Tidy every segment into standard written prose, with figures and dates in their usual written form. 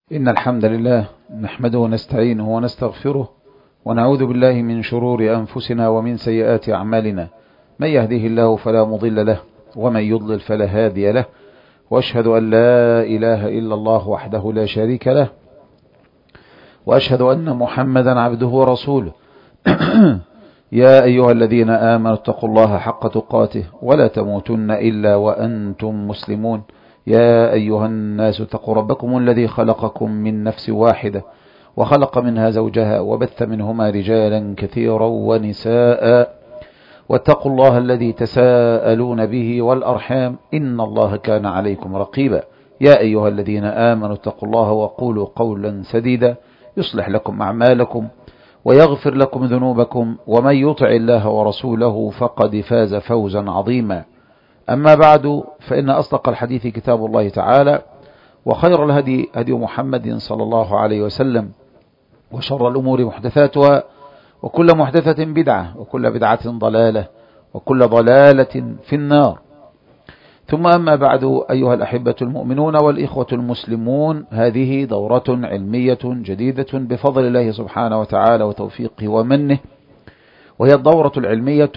إن الحمد لله نحمده ونستعينه ونستغفره ونعوذ بالله من شرور أنفسنا ومن سيئات أعمالنا. من يهده الله فلا مضل له ومن يضلل فلا هادي له، وأشهد أن لا إله إلا الله وحده لا شريك له، وأشهد أن محمدا عبده ورسوله. يا أيها الذين آمنوا اتقوا الله حق تقاته ولا تموتن إلا وأنتم مسلمون. يا أيها الناس اتقوا ربكم الذي خلقكم من نفس واحدة وخلق منها زوجها وبث منهما رجالا كثيرا ونساء، واتقوا الله الذي تساءلون به والأرحام إن الله كان عليكم رقيبا. يا أيها الذين آمنوا اتقوا الله وقولوا قولا سديدا يصلح لكم أعمالكم ويغفر لكم ذنوبكم، ومن يطع الله ورسوله فقد فاز فوزا عظيما. أما بعد، فإن أصدق الحديث كتاب الله تعالى، وخير الهدي هدي محمد صلى الله عليه وسلم، وشر الأمور محدثاتها، وكل محدثة بدعة، وكل بدعة ضلالة، وكل ضلالة في النار. ثم أما بعد، أيها الأحبة المؤمنون والإخوة المسلمون، هذه دورة علمية جديدة بفضل الله سبحانه وتعالى وتوفيقه ومنه، وهي الدورة العلمية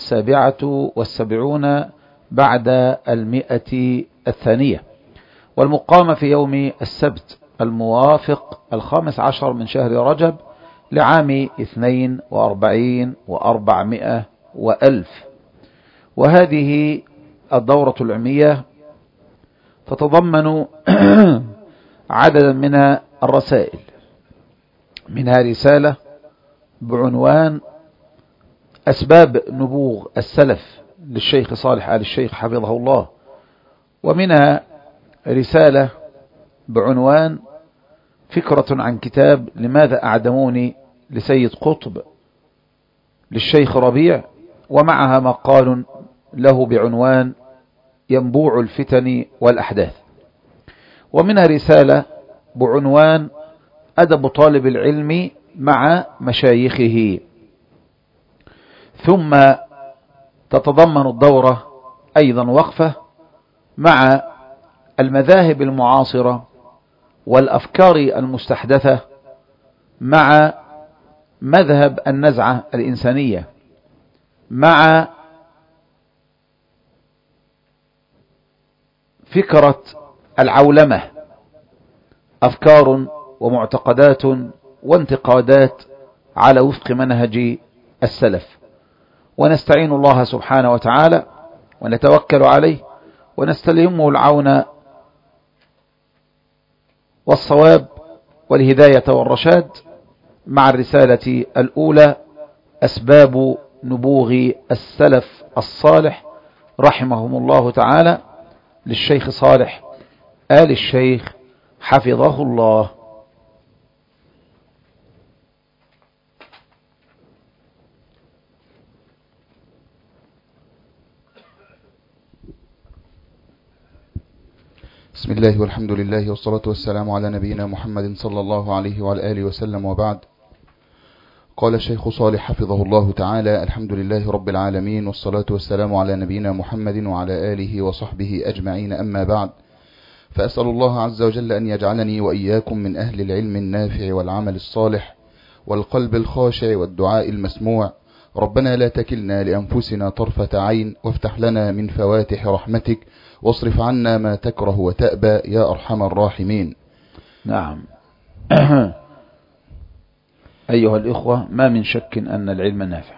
77 بعد 100 الثانية، والمقامة في يوم السبت الموافق 15 من شهر رجب لعام 42 و400 وألف. وهذه الدورة العلمية تتضمن عددا من الرسائل، منها رسالة بعنوان أسباب نبوغ السلف للشيخ صالح آل الشيخ حفظه الله، ومنها رسالة بعنوان فكرة عن كتاب لماذا أعدموني لسيد قطب للشيخ ربيع، ومعها مقال له بعنوان ينبوع الفتن والأحداث. ومنها رسالة بعنوان أدب طالب العلم مع مشايخه. ثم تتضمن الدورة أيضا وقفة مع المذاهب المعاصرة والأفكار المستحدثة مع مذهب النزعة الإنسانية، مع فكرة العولمة، أفكار ومعتقدات وانتقادات على وفق منهج السلف. ونستعين الله سبحانه وتعالى ونتوكل عليه ونستلهمه العون والصواب والهداية والرشاد مع الرسالة الأولى أسباب نبوغ السلف الصالح رحمهم الله تعالى للشيخ صالح آل الشيخ حفظه الله. بسم الله والحمد لله والصلاة والسلام على نبينا محمد صلى الله عليه وعلى آله وسلم، وبعد. قال الشيخ صالح حفظه الله تعالى: الحمد لله رب العالمين، والصلاة والسلام على نبينا محمد وعلى آله وصحبه أجمعين، أما بعد. فأسأل الله عز وجل أن يجعلني وإياكم من أهل العلم النافع والعمل الصالح والقلب الخاشع والدعاء المسموع. ربنا لا تكلنا لأنفسنا طرفة عين، وافتح لنا من فواتح رحمتك، واصرف عنا ما تكره وتأبى يا أرحم الراحمين. نعم. أيها الإخوة، ما من شك أن العلم نافع.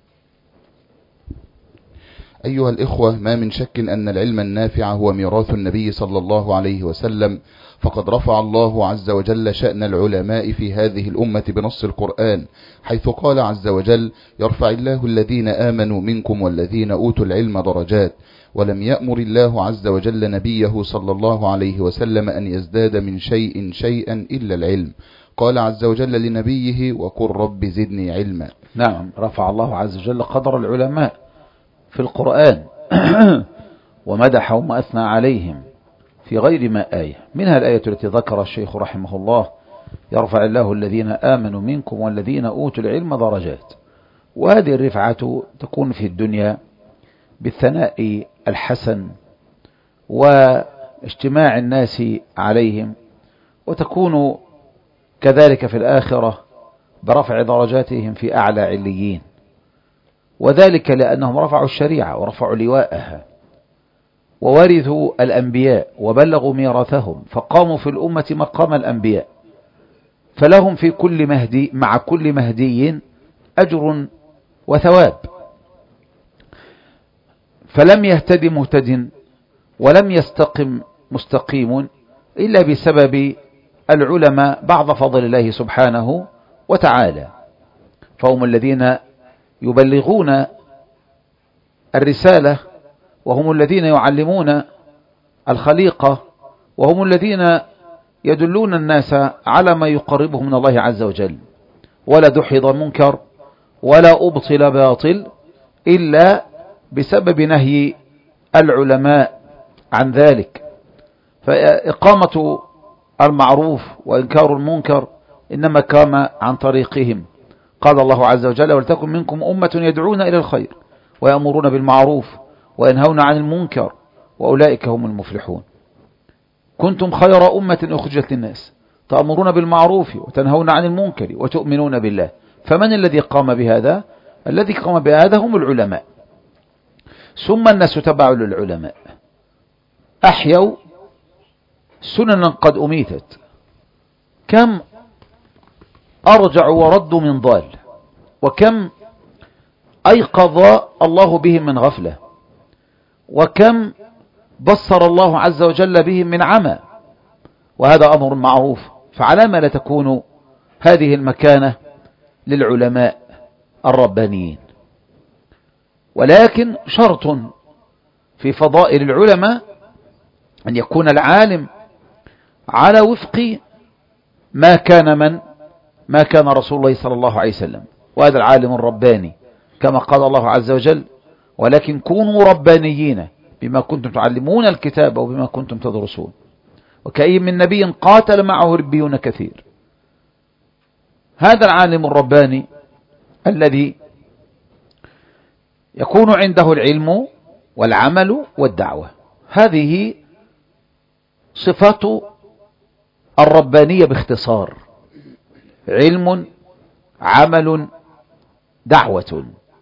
أيها الإخوة، ما من شك أن العلم النافع هو ميراث النبي صلى الله عليه وسلم، فقد رفع الله عز وجل شأن العلماء في هذه الأمة بنص القرآن، حيث قال عز وجل: يرفع الله الذين آمنوا منكم والذين أوتوا العلم درجات. ولم يأمر الله عز وجل نبيه صلى الله عليه وسلم أن يزداد من شيء شيئا إلا العلم. قال عز وجل لنبيه: وقل رب زدني علما. نعم، رفع الله عز وجل قدر العلماء في القرآن ومدحهم وأثنى عليهم في غير ما آية، منها الآية التي ذكر الشيخ رحمه الله: يرفع الله الذين آمنوا منكم والذين أوتوا العلم درجات. وهذه الرفعة تكون في الدنيا بالثناء الحسن واجتماع الناس عليهم وتكون كذلك في الآخرة برفع درجاتهم في أعلى عليين، وذلك لأنهم رفعوا الشريعة ورفعوا لواءها وورثوا الأنبياء وبلغوا ميراثهم، فقاموا في الأمة مقام الأنبياء، فلهم في كل مهدي مع كل مهدي أجر وثواب. فلم يهتد مهتد ولم يستقم مستقيم إلا بسبب العلماء بعض فضل الله سبحانه وتعالى، فهم الذين يبلغون الرسالة، وهم الذين يعلمون الخليقة، وهم الذين يدلون الناس على ما يقربهم من الله عز وجل. ولا دحض منكر ولا أبطل باطل إلا بسبب نهي العلماء عن ذلك. فإقامة المعروف وإنكار المنكر إنما كان عن طريقهم. قال الله عز وجل: ولتكن منكم أمة يدعون إلى الخير ويأمرون بالمعروف وينهون عن المنكر وأولئك هم المفلحون. كنتم خير أمة أخرجت للناس تأمرون بالمعروف وتنهون عن المنكر وتؤمنون بالله. فمن الذي قام بهذا؟ الذي قام بهذا هم العلماء. ثم الناس تبعوا للعلماء، أحيوا سننا قد أميتت. كم أرجعوا وردوا من ضال، وكم أيقظ الله بهم من غفلة، وكم بصر الله عز وجل بهم من عمى، وهذا أمر معروف. فعلى ما لا تكون هذه المكانة للعلماء الربانيين. ولكن شرط في فضائل العلماء أن يكون العالم على وفق ما كان رسول الله صلى الله عليه وسلم، وهذا العالم الرباني كما قال الله عز وجل: ولكن كونوا ربانيين بما كنتم تعلمون الكتاب وبما كنتم تدرسون. وكأي من نبي قاتل معه ربيون كثير. هذا العالم الرباني الذي يكون عنده العلم والعمل والدعوة، هذه صفات الربانية باختصار: علم، عمل، دعوة.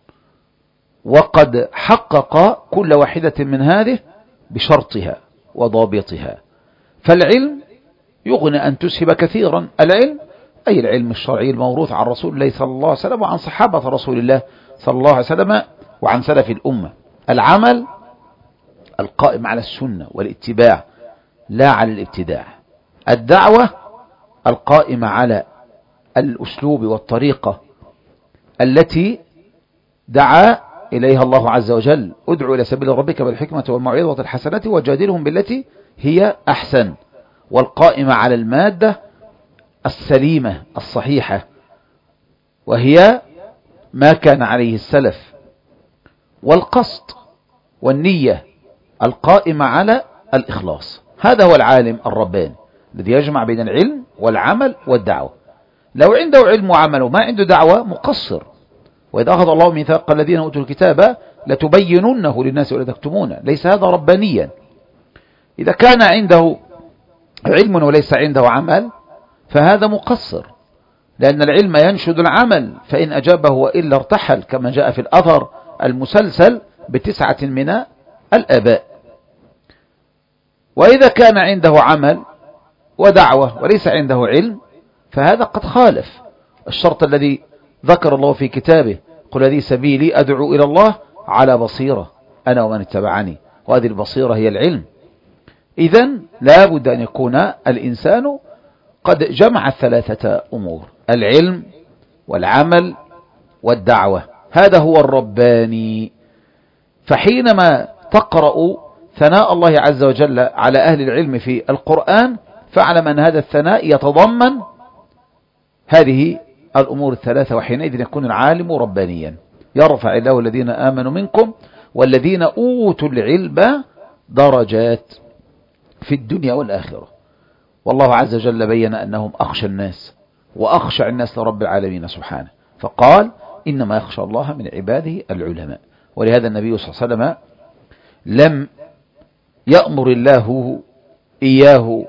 وقد حقق كل واحدة من هذه بشرطها وضابطها. فالعلم يغني أن تسهب كثيرا. العلم أي العلم الشرعي الموروث عن رسول الله صلى الله عليه وسلم وعن صحابة رسول الله صلى الله عليه وسلم وعن سلف الأمة. العمل القائم على السنة والاتباع لا على الابتداع. الدعوة القائمة على الأسلوب والطريقة التي دعا إليها الله عز وجل: ادعو إلى سبيل ربك بالحكمة والموعظة الحسنة وجادلهم بالتي هي أحسن. والقائمة على المادة السليمة الصحيحة، وهي ما كان عليه السلف. والقصد والنية القائمة على الإخلاص. هذا هو العالم الرباني الذي يجمع بين العلم والعمل والدعوة. لو عنده علم وعمل وما عنده دعوة مقصر. وإذا أخذ الله ميثاق الذين أوتوا الكتاب لتبيننه للناس ولا تكتمونه. ليس هذا ربانيا. إذا كان عنده علم وليس عنده عمل فهذا مقصر، لأن العلم ينشد العمل، فإن أجابه وإلا ارتحل، كما جاء في الأثر المسلسل ب9 من الآباء. وإذا كان عنده عمل ودعوة وليس عنده علم فهذا قد خالف الشرط الذي ذكر الله في كتابه: قل هذه سبيلي أدعو إلى الله على بصيرة أنا ومن اتبعني. وهذه البصيرة هي العلم. إذن لا بد أن يكون الإنسان قد جمع الثلاثة أمور: العلم والعمل والدعوة. هذا هو الرباني. فحينما تقرأ ثناء الله عز وجل على أهل العلم في القرآن فاعلم أن هذا الثناء يتضمن هذه الأمور الثلاثة، وحينئذ يكون العالم ربانيا. يرفع الله الذين آمنوا منكم والذين أوتوا العلم درجات في الدنيا والآخرة. والله عز وجل بين أنهم أخشى الناس وأخشى الناس لرب العالمين سبحانه، فقال: إنما يخشى الله من عباده العلماء. ولهذا النبي صلى الله عليه وسلم لم يأمر الله إياه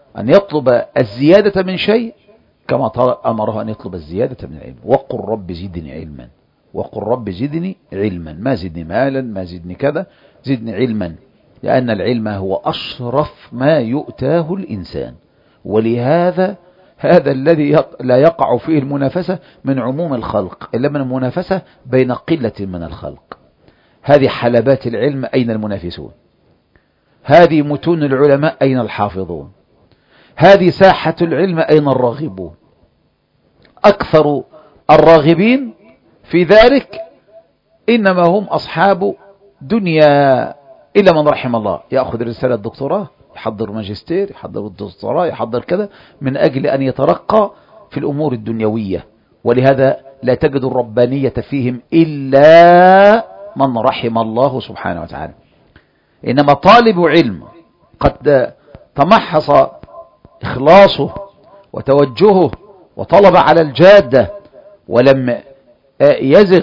أن يطلب الزيادة من شيء كما أمره أن يطلب الزيادة من العلم. وقل رب زدني علما، وقل رب زدني علما، ما زدني مالا، ما زدني كذا، زدني علما، لأن العلم هو أشرف ما يؤتاه الإنسان. ولهذا هذا الذي لا يقع فيه المنافسة من عموم الخلق، إلا من المنافسة بين قلة من الخلق. هذه حلبات العلم أين المنافسون؟ هذه متون العلماء أين الحافظون؟ هذه ساحة العلم أين الراغبون؟ أكثر الراغبين في ذلك إنما هم أصحاب دنيا، إلا من رحم الله، يأخذ رسالة دكتوراه، يحضر ماجستير، يحضر الدكتوراه، يحضر كذا، من أجل أن يترقى في الأمور الدنيوية. ولهذا لا تجد الربانية فيهم إلا من رحم الله سبحانه وتعالى. إنما طالب علم قد تمحص إخلاصه وتوجهه وطلب على الجادة ولم يزغ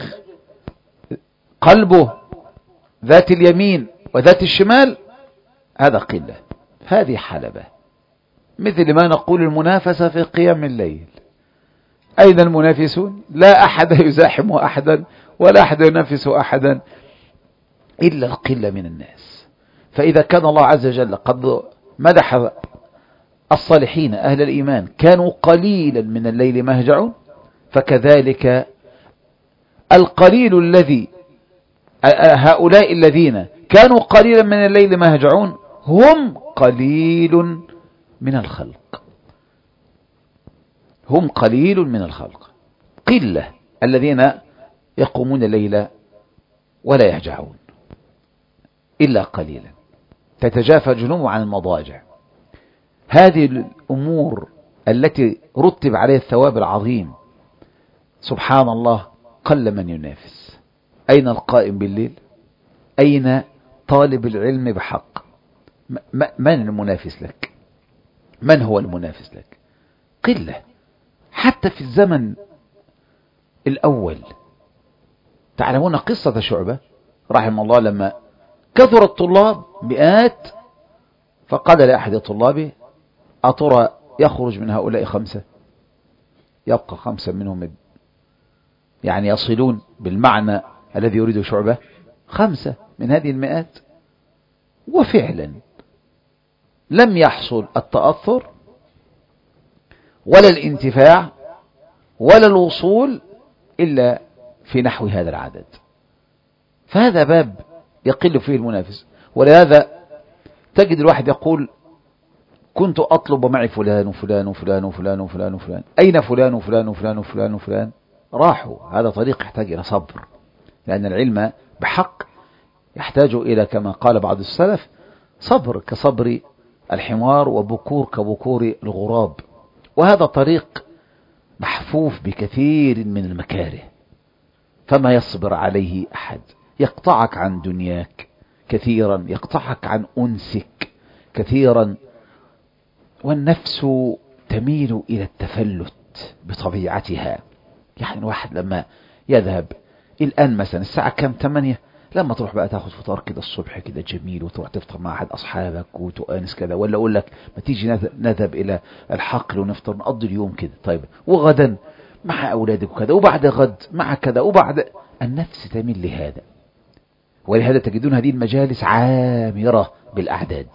قلبه ذات اليمين وذات الشمال، هذا قلة، هذه حلبة. مثل ما نقول المنافسة في قيام الليل، أين المنافسون؟ لا أحد يزاحم أحدا ولا أحد ينافس أحدا إلا القلة من الناس. فإذا كان الله عز وجل قد مدح الصالحين أهل الإيمان كانوا قليلا من الليل ما يهجعون، فكذلك القليل الذي هؤلاء الذين كانوا قليلا من الليل ما يهجعون هم قليل من الخلق، هم قليل من الخلق، قلة الذين يقومون الليل ولا يهجعون إلا قليلا، تتجافى جنوبهم عن المضاجع. هذه الأمور التي رتب عليها الثواب العظيم سبحان الله قل من ينافس. أين القائم بالليل؟ أين طالب العلم بحق؟ من المنافس لك؟ من هو المنافس لك؟ قلة. حتى في الزمن الأول تعلمون قصة شعبة رحمه الله لما كثر الطلاب مئات، فقال لأحد طلابه أترى يخرج من هؤلاء 5؟ يبقى 5 منهم يعني يصلون بالمعنى الذي يريده شعبة 5 من هذه المئات. وفعلا لم يحصل التأثر ولا الانتفاع ولا الوصول إلا في نحو هذا العدد. فهذا باب يقل فيه المنافس. ولهذا تجد الواحد يقول كنت أطلب معي فلان وفلان وفلان وفلان وفلان وفلان، أين فلان وفلان وفلان وفلان وفلان؟ راحوا. هذا طريق يحتاج إلى صبر، لأن العلم بحق يحتاج إلى كما قال بعض السلف صبر كصبر الحمار وبكور كبكور الغراب. وهذا طريق محفوف بكثير من المكاره، فما يصبر عليه أحد. يقطعك عن دنياك كثيرا، يقطعك عن أنسك كثيرا، والنفس تميل إلى التفلت بطبيعتها. يعني الواحد لما يذهب الآن مثلا الساعة كم 8، لما تروح بقى تاخذ فطار كده الصبح كده جميل وتروح تفطر مع أحد أصحابك وتؤانس كذا، ولا أقول لك ما تيجي نذهب إلى الحقل ونفطر نقضي اليوم كده، طيب وغدا مع أولادك وكذا، وبعد غد مع كذا، وبعد النفس تميل لهذا. ولهذا تجدون هذه المجالس عامرة بالأعداد،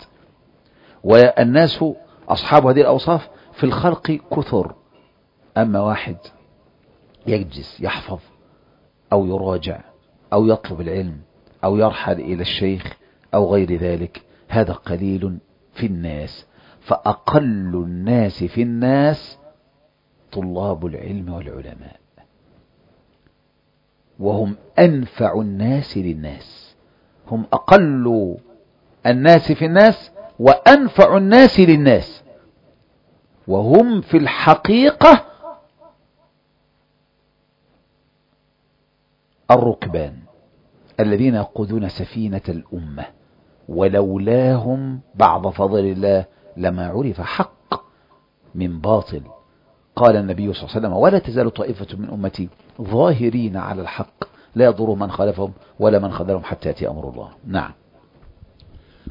والناس أصحاب هذه الأوصاف في الخلق كثر. أما واحد يجلس يحفظ أو يراجع أو يطلب العلم أو يرحل إلى الشيخ أو غير ذلك، هذا قليل في الناس. فأقل الناس في الناس طلاب العلم والعلماء، وهم أنفع الناس للناس. هم أقل الناس في الناس وأنفع الناس للناس، وهم في الحقيقة الركبان الذين يقودون سفينة الأمة، ولولاهم بعض فضل الله لما عرف حق من باطل. قال النبي صلى الله عليه وسلم ولا تزال طائفة من أمتي ظاهرين على الحق لا يضر من خالفهم ولا من خذلهم حتى يأتي أمر الله. نعم.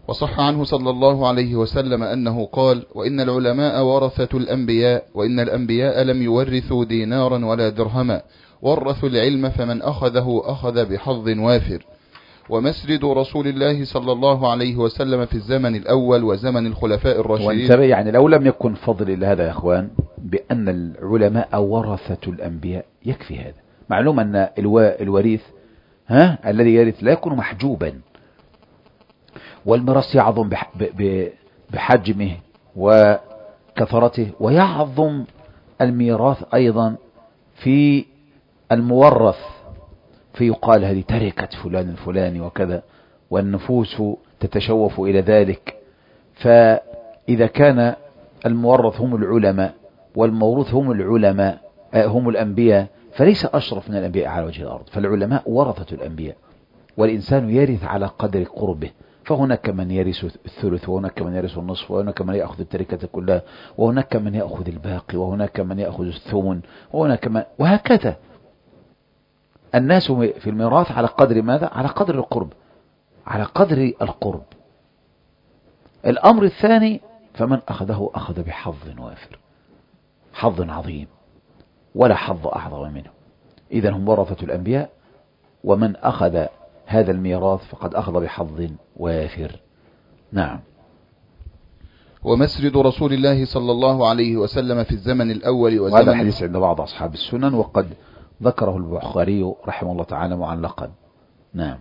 وصح عنه صلى الله عليه وسلم أنه قال: وإن العلماء ورثة الأنبياء، وإن الأنبياء لم يورثوا دينارا ولا درهما، ورثوا العلم فمن أخذه أخذ بحظ وافر. ومسرد رسول الله صلى الله عليه وسلم في الزمن الأول وزمن الخلفاء الراشدين. وانتبه، يعني لو لم يكن فضل إلا هذا يا أخوان بأن العلماء ورثة الأنبياء يكفي هذا. معلوم أن الوريث الذي يرث لا يكون محجوبا، والميراث يعظم بحجمه وكثرته، ويعظم الميراث أيضا في المورث، فيقال هذه تركة فلان الفلاني وكذا، والنفوس تتشوف إلى ذلك. فإذا كان المورث هم العلماء والموروث هم العلماء هم الأنبياء، فليس أشرف من الأنبياء على وجه الأرض. فالعلماء ورثة الأنبياء، والإنسان يرث على قدر قربه، فهناك من يرث الثلث، وهناك من يرث النصف، وهناك من يأخذ التركة كلها، وهناك من يأخذ الباقي، وهناك من يأخذ الثمن، وهناك من، وهكذا. الناس في الميراث على قدر ماذا؟ على قدر القرب، على قدر القرب. الأمر الثاني: فمن أخذه أخذ بحظ وافر، حظ عظيم ولا حظ أعظم منه. إذا هم ورثة الأنبياء، ومن أخذ هذا الميراث فقد أخذ بحظ وافر. نعم. ومسرد رسول الله صلى الله عليه وسلم في الزمن الأول وزمن، وهذا الحديث عند بعض أصحاب السنن، وقد ذكره البخاري رحمه الله تعالى معلقا. نعم.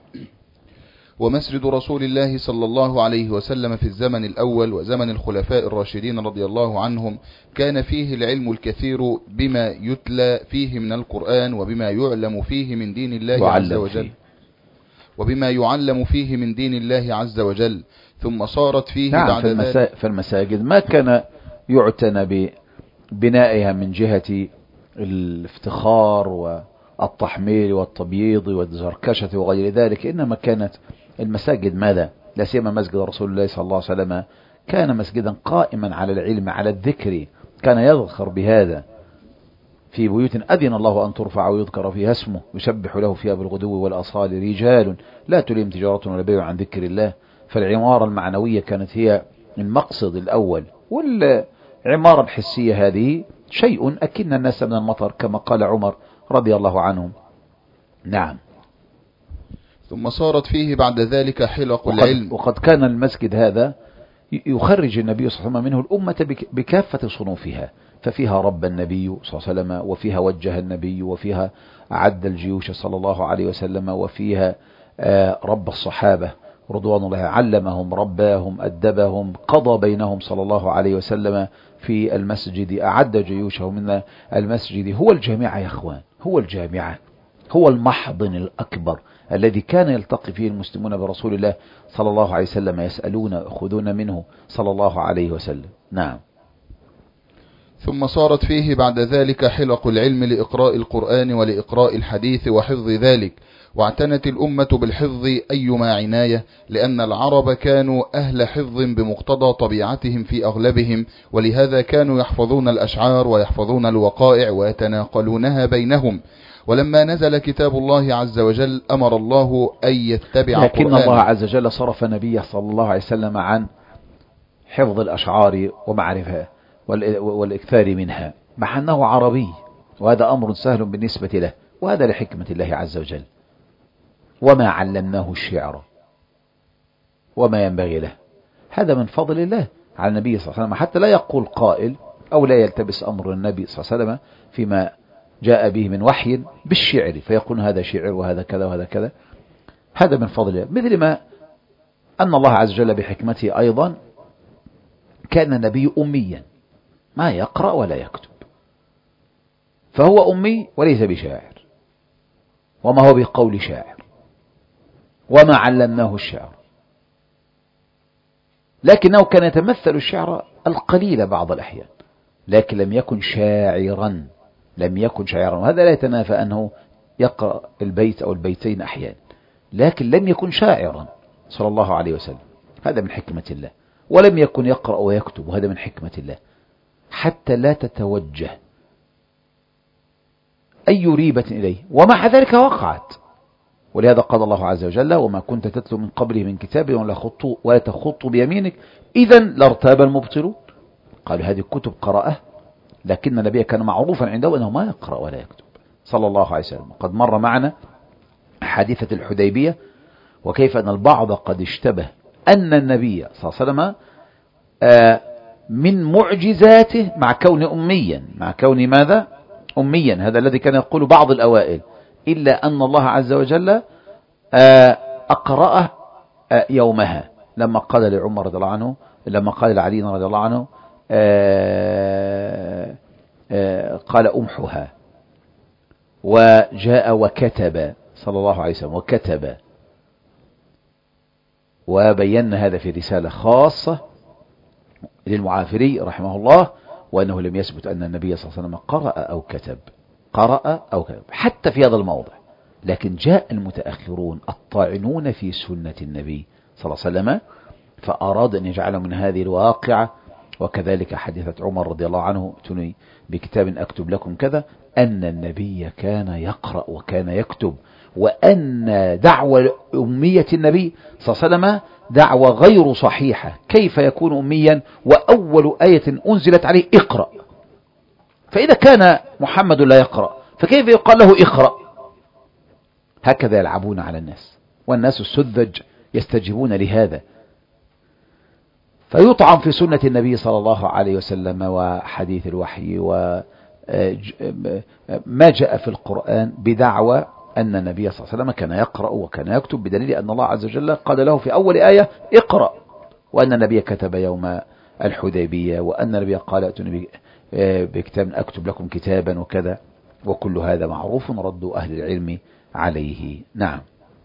ومسرد رسول الله صلى الله عليه وسلم في الزمن الأول وزمن الخلفاء الراشدين رضي الله عنهم كان فيه العلم الكثير بما يتلى فيه من القرآن، وبما يعلم فيه من دين الله عز وجل، وبما يعلم فيه من دين الله عز وجل. ثم صارت فيه بعد ذلك فالمساجد ما كان يعتنى ببنائها من جهة الافتخار والتحميل والتبييض والزركشة وغير ذلك، إنما كانت المساجد ماذا؟ لا سيما مسجد رسول الله صلى الله عليه وسلم كان مسجدا قائما على العلم، على الذكر، كان يذكر بهذا في بيوت أذن الله أن ترفع ويذكر فيها اسمه يسبح له فيها بالغدو والأصال رجال لا تلهم تجارة ولا بيع عن ذكر الله. فالعمارة المعنوية كانت هي المقصد الأول، والعمارة الحسية هذه شيء أكن الناس من المطر كما قال عمر رضي الله عنه. نعم. ثم صارت فيه بعد ذلك حلق العلم. وقد كان المسجد هذا يخرج النبي صلى الله عليه وسلم منه الأمة بكافة صنوفها، ففيها رب النبي صلى الله عليه وسلم، وفيها وجه النبي، وفيها أعد الجيوش صلى الله عليه وسلم، وفيها رب الصحابة رضوان الله، علمهم، رباهم، أدبهم، قضى بينهم صلى الله عليه وسلم في المسجد، أعد جيوشه من المسجد. هو الجامعة يا أخوان، هو الجامعة، هو المحضن الأكبر الذي كان يلتقي فيه المسلمون برسول الله صلى الله عليه وسلم، يسألون يأخذون منه صلى الله عليه وسلم. نعم. ثم صارت فيه بعد ذلك حلق العلم لإقراء القرآن ولإقراء الحديث وحفظ ذلك، واعتنت الأمة بالحفظ أيما عناية، لأن العرب كانوا أهل حفظ بمقتضى طبيعتهم في أغلبهم، ولهذا كانوا يحفظون الأشعار ويحفظون الوقائع ويتناقلونها بينهم. ولما نزل كتاب الله عز وجل أمر الله أن يتبع لكن قرآن. الله عز وجل صرف نبيه صلى الله عليه وسلم عن حفظ الأشعار ومعرفها والإكثار منها، مع أنه عربي، وهذا أمر سهل بالنسبة له، وهذا لحكمة الله عز وجل. وما علمناه الشعر وما ينبغي له، هذا من فضل الله على النبي صلى الله عليه وسلم، حتى لا يقول قائل أو لا يلتبس أمر النبي صلى الله عليه وسلم فيما جاء به من وحي بالشعر، فيقول هذا شعر وهذا كذا وهذا كذا. هذا من فضل الله. مثل ما أن الله عز وجل بحكمته أيضا كان النبي أميا ما يقرأ ولا يكتب، فهو أمي وليس بشاعر، وما هو بقول شاعر، وما علمناه الشعر، لكنه كان يتمثل الشعر القليل بعض الأحيان، لكن لم يكن شاعرا، لم يكن شاعرا. وهذا لا يتنافى أنه يقرأ البيت أو البيتين أحيانا، لكن لم يكن شاعرا صلى الله عليه وسلم، هذا من حكمة الله. ولم يكن يقرأ ويكتب، وهذا من حكمة الله، حتى لا تتوجه أي ريبة إليه. ومع ذلك وقعت، ولهذا قال الله عز وجل وما كنت تتلو من قبله من كتاب ولا تخط بيمينك إذا لارتاب المبطلون. قالوا هذه الكتب قرأه، لكن النبي كان معروفا عنده أنه ما يقرأ ولا يكتب صلى الله عليه وسلم. قد مر معنا حادثة الحديبية وكيف أن البعض قد اشتبه أن النبي صلى الله عليه وسلم من معجزاته مع كون أميا، مع كون ماذا؟ أميا، هذا الذي كان يقول بعض الأوائل، إلا أن الله عز وجل أقرأه يومها لما قال لعمر رضي الله عنه، لما قال لعلي رضي الله عنه قال أمحها، وجاء وكتب صلى الله عليه وسلم وكتب، وبينا هذا في رسالة خاصة للمعافري رحمه الله، وأنه لم يثبت أن النبي صلى الله عليه وسلم قرأ أو كتب حتى في هذا الموضع. لكن جاء المتأخرون الطاعنون في سنة النبي صلى الله عليه وسلم فأراد أن يجعل من هذه الواقعة، وكذلك حديثة عمر رضي الله عنه تني بكتاب أكتب لكم كذا، أن النبي كان يقرأ وكان يكتب، وأن دعوة أمية النبي صلى الله عليه وسلم دعوة غير صحيحة. كيف يكون أميا وأول آية أنزلت عليه اقرأ؟ فإذا كان محمد لا يقرأ فكيف يقال له اقرأ؟ هكذا يلعبون على الناس، والناس السذج يستجيبون لهذا، فيطعن في سنة النبي صلى الله عليه وسلم وحديث الوحي وما جاء في القرآن بدعوى أن النبي صلى الله عليه وسلم كان يقرأ وكان يكتب، بدليل أن الله عز وجل قال له في أول آية اقرأ، وأن النبي كتب يوم الحديبية، وأن النبي قال ائتوني بكتاب أكتب لكم كتابا وكذا، وكل هذا معروف رد أهل العلم عليه. نعم.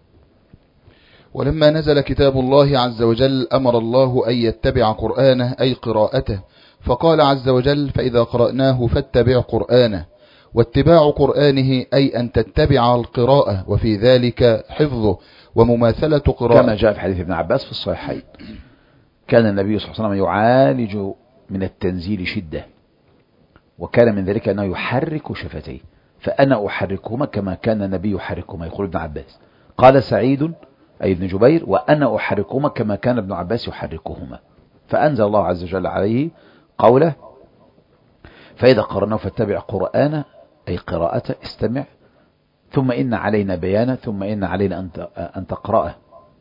ولما نزل كتاب الله عز وجل أمر الله أن يتبع قرآنه أي قراءته، فقال عز وجل فإذا قرأناه فاتبع قرآنه، واتباع قرآنه أي أن تتبع القراءة، وفي ذلك حفظه ومماثلة قراءة، كما جاء في حديث ابن عباس في الصحيحين كان النبي صلى الله عليه وسلم يعالج من التنزيل شدة، وكان من ذلك أنه يحرك شفتيه، فأنا أحركهما كما كان النبي يحركهما، يقول ابن عباس. قال سعيد أي ابن جبير وأنا أحركهما كما كان ابن عباس يحركهما، فأنزل الله عز وجل عليه قوله فإذا قرأناه فاتبع قرآنه أي قراءته، استمع، ثم إن علينا بيانه، ثم إن علينا أن تقرأه.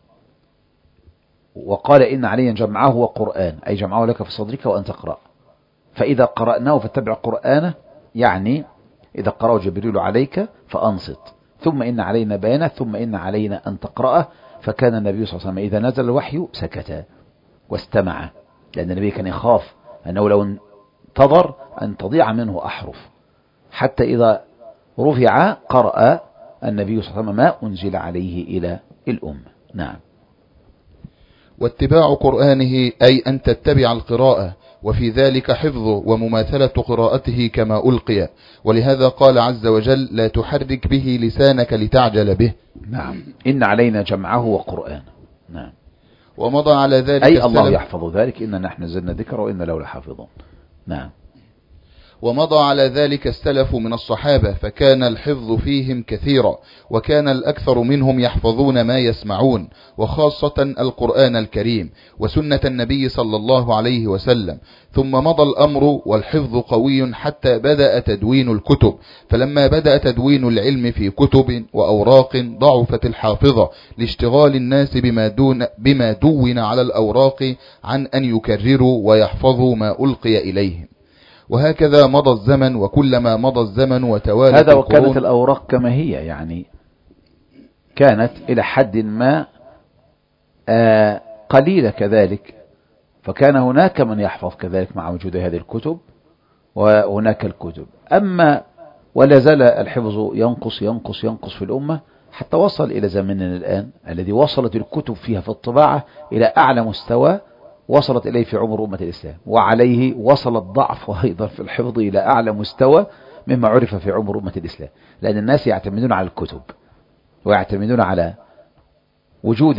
وقال إن علينا جمعه وقرآن أي جمعه لك في صدرك وأن تقرأ، فإذا قرأناه فاتبع قرآنه يعني إذا قرأه جبريل عليك فأنصت، ثم إن علينا بيانه، ثم إن علينا أن تقرأه. فكان النبي صلى الله عليه وسلم إذا نزل الوحي سكت واستمع، لأن النبي كان يخاف أنه لو انتظر أن تضيع منه أحرف، حتى إذا رفع قرأ النبي صلى الله عليه وسلم ما أنزل عليه إلى الأمة. نعم. واتباع قرآنه أي أن تتبع القراءة، وفي ذلك حفظه ومماثلة قراءته كما ألقي، ولهذا قال عز وجل لا تحرك به لسانك لتعجل به. نعم. إن علينا جمعه وقرآن. نعم. ومضى على ذلك أي الله يحفظ ذلك، إن نحن نزلنا ذكر وإن له لحافظون. نعم. ومضى على ذلك السلف من الصحابة، فكان الحفظ فيهم كثيرا، وكان الأكثر منهم يحفظون ما يسمعون، وخاصة القرآن الكريم وسنة النبي صلى الله عليه وسلم. ثم مضى الأمر والحفظ قوي حتى بدأ تدوين الكتب، فلما بدأ تدوين العلم في كتب وأوراق ضعفت الحافظة لاشتغال الناس بما دون على الأوراق عن أن يكرروا ويحفظوا ما ألقي إليهم. وهكذا مضى الزمن، وكلما مضى الزمن وتوالت هذا وكانت الأوراق كما هي، يعني كانت إلى حد ما قليلة كذلك، فكان هناك من يحفظ كذلك مع وجود هذه الكتب، وهناك الكتب. أما ولا زال الحفظ ينقص ينقص ينقص في الأمة حتى وصل إلى زمننا الآن الذي وصلت الكتب فيها في الطباعة إلى أعلى مستوى وصلت إليه في عمر أمة الإسلام، وعليه وصل الضعف أيضا في الحفظ إلى أعلى مستوى مما عرف في عمر أمة الإسلام، لأن الناس يعتمدون على الكتب ويعتمدون على وجود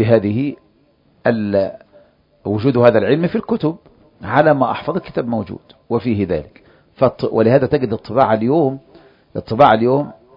هذا العلم في الكتب، على ما أحفظ الكتاب موجود وفيه ذلك. ولهذا تجد الطباعة اليوم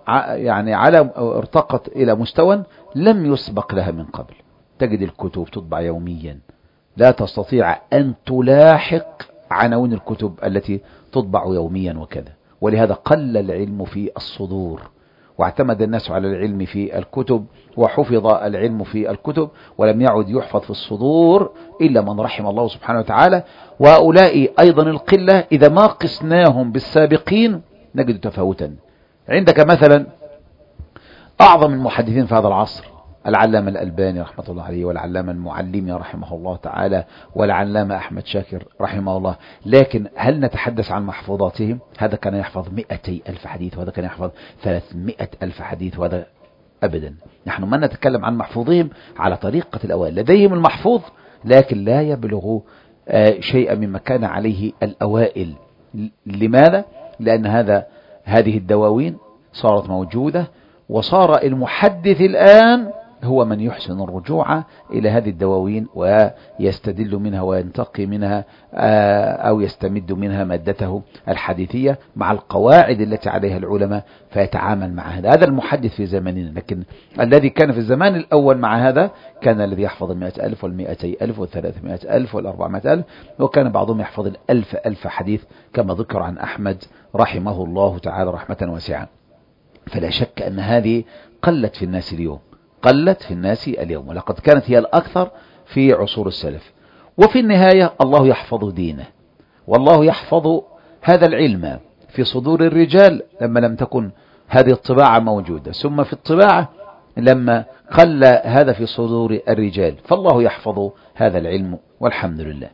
يعني على ارتقت إلى مستوى لم يسبق لها من قبل. تجد الكتب تطبع يوميا، لا تستطيع أن تلاحق عناوين الكتب التي تطبع يوميا وكذا. ولهذا قل العلم في الصدور، واعتمد الناس على العلم في الكتب، وحفظ العلم في الكتب، ولم يعد يحفظ في الصدور إلا من رحم الله سبحانه وتعالى. وهؤلاء أيضا القلة إذا ما قسناهم بالسابقين نجد تفاوتا. عندك مثلا أعظم المحدثين في هذا العصر العلامة الألباني رحمة الله عليه، والعلامة المعلمي رحمه الله تعالى، والعلامة أحمد شاكر رحمه الله. لكن هل نتحدث عن محفوظاتهم؟ هذا كان يحفظ 200,000 حديث، وهذا كان يحفظ 300,000 حديث، وهذا أبدا. نحن ما نتكلم عن محفوظهم على طريقة الأوائل، لديهم المحفوظ لكن لا يبلغ شيئا مما كان عليه الأوائل. لماذا؟ لأن هذه الدواوين صارت موجودة، وصار المحدث الآن هو من يحسن الرجوع إلى هذه الدواوين ويستدل منها وينتقي منها أو يستمد منها مادته الحديثية مع القواعد التي عليها العلماء، فيتعامل مع هذا المحدث في زماننا. لكن الذي كان في الزمان الأول مع هذا كان الذي يحفظ 100,000 وال200,000 وال300,000 وال400,000، وكان بعضهم يحفظ 1,000 حديث كما ذكر عن أحمد رحمه الله تعالى رحمة واسعة. فلا شك أن هذه قلت في الناس اليوم، ولقد كانت هي الأكثر في عصور السلف. وفي النهاية الله يحفظ دينه، والله يحفظ هذا العلم في صدور الرجال لما لم تكن هذه الطباعة موجودة، ثم في الطباعة لما قل هذا في صدور الرجال، فالله يحفظ هذا العلم والحمد لله.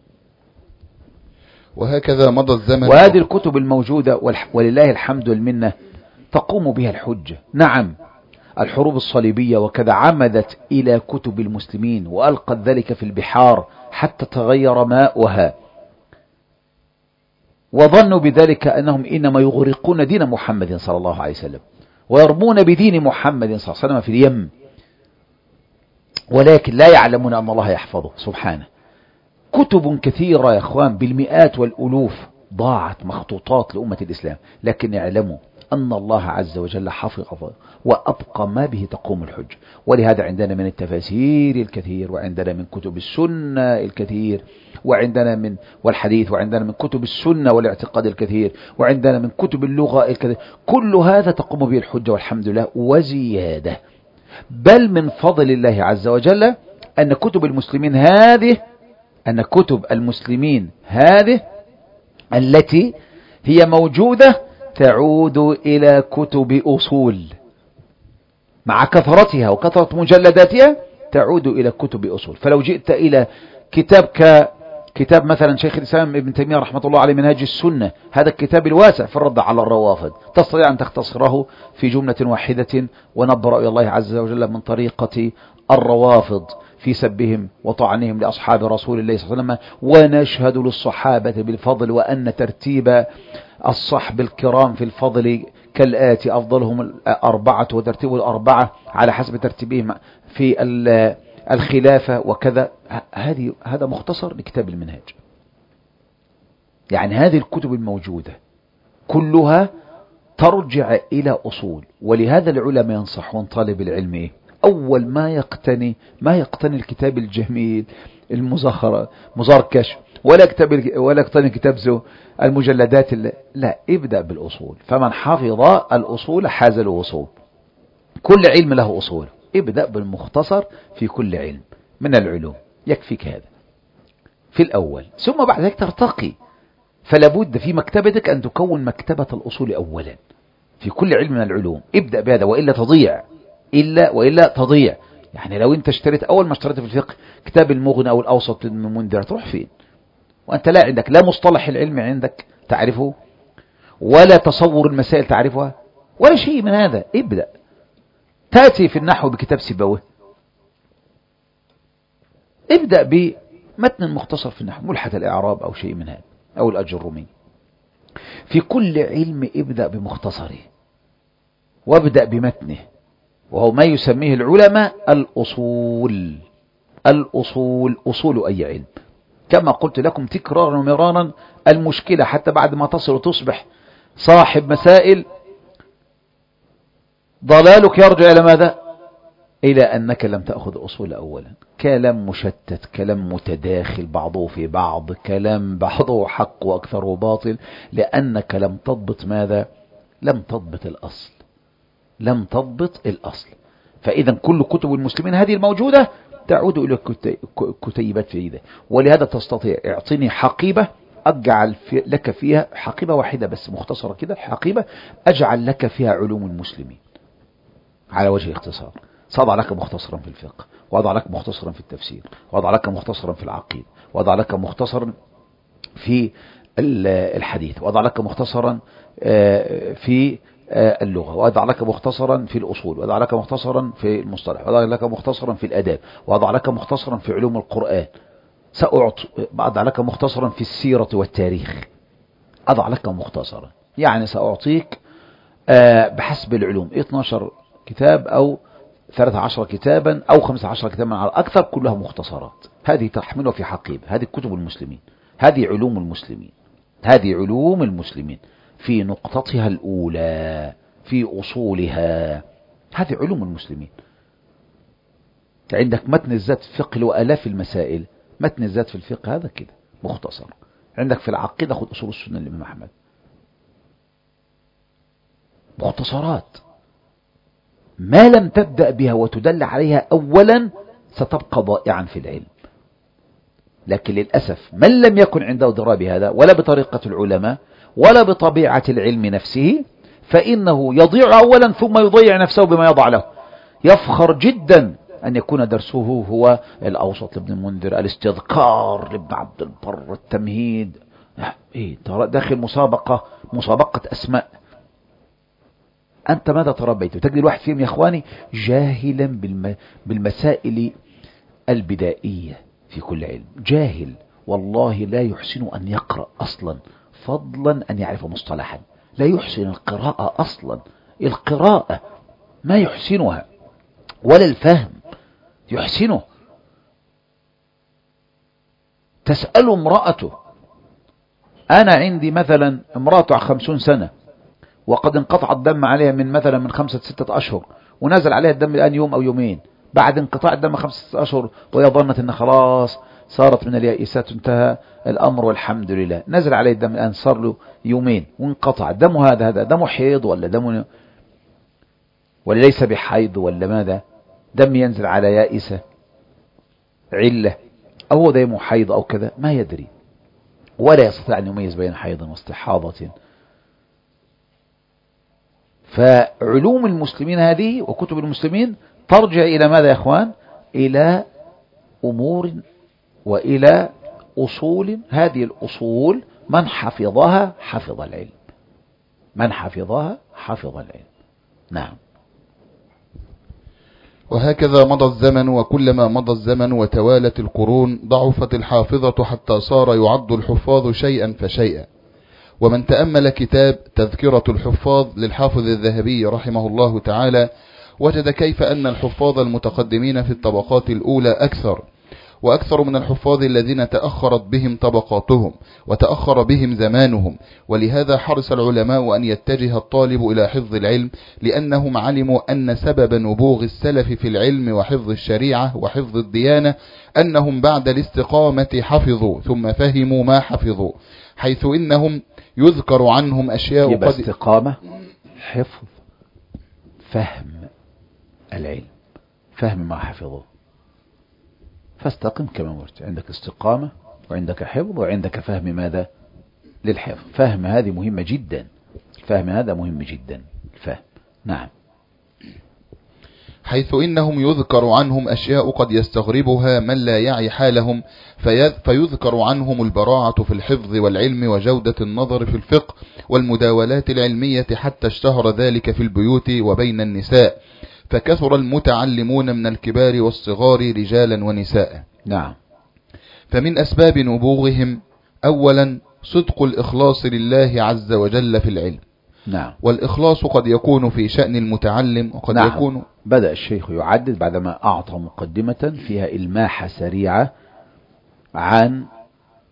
وهكذا مضى الزمن، وهذه الكتب الموجودة ولله الحمد والمنة تقوم بها الحجة. نعم، الحروب الصليبية وكذا عمدت إلى كتب المسلمين وألقت ذلك في البحار حتى تغير ماؤها، وظنوا بذلك أنهم إنما يغرقون دين محمد صلى الله عليه وسلم ويرمون بدين محمد صلى الله عليه وسلم في اليم، ولكن لا يعلمون أن الله يحفظه سبحانه. كتب كثيرة يا أخوان بالمئات والألوف ضاعت، مخطوطات لأمة الإسلام، لكن اعلموا أن الله عز وجل حفظ وأبقى ما به تقوم الحج. ولهذا عندنا من التفاسير الكثير، وعندنا من كتب السنة الكثير، وعندنا من والحديث، وعندنا من كتب السنة والاعتقاد الكثير، وعندنا من كتب اللغة الكثير. كل هذا تقوم به الحجة والحمد لله وزيادة. بل من فضل الله عز وجل أن كتب المسلمين هذه التي هي موجودة تعود إلى كتب أصول، مع كثرتها وكثرة مجلداتها تعود إلى كتب أصول. فلو جئت إلى كتاب مثلا شيخ الإسلام ابن تيمية رحمة الله عليه منهاج السنة، هذا الكتاب الواسع في الرد على الروافض، تستطيع أن تختصره في جملة واحدة، ونبرأ إلى الله عز وجل من طريقة الروافض في سبهم وطعنهم لأصحاب رسول الله صلى الله عليه وسلم، ونشهد للصحابة بالفضل، وأن ترتيب الصحب الكرام في الفضل كالآتي: أفضلهم 4 وترتيب 4 على حسب ترتيبهم في الخلافة وكذا. هذا مختصر لكتاب المنهاج. يعني هذه الكتب الموجودة كلها ترجع إلى أصول. ولهذا العلماء ينصحون طالب العلم أول ما يقتني الكتاب الجميل المزركش، ولا يقتني كتاب المجلدات لا، ابدأ بالأصول. فمن حفظ الأصول حاز الوصول. كل علم له أصول، ابدأ بالمختصر في كل علم من العلوم، يكفيك هذا في الأول، ثم بعد ذلك ترتقي. فلابد في مكتبتك أن تكون مكتبة الأصول أولا في كل علم من العلوم. ابدأ بهذا وإلا تضيع. يعني لو انت أول ما اشتريت في الفقه كتاب المغني أو الأوسط للمنذر، تروح فين وأنت لا عندك لا مصطلح العلم عندك تعرفه، ولا تصور المسائل تعرفها، ولا شيء من هذا. ابدأ. تأتي في النحو بكتاب سيبويه، ابدأ بمتن مختصر في النحو، ملحة الإعراب أو شيء من هذا، أو الأجرومي. في كل علم ابدأ بمختصره وابدأ بمتنه، وهو ما يسميه العلماء الأصول، أصول أي علم. كما قلت لكم تكرارا ومرارا، المشكلة حتى بعد ما تصل وتصبح صاحب مسائل ضلالك يرجع إلى ماذا؟ إلى أنك لم تأخذ أصول أولا. كلام مشتت، كلام متداخل بعضه في بعض، كلام بعضه حق وأكثره باطل، لأنك لم تضبط ماذا؟ لم تضبط الأصل، لم تضبط الأصل. فإذا كل كتب المسلمين هذه الموجودة تعود إلى كتيبات فريدة. ولهذا تستطيع اعطني حقيبة أجعل لك فيها حقيبة واحدة بس مختصرة كده، حقيبة أجعل لك فيها علوم المسلمين على وجه اختصار. سأضع لك مختصرا في الفقه، وأضع لك مختصرا في التفسير، وأضع لك مختصرا في العقيدة، وأضع لك مختصرا في الحديث، وأضع لك مختصرا في اللغة، وأضع لك مختصرا في الأصول، وأضع لك مختصرا في المصطلح، وأضع لك مختصرا في الأداب، وأضع لك مختصرا في علوم القرآن، أضع لك مختصرا في السيرة والتاريخ، أضع لك مختصرا. يعني سأعطيك بحسب العلوم 12 كتاب أو 13 كتابا أو 15 كتابا على أكثر، كلها مختصرات. هذه تحملها في حقيبة. هذه كتب المسلمين، هذه علوم المسلمين، هذه علوم المسلمين في نقطتها الأولى، في أصولها. هذه علوم المسلمين. عندك متن الذات في الفقه وآلاف المسائل، متن الذات في الفقه هذا كده مختصر. عندك في العقيدة خذ أصول السنة للإمام أحمد، مختصرات. ما لم تبدأ بها وتدل عليها أولا ستبقى ضائعا في العلم. لكن للأسف من لم يكن عنده دراية بهذا ولا بطريقة العلماء ولا بطبيعة العلم نفسه، فإنه يضيع أولا ثم يضيع نفسه بما يضع له. يفخر جدا أن يكون درسه هو الأوسط لابن المنذر، الاستذكار لابن عبد البر، التمهيد. إيه داخل مسابقة أسماء. أنت ماذا تربيت؟ تجد الواحد فيهم يا أخواني جاهلا بالمسائل البدائية في كل علم، جاهل والله لا يحسن أن يقرأ أصلا، فضلا أن يعرف مصطلحا. لا يحسن القراءة أصلا، القراءة ما يحسنها ولا الفهم يحسنه. تسأل امرأته، أنا عندي مثلا امرأة 50 سنة وقد انقطع الدم عليها من مثلا من 5-6 أشهر، ونزل عليها الدم الآن يوم أو يومين بعد انقطاع الدم 5-6 أشهر، وهي ظنت أن خلاص صارت من اليائسات انتهى الأمر والحمد لله. نزل عليه الدم الآن صار له يومين وانقطع دمه. هذا دم حيض ولا دم ولا ليس بحيض ولا ماذا؟ دم ينزل على يائسة علة، أو دم حيض أو كذا، ما يدري ولا يستطيع أن يميز بين حيض واستحاضة. فعلوم المسلمين هذه وكتب المسلمين ترجع إلى ماذا يا أخوان؟ إلى أمور وإلى أصول. هذه الأصول من حفظها حفظ العلم، من حفظها حفظ العلم. نعم. وهكذا مضى الزمن، وكلما مضى الزمن وتوالت القرون ضعفت الحافظة حتى صار يعد الحفاظ شيئا فشيئا. ومن تأمل كتاب تذكرة الحفاظ للحافظ الذهبي رحمه الله تعالى وجد كيف أن الحفاظ المتقدمين في الطبقات الأولى وأكثر من الحفاظ الذين تأخرت بهم طبقاتهم وتأخر بهم زمانهم. ولهذا حرص العلماء أن يتجه الطالب إلى حفظ العلم، لأنهم علموا أن سبب نبوغ السلف في العلم وحفظ الشريعة وحفظ الديانة أنهم بعد الاستقامة حفظوا ثم فهموا ما حفظوا، حيث إنهم يذكر عنهم أشياء يبقى استقامة، حفظ، فهم العلم، فهم ما حفظه. فاستقم كما مرت، عندك استقامة وعندك حفظ وعندك فهم ماذا؟ للحفظ. فهم هذه مهمة جدا، الفهم هذا مهم جدا، الفهم. نعم. حيث إنهم يذكر عنهم أشياء قد يستغربها من لا يعي حالهم، فيذكر عنهم البراعة في الحفظ والعلم وجودة النظر في الفقه والمداولات العلمية، حتى اشتهر ذلك في البيوت وبين النساء، فكثر المتعلمون من الكبار والصغار رجالا ونساء. نعم. فمن أسباب نبوغهم أولا صدق الإخلاص لله عز وجل في العلم. نعم. والإخلاص قد يكون في شأن المتعلم وقد نعم. يكون. بدأ الشيخ يعدد بعدما أعطى مقدمة فيها إلماحة سريعة عن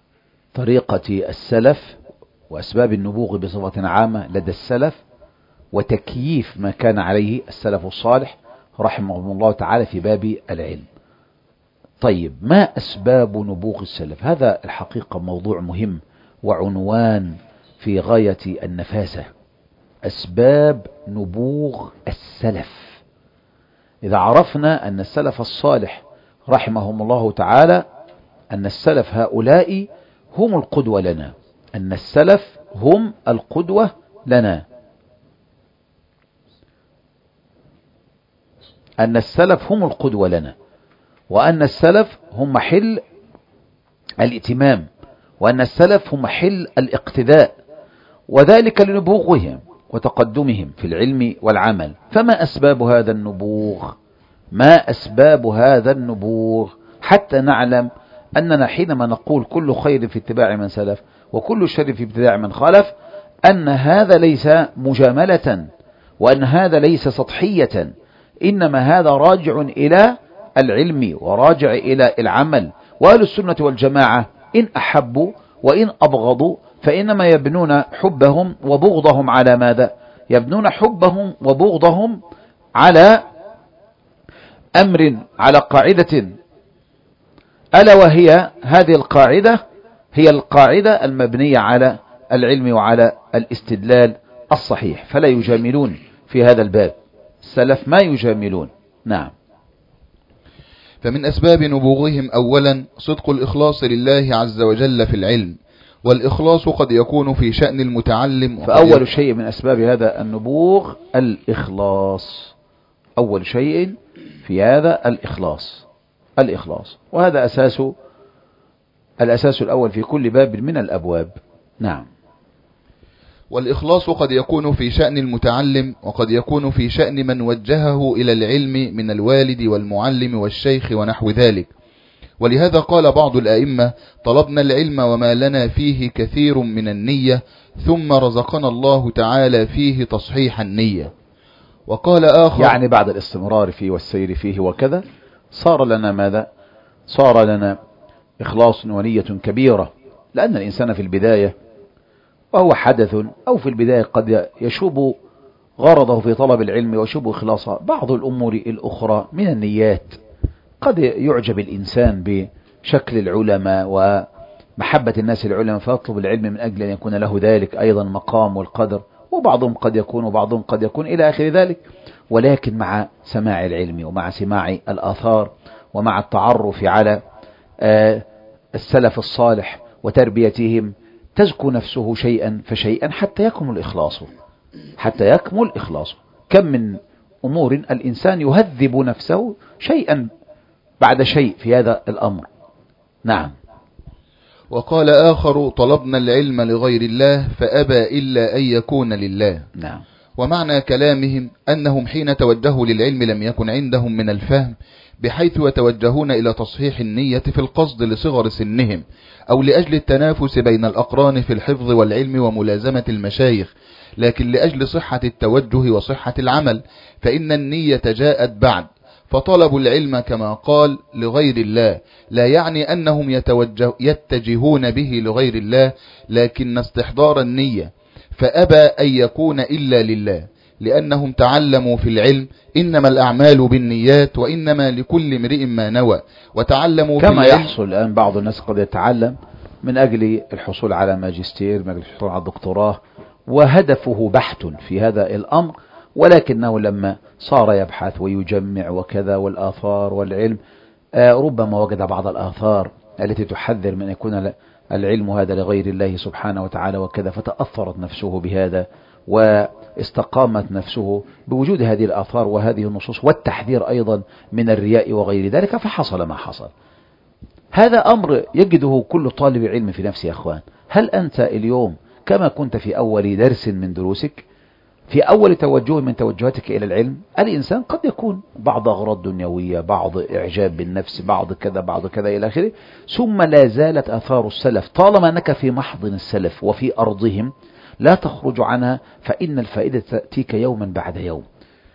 طريقة السلف وأسباب النبوغ بصفة عامة لدى السلف، وتكييف ما كان عليه السلف الصالح رحمهم الله تعالى في باب العلم. طيب، ما أسباب نبوغ السلف؟ هذا الحقيقة موضوع مهم وعنوان في غاية النفاسة. أسباب نبوغ السلف. إذا عرفنا أن السلف الصالح رحمهم الله تعالى، أن السلف هؤلاء هم القدوة لنا، أن السلف هم القدوة لنا، أن السلف هم القدوة لنا، وأن السلف هم محل الائتمام، وأن السلف هم محل الاقتداء، وذلك لنبوغهم وتقدمهم في العلم والعمل. فما أسباب هذا النبوغ؟ ما أسباب هذا النبوغ؟ حتى نعلم أننا حينما نقول كل خير في اتباع من سلف وكل شر في ابتداع من خالف، أن هذا ليس مجاملة، وأن هذا ليس سطحية، إنما هذا راجع إلى العلم وراجع إلى العمل. وأهل السنة والجماعة إن أحبوا وإن أبغضوا فإنما يبنون حبهم وبغضهم على ماذا؟ يبنون حبهم وبغضهم على أمر، على قاعدة، ألا وهي هذه القاعدة هي القاعدة المبنية على العلم وعلى الاستدلال الصحيح، فلا يجاملون في هذا الباب. السلف ما يجاملون. نعم. فمن أسباب نبوغهم أولا صدق الإخلاص لله عز وجل في العلم، والإخلاص قد يكون في شأن المتعلم. فأول شيء من أسباب هذا النبوغ الإخلاص. أول شيء في هذا الإخلاص، وهذا الأساس الأول في كل باب من الأبواب. نعم. والإخلاص قد يكون في شأن المتعلم، وقد يكون في شأن من وجهه إلى العلم من الوالد والمعلم والشيخ ونحو ذلك. ولهذا قال بعض الأئمة: طلبنا العلم وما لنا فيه كثير من النية، ثم رزقنا الله تعالى فيه تصحيح النية. وقال آخر: يعني بعد الاستمرار فيه والسير فيه وكذا صار لنا ماذا؟ صار لنا إخلاص ونية كبيرة، لأن الإنسان في البداية وهو حدث، أو في البداية قد يشوب غرضه في طلب العلم ويشوب إخلاصه بعض الأمور الأخرى من النيات. قد يعجب الإنسان بشكل العلماء ومحبة الناس العلماء فيطلب العلم من أجل أن يكون له ذلك أيضا مقام والقدر، وبعضهم قد يكون وبعضهم قد يكون إلى آخر ذلك. ولكن مع سماع العلم ومع سماع الآثار ومع التعرف على السلف الصالح وتربيتهم تزكو نفسه شيئا فشيئا حتى يكمل إخلاصه. كم من أمور الإنسان يهذب نفسه شيئا بعد شيء في هذا الأمر. نعم. وقال آخر: طلبنا العلم لغير الله فأبى إلا أن يكون لله. نعم. ومعنى كلامهم أنهم حين توجهوا للعلم لم يكن عندهم من الفهم بحيث يتوجهون إلى تصحيح النية في القصد لصغر سنهم، أو لأجل التنافس بين الأقران في الحفظ والعلم وملازمة المشايخ، لكن لأجل صحة التوجه وصحة العمل، فإن النية جاءت بعد. فطلبوا العلم كما قال لغير الله، لا يعني أنهم يتجهون به لغير الله، لكن استحضار النية. فأبى أن يكون إلا لله، لأنهم تعلموا في العلم إنما الأعمال بالنيات وإنما لكل امرئ ما نوى، وتعلموا كما يحصل الآن بعض الناس قد يتعلم من أجل الحصول على ماجستير، من أجل الحصول على دكتوراه، وهدفه بحث في هذا الأمر، ولكنه لما صار يبحث ويجمع وكذا والآثار والعلم ربما وجد بعض الآثار التي تحذر من أن يكون العلم هذا لغير الله سبحانه وتعالى وكذا، فتأثرت نفسه بهذا واستقامت نفسه بوجود هذه الآثار وهذه النصوص والتحذير أيضا من الرياء وغير ذلك، فحصل ما حصل. هذا أمر يجده كل طالب علم في نفسه. يا أخوان، هل أنت اليوم كما كنت في أول درس من دروسك، في أول توجه من توجهاتك إلى العلم؟ الإنسان قد يكون بعض أغراض دنيوية، بعض إعجاب بالنفس، بعض كذا بعض كذا إلى آخره، ثم لا زالت آثار السلف طالما أنك في محضن السلف وفي أرضهم لا تخرج عنها، فإن الفائدة تأتيك يوما بعد يوم.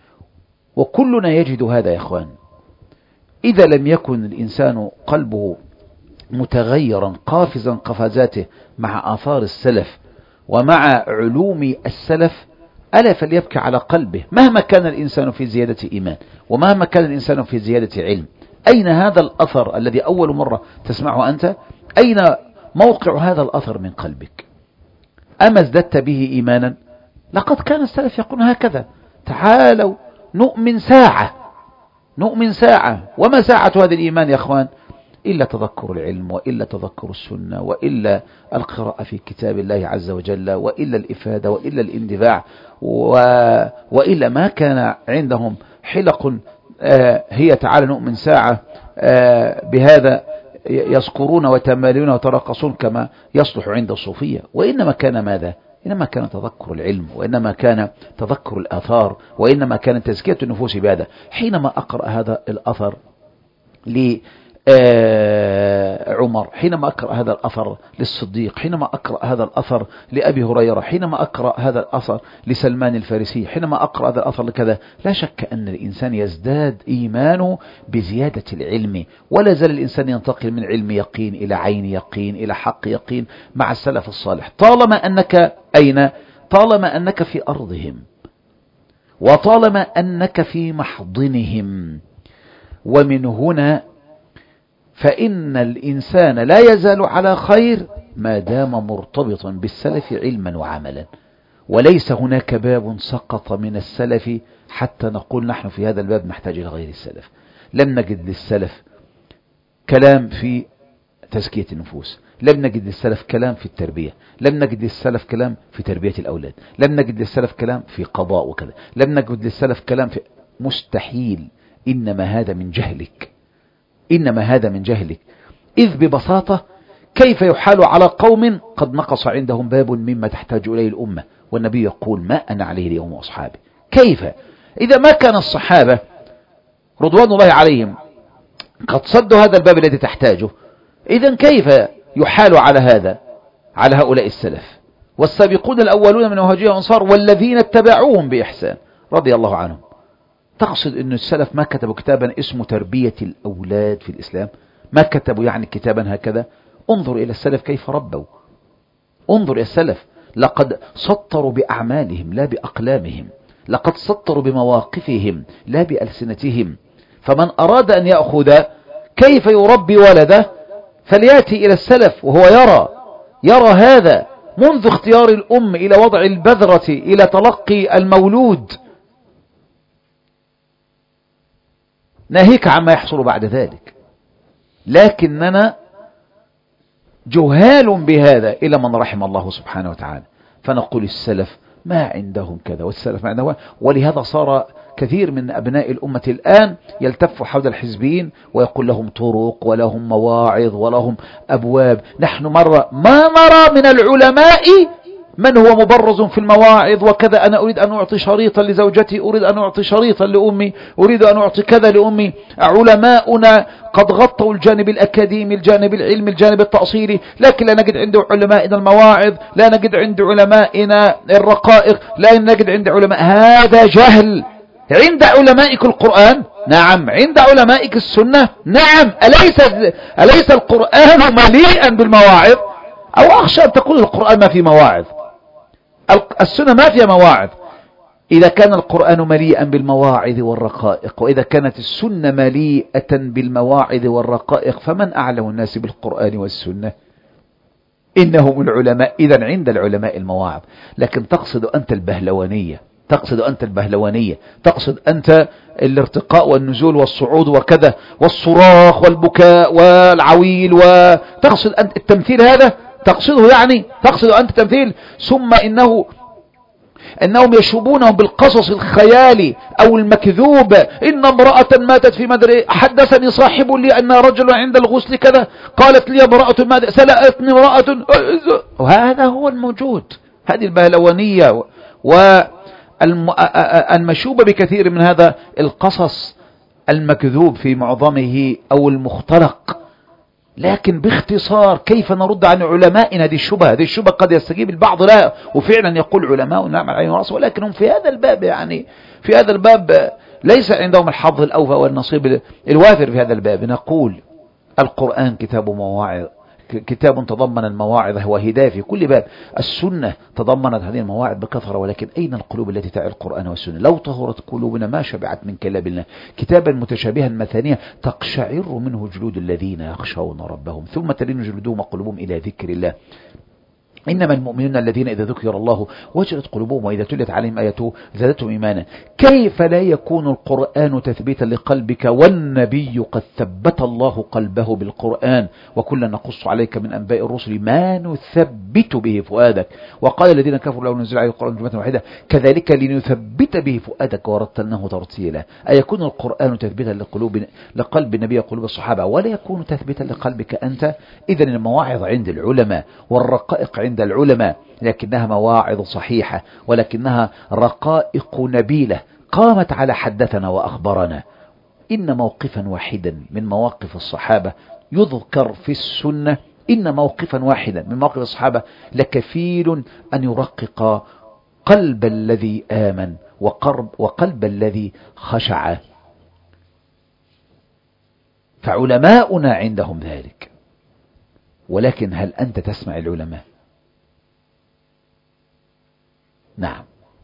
وكلنا يجد هذا يا أخوان. إذا لم يكن الإنسان قلبه متغيرا قافزا قفزاته مع آثار السلف ومع علوم السلف، ألا فليبكي على قلبه مهما كان الإنسان في زيادة إيمان ومهما كان الإنسان في زيادة علم. أين هذا الأثر الذي أول مرة تسمعه أنت؟ أين موقع هذا الأثر من قلبك؟ أما ازددت به إيمانا؟ لقد كان السلف يقولون هكذا: تعالوا نؤمن ساعة، نؤمن ساعة. وما ساعة هذا الإيمان يا أخوان؟ إلا تذكر العلم، وإلا تذكر السنة، وإلا القراءة في كتاب الله عز وجل، وإلا الإفادة، وإلا الاندفاع، وإلا ما كان عندهم حلق هي تعالى نؤمن ساعة بهذا يذكرون ويتمالون ويترقصون كما يصلح عند الصوفية. وإنما كان ماذا؟ إنما كان تذكر العلم، وإنما كان تذكر الآثار، وإنما كان تزكية النفوس بهذا. حينما أقرأ هذا الأثر لعمر، حينما أقرأ هذا الأثر للصديق، حينما أقرأ هذا الأثر لأبي هريرة، حينما أقرأ هذا الأثر لسلمان الفارسي، حينما أقرأ هذا الأثر لكذا، لا شك أن الإنسان يزداد إيمانه بزيادة العلم. ولا زال الإنسان ينتقل من علم يقين إلى عين يقين إلى حق يقين مع السلف الصالح، طالما أنك أين؟ طالما أنك في أرضهم، وطالما أنك في محضنهم. ومن هنا فإن الإنسان لا يزال على خير ما دام مرتبطا بالسلف علما وعملا. وليس هناك باب سقط من السلف حتى نقول نحن في هذا الباب نحتاج إلى غير السلف. لم نجد للسلف كلام في تزكية النفوس، لم نجد للسلف كلام في التربية، لم نجد للسلف كلام في تربية الأولاد، لم نجد للسلف كلام في قضاء وكذا، لم نجد للسلف كلام في مستحيل. إنما هذا من جهلك، إنما هذا من جهلك. إذ ببساطة كيف يحال على قوم قد نقص عندهم باب مما تحتاج إليه الأمة، والنبي يقول ما أنا عليه اليوم وأصحابي. كيف إذا ما كان الصحابة رضوان الله عليهم قد صدوا هذا الباب الذي تحتاجه؟ إذن كيف يحال على هذا، على هؤلاء السلف والسابقون الأولون من المهاجرين والأنصار والذين اتبعوهم بإحسان رضي الله عنهم؟ تقصد أن السلف ما كتبوا كتابا اسمه تربية الأولاد في الإسلام؟ ما كتبوا يعني كتابا هكذا؟ انظر إلى السلف كيف ربوا، انظر إلى السلف. لقد سطروا بأعمالهم لا بأقلامهم، لقد سطروا بمواقفهم لا بألسنتهم. فمن أراد أن يأخذ كيف يربي ولده فليأتي إلى السلف، وهو يرى هذا منذ اختيار الأم إلى وضع البذرة إلى تلقي المولود، ناهيك عما يحصل بعد ذلك. لكننا جهال بهذا إلى من رحم الله سبحانه وتعالى، فنقول السلف ما عندهم كذا والسلف ما عندهم. ولهذا صار كثير من أبناء الأمة الآن يلتف حول الحزبين ويقول لهم طرق ولهم مواعظ ولهم أبواب. نحن مرة ما نرى من العلماء من هو مبرز في المواعظ وكذا، أنا أريد أن أعطي شريطا لزوجتي، أريد أن أعطي شريطا لأمي، أريد أن أعطي كذا لأمي. علماؤنا قد غطوا الجانب الأكاديمي، الجانب العلمي، الجانب التأصيلي، لكن لا نجد عند علمائنا المواعظ، لا نجد عند علمائنا الرقائق، لا نجد عند علماء. هذا جهل. عند علمائك القرآن؟ نعم. عند علمائك السنة؟ نعم. أليس القرآن مليئا بالمواعظ؟ أو أخشى أن تقول القرآن ما في مواعظ، السنة ما فيها مواعظ. إذا كان القرآن مليئا بالمواعظ والرقائق، وإذا كانت السنة مليئة بالمواعظ والرقائق، فمن أعلم الناس بالقرآن والسنة؟ إنهم العلماء. إذن عند العلماء المواعظ. لكن تقصد أنت البهلوانية، تقصد أنت البهلوانية، تقصد أنت الارتقاء والنزول والصعود وكذا والصراخ والبكاء والعويل، وتقصد أنت التمثيل هذا؟ تقصده يعني؟ تقصد أنت تمثيل؟ ثم إنهم يشوبونهم بالقصص الخيالي أو المكذوب. إن امرأة ماتت في مدري، حدثني صاحب لي أن رجل عند الغسل كذا، قالت لي امرأة ماتت، سلأتني امرأة. وهذا هو الموجود. هذه البهلوانية والمشوبة بكثير من هذا القصص المكذوب في معظمه أو المختلق. لكن باختصار كيف نرد عن علمائنا هذه الشبهة؟ هذه الشبهة قد يستجيب البعض لا، وفعلا يقول علماء نعم العين والرأس، ولكنهم في هذا الباب يعني في هذا الباب ليس عندهم الحظ الأوفى والنصيب الوافر في هذا الباب. نقول القرآن كتاب مواعظ، كتاب تضمن المواعظ وهداية في كل باب. السنة تضمنت هذه المواعظ بكثرة، ولكن أين القلوب التي تعي القرآن والسنة؟ لو طهرت قلوبنا ما شبعت من كلام الله. كتابا متشابها مثانيا تقشعر منه جلود الذين يخشون ربهم ثم تلين جلودهم وقلوبهم إلى ذكر الله. إنما المؤمنون الذين إذا ذكر الله وجلت قلوبهم وإذا تليت عليهم آياته زادتهم إيمانا. كيف لا يكون القرآن تثبيتا لقلبك والنبي قد ثبت الله قلبه بالقرآن؟ وكلا نقص عليك من أنباء الرسل ما نثبت به فؤادك. وقال الذين كفروا لو نزل عليه القرآن جملة واحدة كذلك لنثبت به فؤادك ورتلناه ترتيلا. أيكون القرآن تثبيتا لقلب النبي وقلوب الصحابة ولا يكون تثبيتا لقلبك أنت؟ إذن المواعظ عند العلماء والرقائق عند العلماء، لكنها مواعظ صحيحة ولكنها رقائق نبيلة قامت على حدثنا وأخبرنا. إن موقفا واحدا من مواقف الصحابة يذكر في السنة، إن موقفا واحدا من مواقف الصحابة لكفيل أن يرقق قلب الذي آمن وقلب الذي خشع. فعلماؤنا عندهم ذلك، ولكن هل أنت تسمع العلماء؟ نعم.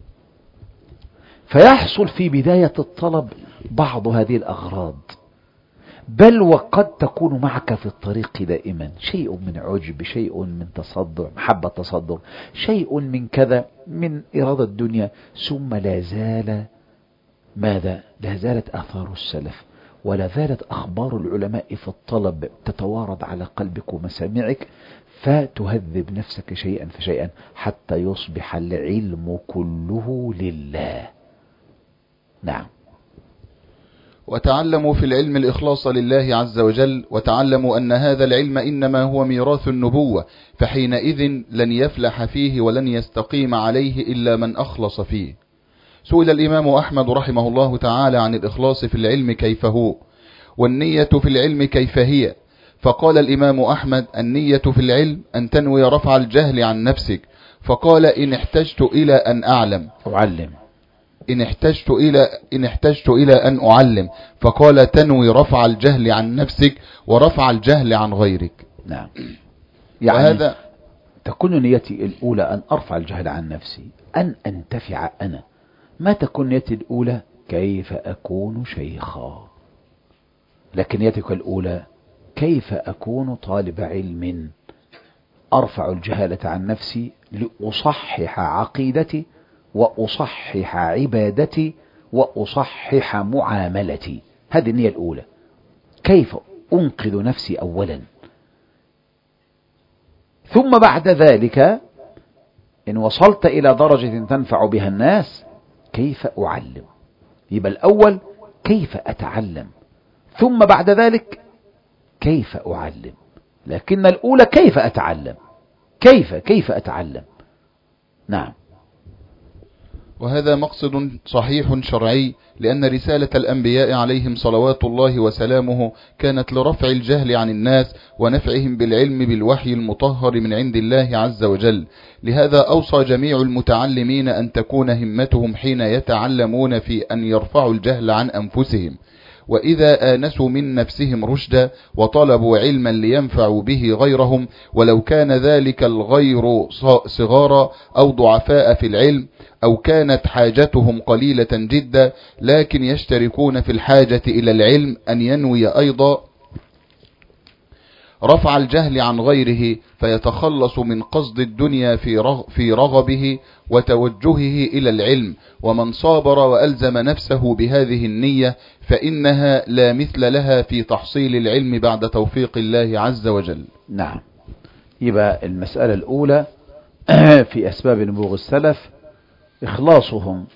فيحصل في بداية الطلب بعض هذه الأغراض، بل وقد تكون معك في الطريق دائما شيء من عجب، شيء من تصدر، محبة تصدر، شيء من كذا، من إرادة الدنيا، ثم لا زال ماذا؟ لا زالت آثار السلف ولا زالت أخبار العلماء في الطلب تتوارد على قلبك ومسامعك، فتهذب نفسك شيئا فشيئا حتى يصبح العلم كله لله. نعم. وتعلموا في العلم الإخلاص لله عز وجل، وتعلموا أن هذا العلم إنما هو ميراث النبوة، فحينئذ لن يفلح فيه ولن يستقيم عليه إلا من أخلص فيه. سئل الإمام أحمد رحمه الله تعالى عن الإخلاص في العلم كيف هو، والنية في العلم كيف هي، فقال الإمام أحمد: النية في العلم أن تنوي رفع الجهل عن نفسك. فقال: إن احتجت إلى أن أعلم أعلم. إن احتجت إلى أن أعلم. فقال: تنوي رفع الجهل عن نفسك ورفع الجهل عن غيرك. نعم. يعني وهذا تكون نيتي الأولى أن أرفع الجهل عن نفسي، أن أنتفع أنا. ما تكون نيتي الأولى كيف أكون شيخا، لكن نيتك الأولى كيف أكون طالب علم، أرفع الجهالة عن نفسي لأصحح عقيدتي وأصحح عبادتي وأصحح معاملتي. هذه النية الأولى. كيف أنقذ نفسي أولا، ثم بعد ذلك إن وصلت إلى درجة تنفع بها الناس كيف أعلم. يبقى الأول كيف أتعلم، ثم بعد ذلك كيف أعلم. لكن الأولى كيف أتعلم، كيف أتعلم. نعم. وهذا مقصد صحيح شرعي، لأن رسالة الأنبياء عليهم صلوات الله وسلامه كانت لرفع الجهل عن الناس ونفعهم بالعلم بالوحي المطهر من عند الله عز وجل. لهذا أوصى جميع المتعلمين أن تكون همتهم حين يتعلمون في أن يرفعوا الجهل عن أنفسهم، وإذا آنسوا من نفسهم رشدا وطلبوا علما لينفعوا به غيرهم، ولو كان ذلك الغير صغارا أو ضعفاء في العلم، أو كانت حاجتهم قليلة جدا، لكن يشتركون في الحاجة إلى العلم، أن ينوي أيضا رفع الجهل عن غيره، فيتخلص من قصد الدنيا في رغبه وتوجهه إلى العلم. ومن صابر وألزم نفسه بهذه النية فإنها لا مثل لها في تحصيل العلم بعد توفيق الله عز وجل. نعم. يبقى المسألة الأولى في أسباب نبوغ السلف إخلاصهم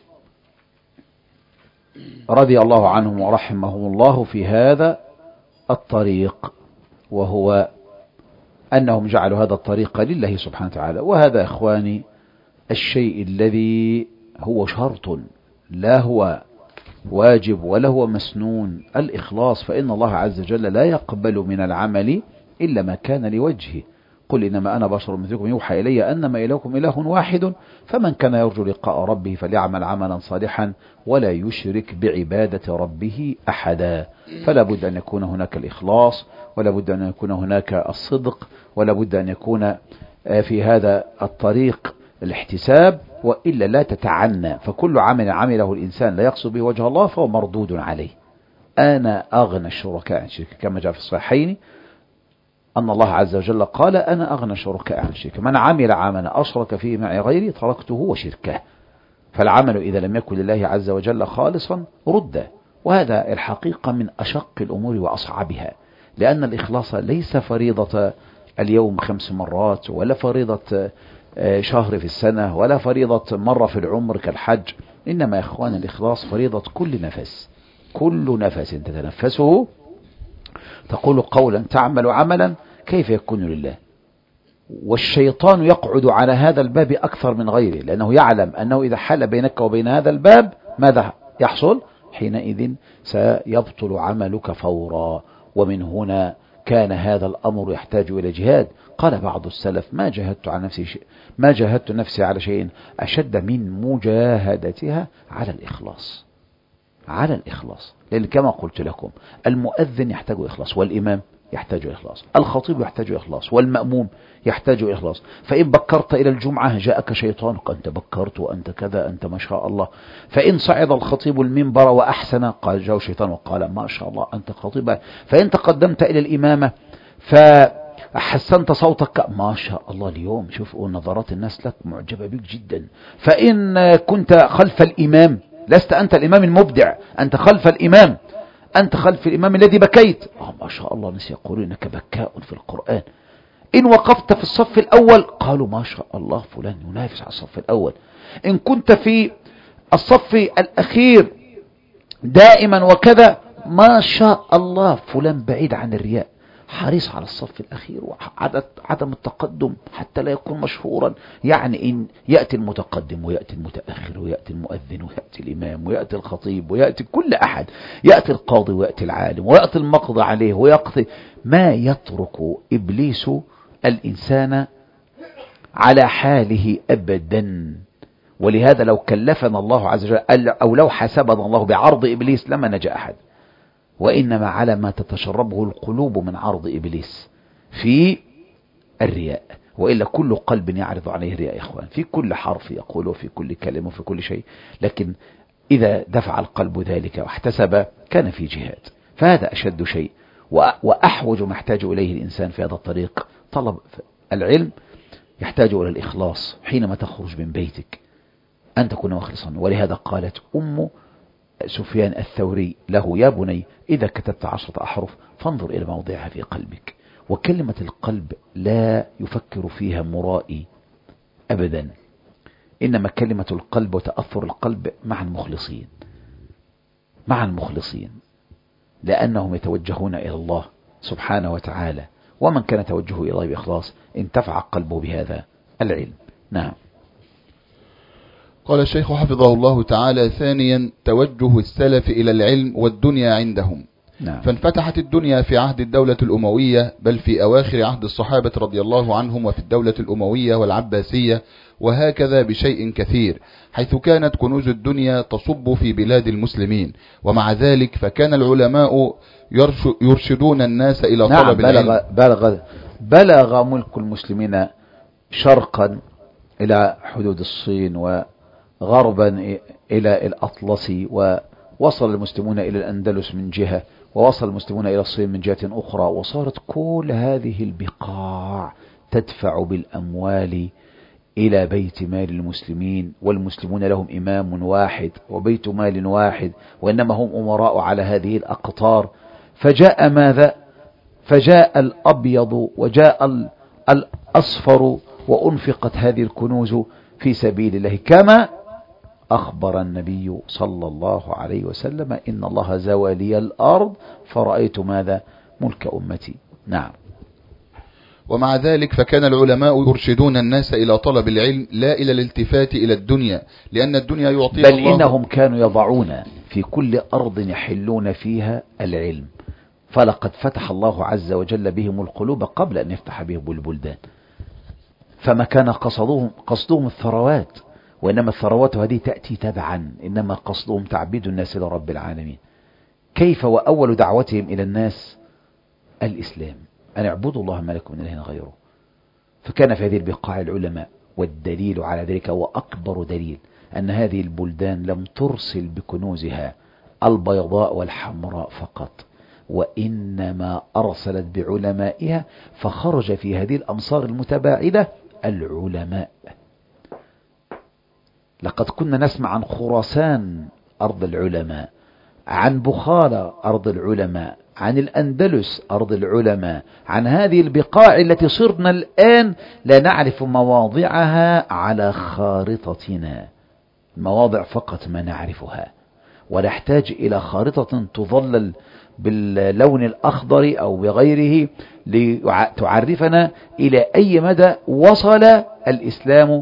رضي الله عنهم ورحمهم الله في هذا الطريق، وهو أنهم جعلوا هذا الطريق لله سبحانه وتعالى. وهذا إخواني الشيء الذي هو شرط، لا هو واجب ولا هو مسنون، الإخلاص. فإن الله عز وجل لا يقبل من العمل إلا ما كان لوجهه، قل إنما أنا بشر مثلكم يوحى إلي أنما إلهكم إله واحد فمن كان يرجو لقاء ربه فليعمل عملا صالحا ولا يشرك بعبادة ربه أحدا. فلا بد أن يكون هناك الإخلاص، ولا بد أن يكون هناك الصدق، ولا بد أن يكون في هذا الطريق الاحتساب، وإلا لا تتعنى. فكل عمل عمله الإنسان لا يقصد به وجه الله فهو مردود عليه. أنا أغنى الشركاء عن الشرك، كما جاء في الصحيحين أن الله عز وجل قال أنا أغنى الشركاء عن الشرك، من عمل عملا أشرك فيه معي غيري تركته وشركه. فالعمل إذا لم يكن لله عز وجل خالصا رد، وهذا الحقيقة من أشق الأمور وأصعبها، لأن الإخلاص ليس فريضة اليوم 5 مرات، ولا فريضة شهر في السنة، ولا فريضة مرة في العمر كالحج. إنما يا إخوان الإخلاص فريضة كل نفس، كل نفس تتنفسه تقول قولا تعمل عملا كيف يكون لله. والشيطان يقعد على هذا الباب أكثر من غيره، لأنه يعلم أنه إذا حل بينك وبين هذا الباب ماذا يحصل؟ حينئذ سيبطل عملك فورا. ومن هنا كان هذا الأمر يحتاج إلى جهاد. قال بعض السلف ما جاهدت نفسي على شيء أشد من مجاهدتها على الإخلاص. على الإخلاص، لأن كما قلت لكم المؤذن يحتاج إخلاص، والإمام يحتاج إخلاص، الخطيب يحتاج إخلاص، والمأموم يحتاج إخلاص. فإن بكرت إلى الجمعة جاءك شيطانك أنت بكرت وأنت كذا أنت ما شاء الله. فإن صعد الخطيب المنبر وأحسن قال جاء شيطان وقال ما شاء الله أنت خطيب. فإن تقدمت إلى الإمامة فحسنت صوتك ما شاء الله اليوم شوف نظرات الناس لك معجبة بك جدا. فإن كنت خلف الإمام لست أنت الإمام المبدع، أنت خلف الإمام، أنت خلف الإمام الذي بكيت ما شاء الله الناس يقولون إنك بكاء في القرآن. إن وقفت في الصف الأول قالوا ما شاء الله فلان ينافس على الصف الأول. إن كنت في الصف الأخير دائما وكذا ما شاء الله فلان بعيد عن الرياء حريص على الصف الأخير وعدم التقدم حتى لا يكون مشهورا. يعني إن يأتي المتقدم ويأتي المتأخر ويأتي المؤذن ويأتي الإمام ويأتي الخطيب ويأتي كل أحد، يأتي القاضي ويأتي العالم ويأتي المقضى عليه ويقضي، ما يترك إبليس الإنسان على حاله أبدا. ولهذا لو كلفنا الله عز وجل أو لو حسبنا الله بعرض إبليس لما نجا أحد، وإنما على ما تتشربه القلوب من عرض إبليس في الرياء. وإلا كل قلب يعرض عليه الرياء يا إخوان، في كل حرف يقوله في كل كلمة وفي كل شيء. لكن إذا دفع القلب ذلك واحتسب كان في جهاد. فهذا أشد شيء وأحوج ما يحتاج إليه الإنسان في هذا الطريق. طلب العلم يحتاج إلى الإخلاص حينما تخرج من بيتك أن تكون مخلصا. ولهذا قالت أم سفيان الثوري له يا بني إذا كتبت 10 أحرف فانظر إلى موضعها في قلبك. وكلمة القلب لا يفكر فيها مرائي أبدا، إنما كلمة القلب وتأثر القلب مع المخلصين، مع المخلصين، لأنهم يتوجهون إلى الله سبحانه وتعالى. ومن كان توجهه إلى الله بإخلاص انتفع قلبه بهذا العلم. نعم. قال الشيخ حفظه الله تعالى: ثانيا توجه السلف إلى العلم والدنيا عندهم. نعم. فانفتحت الدنيا في عهد الدولة الأموية، بل في أواخر عهد الصحابة رضي الله عنهم، وفي الدولة الأموية والعباسية، وهكذا بشيء كثير، حيث كانت كنوز الدنيا تصب في بلاد المسلمين. ومع ذلك فكان العلماء يرشدون الناس إلى طلب العلم. بلغ ملك المسلمين شرقا إلى حدود الصين وغربا إلى الأطلسي، ووصل المسلمون إلى الأندلس من جهة، ووصل المسلمون إلى الصين من جهة أخرى. وصارت كل هذه البقاع تدفع بالأموال إلى بيت مال المسلمين، والمسلمون لهم إمام واحد وبيت مال واحد، وإنما هم أمراء على هذه الأقطار. فجاء ماذا؟ فجاء الأبيض وجاء الأصفر، وأنفقت هذه الكنوز في سبيل الله، كما أخبر النبي صلى الله عليه وسلم: إن الله زوى لي الأرض فرأيت ماذا؟ ملك أمتي. نعم. ومع ذلك فكان العلماء يرشدون الناس إلى طلب العلم لا إلى الالتفات إلى الدنيا، لأن الدنيا يعطيها الله. بل إنهم كانوا يضعون في كل أرض يحلون فيها العلم، فلقد فتح الله عز وجل بهم القلوب قبل أن يفتح بهم البلدان. فما كان قصدهم الثروات، وإنما الثروات هذه تأتي تبعا، إنما قصدهم تعبيد الناس لرب العالمين. كيف وأول دعوتهم إلى الناس الإسلام، أن اعبدوا الله ما لكم من إله غيره. فكان في هذه البقاع العلماء، والدليل على ذلك وأكبر دليل أن هذه البلدان لم ترسل بكنوزها البيضاء والحمراء فقط، وإنما أرسلت بعلمائها، فخرج في هذه الأمصار المتباعدة العلماء. لقد كنا نسمع عن خراسان أرض العلماء، عن بخارى أرض العلماء، عن الأندلس أرض العلماء، عن هذه البقاع التي صرنا الآن لا نعرف مواضعها على خارطتنا، المواضع فقط ما نعرفها، ونحتاج إلى خارطة تظلل باللون الأخضر أو بغيره لتعرفنا إلى أي مدى وصل الإسلام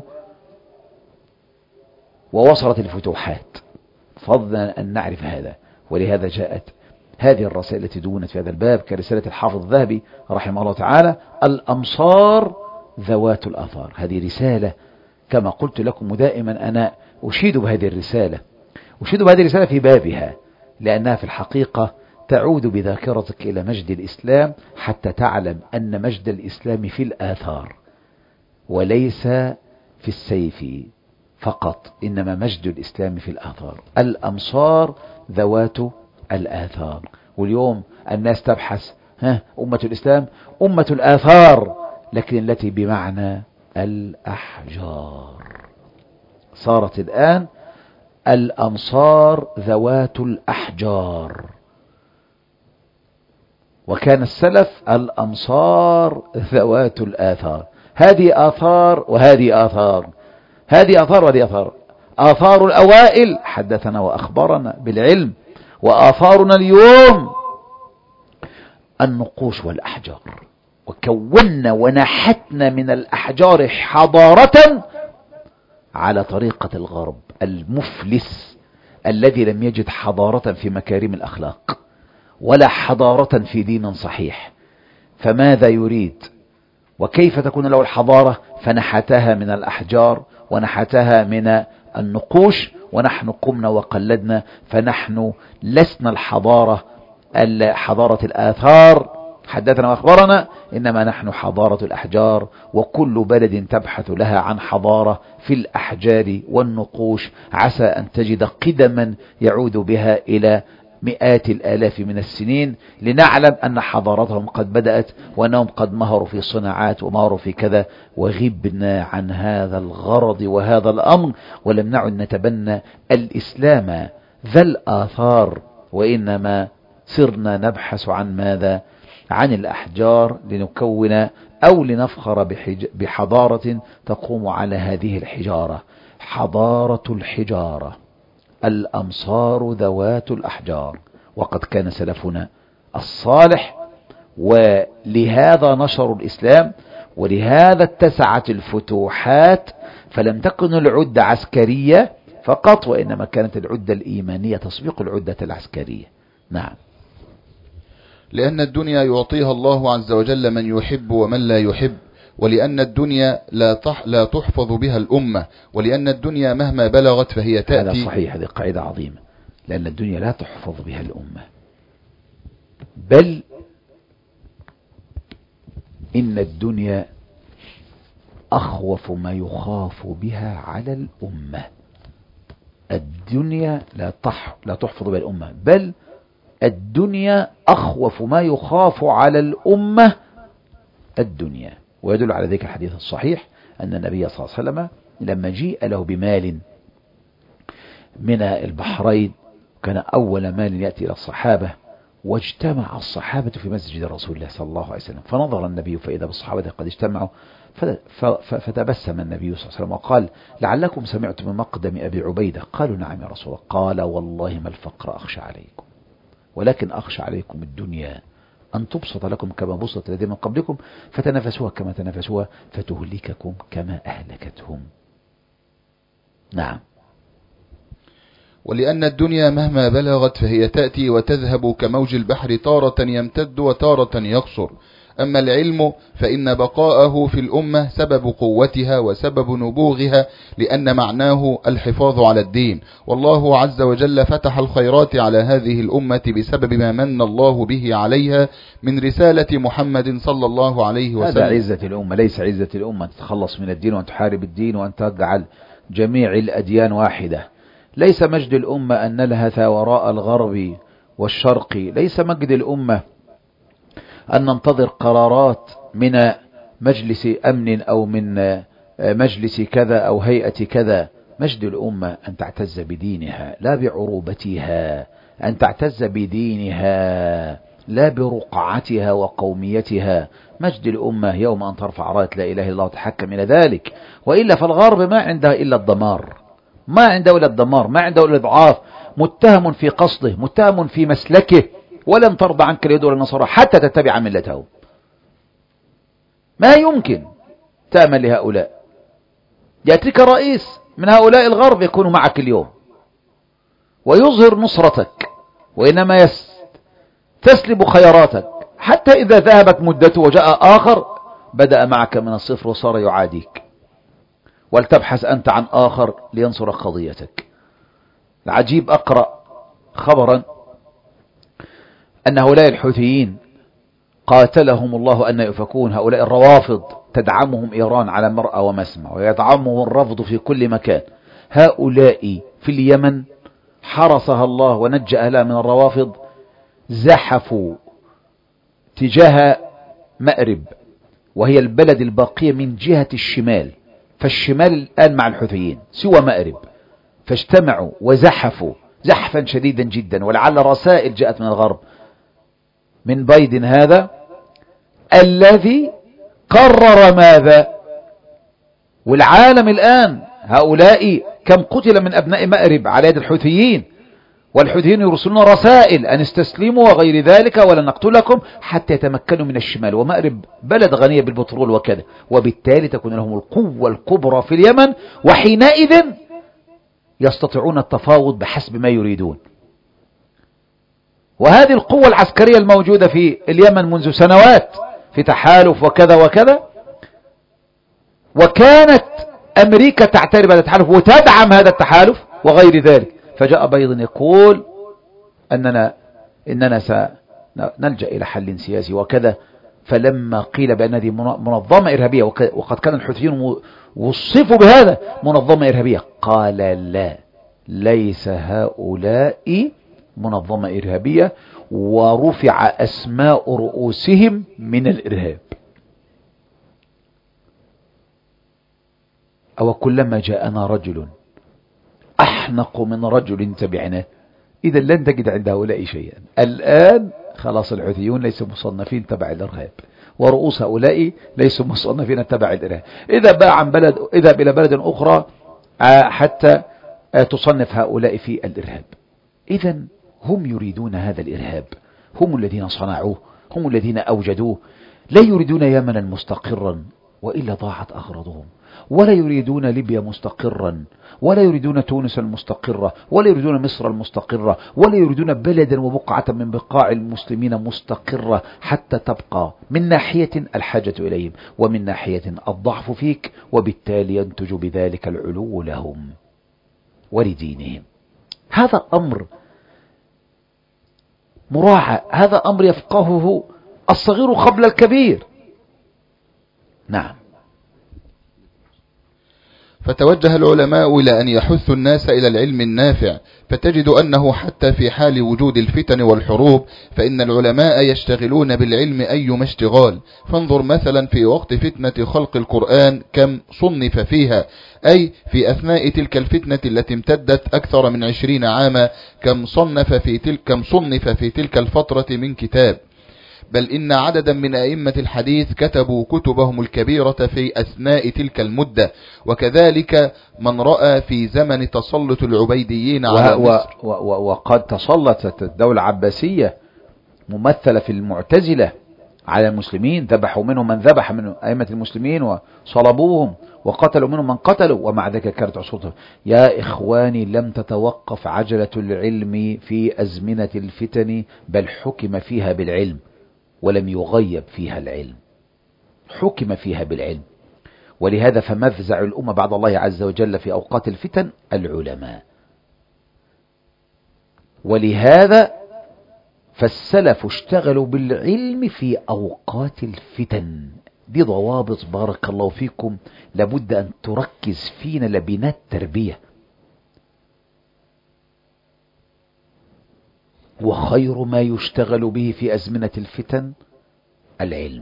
ووصلت الفتوحات، فضلا أن نعرف هذا. ولهذا جاءت هذه الرسائل التي دونت في هذا الباب كرسالة الحافظ الذهبي رحمه الله تعالى: الأمصار ذوات الآثار. هذه رسالة كما قلت لكم دائما أنا أشيد بهذه الرسالة في بابها، لأنها في الحقيقة تعود بذاكرتك إلى مجد الإسلام، حتى تعلم أن مجد الإسلام في الآثار وليس في السيف فقط، إنما مجد الإسلام في الآثار. الأمصار ذوات الآثار. واليوم الناس تبحث أمة الإسلام أمة الآثار، لكن التي بمعنى الأحجار. صارت الآن الأمصار ذوات الأحجار، وكان السلف الأمصار ذوات الآثار. هذه آثار وهذه آثار، هذه آثار وهذه آثار. آثار الأوائل حدثنا وأخبرنا بالعلم، وآثارنا اليوم النقوش والأحجار، وكونا ونحتنا من الأحجار حضارة على طريقة الغرب المفلس الذي لم يجد حضارة في مكارم الأخلاق ولا حضارة في دين صحيح. فماذا يريد وكيف تكون له الحضارة؟ فنحتها من الأحجار ونحتها من النقوش، ونحن قمنا وقلدنا، فنحن لسنا حضارة الآثار حدثنا وأخبرنا، إنما نحن حضارة الأحجار. وكل بلد تبحث لها عن حضارة في الأحجار والنقوش، عسى أن تجد قدما يعود بها إلى مئات الآلاف من السنين، لنعلم أن حضارتهم قد بدأت، وأنهم قد مهروا في صناعات ومهروا في كذا، وغبنا عن هذا الغرض وهذا الأمر، ولم نعد نتبنى الإسلام ذا الآثار، وإنما صرنا نبحث عن ماذا؟ عن الأحجار، لنكون أو لنفخر بحضارة تقوم على هذه الحجارة. حضارة الحجارة، الأمصار ذوات الأحجار. وقد كان سلفنا الصالح، ولهذا نشروا الإسلام، ولهذا اتسعت الفتوحات، فلم تكن العدة عسكرية فقط، وإنما كانت العدة الإيمانية تسبق العدة العسكرية. نعم. لأن الدنيا يعطيها الله عز وجل من يحب ومن لا يحب، ولأن الدنيا لا تحفظ بها الأمة، ولأن الدنيا مهما بلغت فهي تأتي. هذا صحيح، هذه قاعدة عظيمة. لأن الدنيا لا تحفظ بها الأمة، بل إن الدنيا أخوف ما يخاف بها على الأمة. الدنيا لا تحفظ بها الأمة، بل الدنيا أخوف ما يخاف على الأمة الدنيا. ويدل على ذلك الحديث الصحيح أن النبي صلى الله عليه وسلم لما جيء له بمال من البحرين، كان أول مال يأتي إلى الصحابة، واجتمع الصحابة في مسجد رسول الله صلى الله عليه وسلم، فنظر النبي فإذا بالصحابة قد اجتمعوا، فتبسم النبي صلى الله عليه وسلم وقال: لعلكم سمعتم من مقدم أبي عبيدة؟ قالوا: نعم يا رسول الله. قال: والله ما الفقر أخشى عليكم، ولكن أخشى عليكم الدنيا، أن تبسط لكم كما بسطت الذين من قبلكم، فتنافسوها كما تنافسوها، فتهلككم كما أهلكتهم. نعم. ولأن الدنيا مهما بلغت فهي تأتي وتذهب كموج البحر، تارة يمتد وتارة يقصر. أما العلم فإن بقاءه في الأمة سبب قوتها وسبب نبوغها، لأن معناه الحفاظ على الدين. والله عز وجل فتح الخيرات على هذه الأمة بسبب ما من الله به عليها من رسالة محمد صلى الله عليه وسلم. هذا عزة الأمة، ليس عزة الأمة أن تتخلص من الدين وأن تحارب الدين وأن تجعل جميع الأديان واحدة. ليس مجد الأمة أن نلهث وراء الغرب والشرق. ليس مجد الأمة أن ننتظر قرارات من مجلس أمن أو من مجلس كذا أو هيئة كذا. مجد الأمة أن تعتز بدينها لا بعروبتها، أن تعتز بدينها لا برقعتها وقوميتها. مجد الأمة يوم أن ترفع راية لا إله إلا الله وتحكم إلى ذلك. وإلا فالغرب ما عنده إلا الدمار، ما عنده إلا الدمار، ما عنده إلا الإضعاف. متهم في قصده، متهم في مسلكه. ولن ترضى عنك اليهود ولا النصارى حتى تتبع ملتهم. ما يمكن تأمل لهؤلاء. يأتيك رئيس من هؤلاء الغرب يكون معك اليوم ويظهر نصرتك، وإنما تسلب خيراتك، حتى إذا ذهبت مدته وجاء آخر بدأ معك من الصفر وصار يعاديك، ولتبحث أنت عن آخر لينصر قضيتك. العجيب أقرأ خبرا أن هؤلاء الحوثيين قاتلهم الله أن يفكون. هؤلاء الروافض تدعمهم إيران على مرأى ومسمع، ويدعمهم الرفض في كل مكان. هؤلاء في اليمن حرسها الله ونجى أهلها من الروافض، زحفوا تجاه مأرب، وهي البلد الباقية من جهة الشمال. فالشمال الآن مع الحوثيين سوى مأرب، فاجتمعوا وزحفوا زحفا شديدا جدا. ولعل رسائل جاءت من الغرب، من بايدن هذا الذي قرر ماذا. والعالم الآن هؤلاء كم قتل من أبناء مأرب على يد الحوثيين، والحوثيين يرسلون رسائل أن استسلموا وغير ذلك ولا نقتلكم حتى يتمكنوا من الشمال. ومأرب بلد غنية بالبترول وكذا، وبالتالي تكون لهم القوة الكبرى في اليمن، وحينئذ يستطيعون التفاوض بحسب ما يريدون. وهذه القوة العسكرية الموجودة في اليمن منذ سنوات في تحالف وكذا وكذا، وكانت أمريكا تعترف هذا التحالف وتدعم هذا التحالف وغير ذلك. فجاء بايدن يقول إننا سنلجأ إلى حل سياسي وكذا. فلما قيل بأن هذه منظمة إرهابية، وقد كان الحوثيين وصفوا بهذا منظمة إرهابية، قال لا، ليس هؤلاء منظمة إرهابية، ورفع أسماء رؤوسهم من الإرهاب. أو كلما جاءنا رجل أحنق من رجل تبعناه. إذا لن تجد عند هؤلاء شيئا. الآن خلاص الحوثيون ليسوا مصنفين تبع الإرهاب، ورؤوس هؤلاء ليسوا مصنفين تبع الإرهاب. إذا باع عن بلد اذهب إلى بلد أخرى حتى تصنف هؤلاء في الإرهاب. إذا هم يريدون هذا الإرهاب، هم الذين صنعوه، هم الذين أوجدوه. لا يريدون يمنا مستقرا وإلا ضاعت أغراضهم، ولا يريدون ليبيا مستقرا، ولا يريدون تونس المستقرة، ولا يريدون مصر المستقرة، ولا يريدون بلدا وبقعة من بقاع المسلمين مستقرة حتى تبقى من ناحية الحاجة إليهم، ومن ناحية الضعف فيك، وبالتالي ينتج بذلك العلو لهم ولدينهم. هذا أمر مراعى، هذا أمر يفقهه الصغير قبل الكبير. نعم. فتوجه العلماء إلى أن يحثوا الناس إلى العلم النافع، فتجد أنه حتى في حال وجود الفتن والحروب فإن العلماء يشتغلون بالعلم أيما اشتغال. فانظر مثلا في وقت فتنة خلق القرآن كم صنف فيها، أي في أثناء تلك الفتنة التي امتدت أكثر من 20 عاما كم صنف في تلك الفترة من كتاب. بل إن عددا من أئمة الحديث كتبوا كتبهم الكبيرة في أثناء تلك المدة، وكذلك من رأى في زمن تسلط العبيديين على مصر. وقد تسلطت الدولة العباسية ممثلة في المعتزلة على المسلمين، ذبحوا منهم من ذبح من أئمة المسلمين وصلبوهم، وقتلوا منهم من قتلوا، ومع ذلك كانت عصوتهم. يا إخواني لم تتوقف عجلة العلم في أزمنة الفتن، بل حكم فيها بالعلم. ولم يغيب فيها العلم، حكم فيها بالعلم. ولهذا فمفزع الأمة بعد الله عز وجل في أوقات الفتن العلماء. ولهذا فالسلف اشتغلوا بالعلم في أوقات الفتن. دي ضوابط بارك الله فيكم لابد أن تركز فينا لبنات تربية. وخير ما يشتغل به في أزمنة الفتن العلم.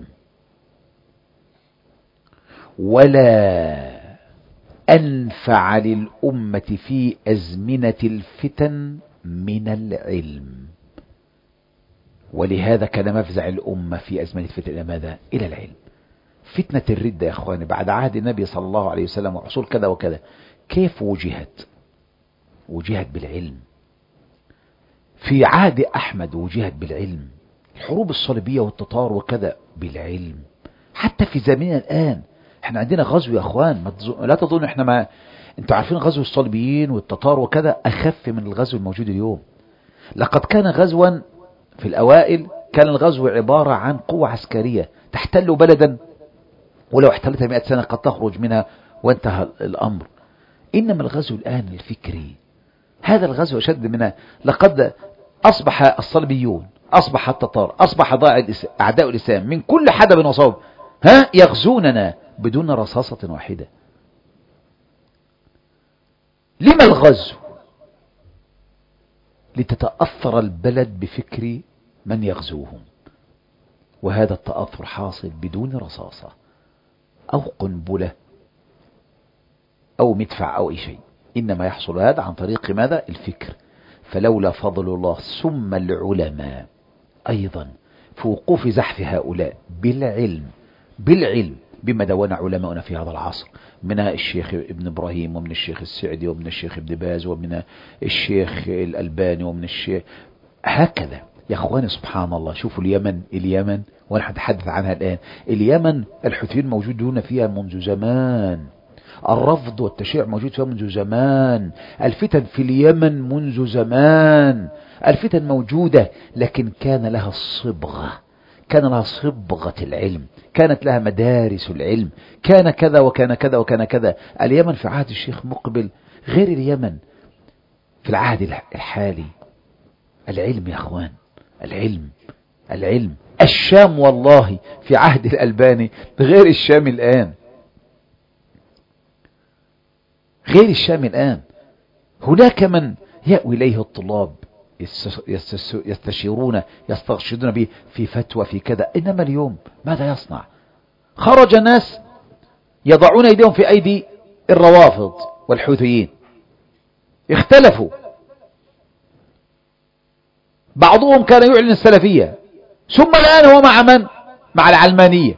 ولا أنفع للأمة في أزمنة الفتن من العلم. ولهذا كان مفزع الأمة في أزمنة الفتن إلى ماذا؟ إلى العلم. فتنة الردة يا أخواني بعد عهد النبي صلى الله عليه وسلم وحصول كذا وكذا كيف وجهت؟ وجهت بالعلم. في عهد أحمد وجهت بالعلم. الحروب الصليبية والتتار وكذا بالعلم. حتى في زماننا الآن احنا عندنا غزو يا أخوان، لا تظن احنا ما انتوا عارفين غزو الصليبيين والتتار وكذا أخف من الغزو الموجود اليوم. لقد كان غزوا في الأوائل كان الغزو عبارة عن قوة عسكرية تحتل بلدا ولو احتلتها 100 سنة قد تخرج منها وانتهى الأمر. إنما الغزو الآن الفكري هذا الغزو أشد منها. لقد أصبح الصليبيون، أصبح التتار، أصبح أعداء الإسلام من كل حدب وصوب يغزوننا بدون رصاصة واحدة. لما الغزو؟ لتتأثر البلد بفكر من يغزوهم، وهذا التأثر حاصل بدون رصاصة أو قنبلة أو مدفع أو أي شيء، إنما يحصل هذا عن طريق ماذا؟ الفكر. فلولا فضل الله ثم العلماء أيضا في وقوف زحف هؤلاء بالعلم بما دون علماؤنا في هذا العصر من الشيخ ابن إبراهيم ومن الشيخ السعدي ومن الشيخ ابن باز ومن الشيخ الألباني ومن الشيخ هكذا. يا أخواني سبحان الله، شوفوا اليمن ونحن نتحدث عنها الآن. اليمن الحوثيين موجودون فيها منذ زمان، الرفض والتشيع موجود فيها منذ زمان، الفتن في اليمن منذ زمان، الفتن موجودة، لكن كان لها الصبغة، كان لها صبغة العلم، كانت لها مدارس العلم، كان كذا وكان كذا وكان كذا. اليمن في عهد الشيخ مقبل غير اليمن في العهد الحالي. العلم يا أخوان، العلم. الشام والله في عهد الألباني غير الشام الآن، غير الشام الآن. هناك من يأوي إليه الطلاب يستشيرون يسترشدون به في فتوى في كذا. إنما اليوم ماذا يصنع؟ خرج ناس يضعون أيديهم في أيدي الروافض والحوثيين، اختلفوا. بعضهم كان يعلن السلفية ثم الآن هو مع من؟ مع العلمانية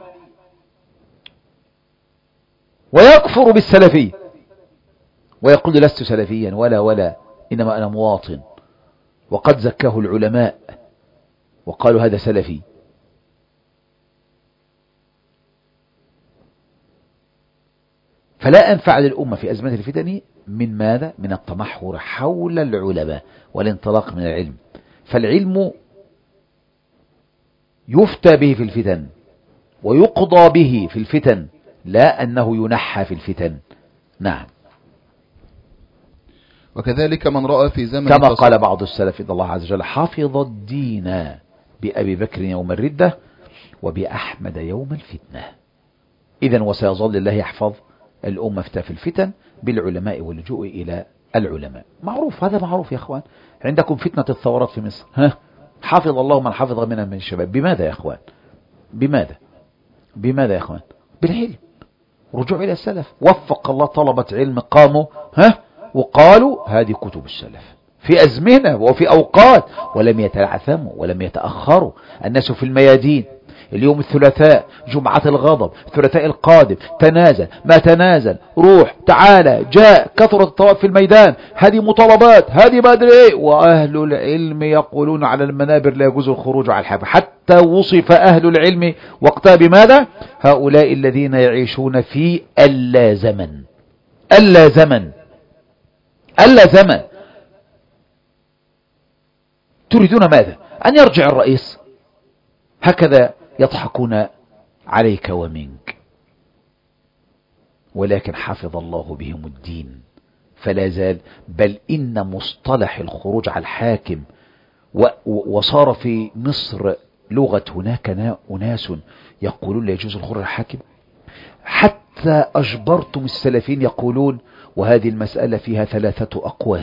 ويكفر بالسلفية ويقول لست سلفيا ولا إنما أنا مواطن، وقد زكاه العلماء وقالوا هذا سلفي. فلا أنفع للأمة في أزمة الفتن من ماذا؟ من التمحور حول العلماء والانطلاق من العلم. فالعلم يفتى به في الفتن ويقضى به في الفتن، لا أنه ينحى في الفتن. نعم. وكذلك من رأى في زمن كما قال بعض السلف إن الله عز وجل حفظ الدين بأبي بكر يوم الردة وبأحمد يوم الفتنة. إذن وسيظل الله يحفظ الأمة في الفتن بالعلماء واللجوء إلى العلماء. معروف، هذا معروف يا أخوان. عندكم فتنة الثورات في مصر، حافظ الله من حفظ منها من الشباب. بماذا يا أخوان؟ بماذا يا أخوان؟ بالعلم. رجوع إلى السلف. وفق الله طلبة علم قاموا وقالوا هذه كتب السلف في أزمنة وفي أوقات، ولم يتعثموا ولم يتأخروا. الناس في الميادين اليوم الثلاثاء جمعة الغضب، الثلاثاء القادم تنازل ما تنازل، روح تعالى جاء، كثرة الطواف في الميدان، هذه مطالبات، هذه ما أدري إيه. وأهل العلم يقولون على المنابر لا يجوز الخروج على الحافة. حتى وصف أهل العلم وقتها بماذا؟ هؤلاء الذين يعيشون في ألا زمن. تريدون ماذا؟ أن يرجع الرئيس هكذا يضحكون عليك ومنك، ولكن حفظ الله بهم الدين فلا زال. بل إن مصطلح الخروج على الحاكم وصار في مصر لغة، هناك أناس يقولون لا يجوز الخروج على الحاكم، حتى أجبرتم السلفيين يقولون، وهذه المسألة فيها 3 أقوال: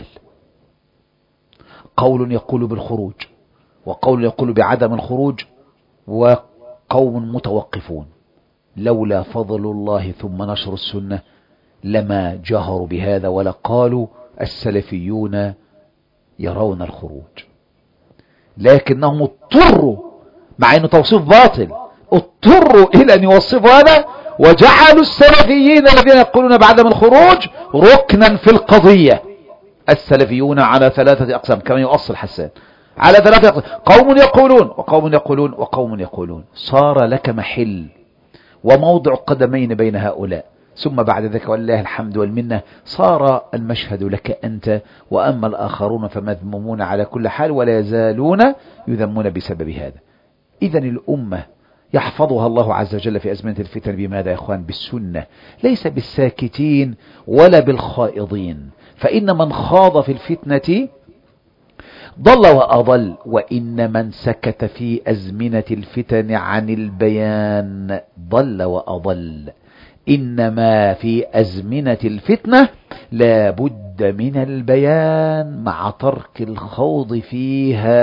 قول يقول بالخروج، وقول يقول بعدم الخروج، وقوم متوقفون. لولا فضل الله ثم نشر السنة لما جهروا بهذا ولا قالوا السلفيون يرون الخروج، لكنهم اضطروا، مع انه توصيف باطل، اضطروا الى ان يوصفوا هذا، وجعلوا السلفيين الذين يقولون بعدم الخروج ركنا في القضية. السلفيون على 3 أقسام كما يؤصل حسان، على 3 أقسام: قوم يقولون وقوم يقولون وقوم يقولون. صار لك محل وموضع قدمين بين هؤلاء، ثم بعد ذلك والله الحمد والمنة صار المشهد لك أنت، وأما الآخرون فمذمومون على كل حال ولا يزالون يذمون بسبب هذا. إذن الأمة يحفظها الله عز وجل في أزمنة الفتن بماذا يا أخوان؟ بالسنة، ليس بالساكتين ولا بالخائضين. فإن من خاض في الفتنة ضل وأضل، وإن من سكت في أزمنة الفتن عن البيان ضل وأضل. إنما في أزمنة الفتنة لا بد من البيان مع ترك الخوض فيها،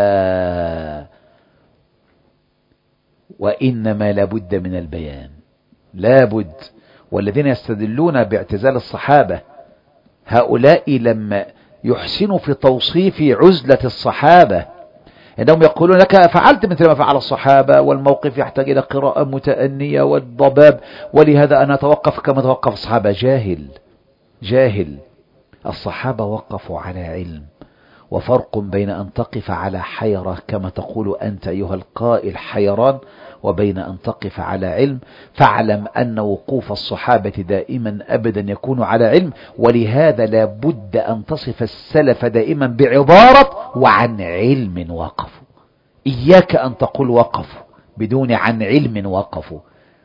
وإنما لا بد من البيان، لا بد. والذين يستدلون باعتزال الصحابة هؤلاء لما يحسنوا في توصيف عزلة الصحابة، إنهم يقولون لك فعلت مثل ما فعل الصحابة، والموقف يحتاج إلى قراءة متأنية والضباب، ولهذا أنا أتوقف كما توقف الصحابة. جاهل جاهل. الصحابة وقفوا على علم، وفرق بين أن تقف على حيرة كما تقول أنت أيها القائل حيران، وبين أن تقف على علم. فاعلم أن وقوف الصحابة دائما أبدا يكون على علم، ولهذا لا بد أن تصف السلف دائما بعبارة وعن علم وقفوا. إياك أن تقول وقفوا بدون عن علم وقفوا،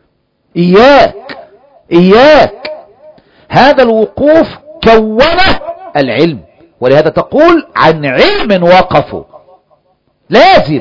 إياك. هذا الوقوف كونه العلم، ولهذا تقول عن علم وقفوا. لازم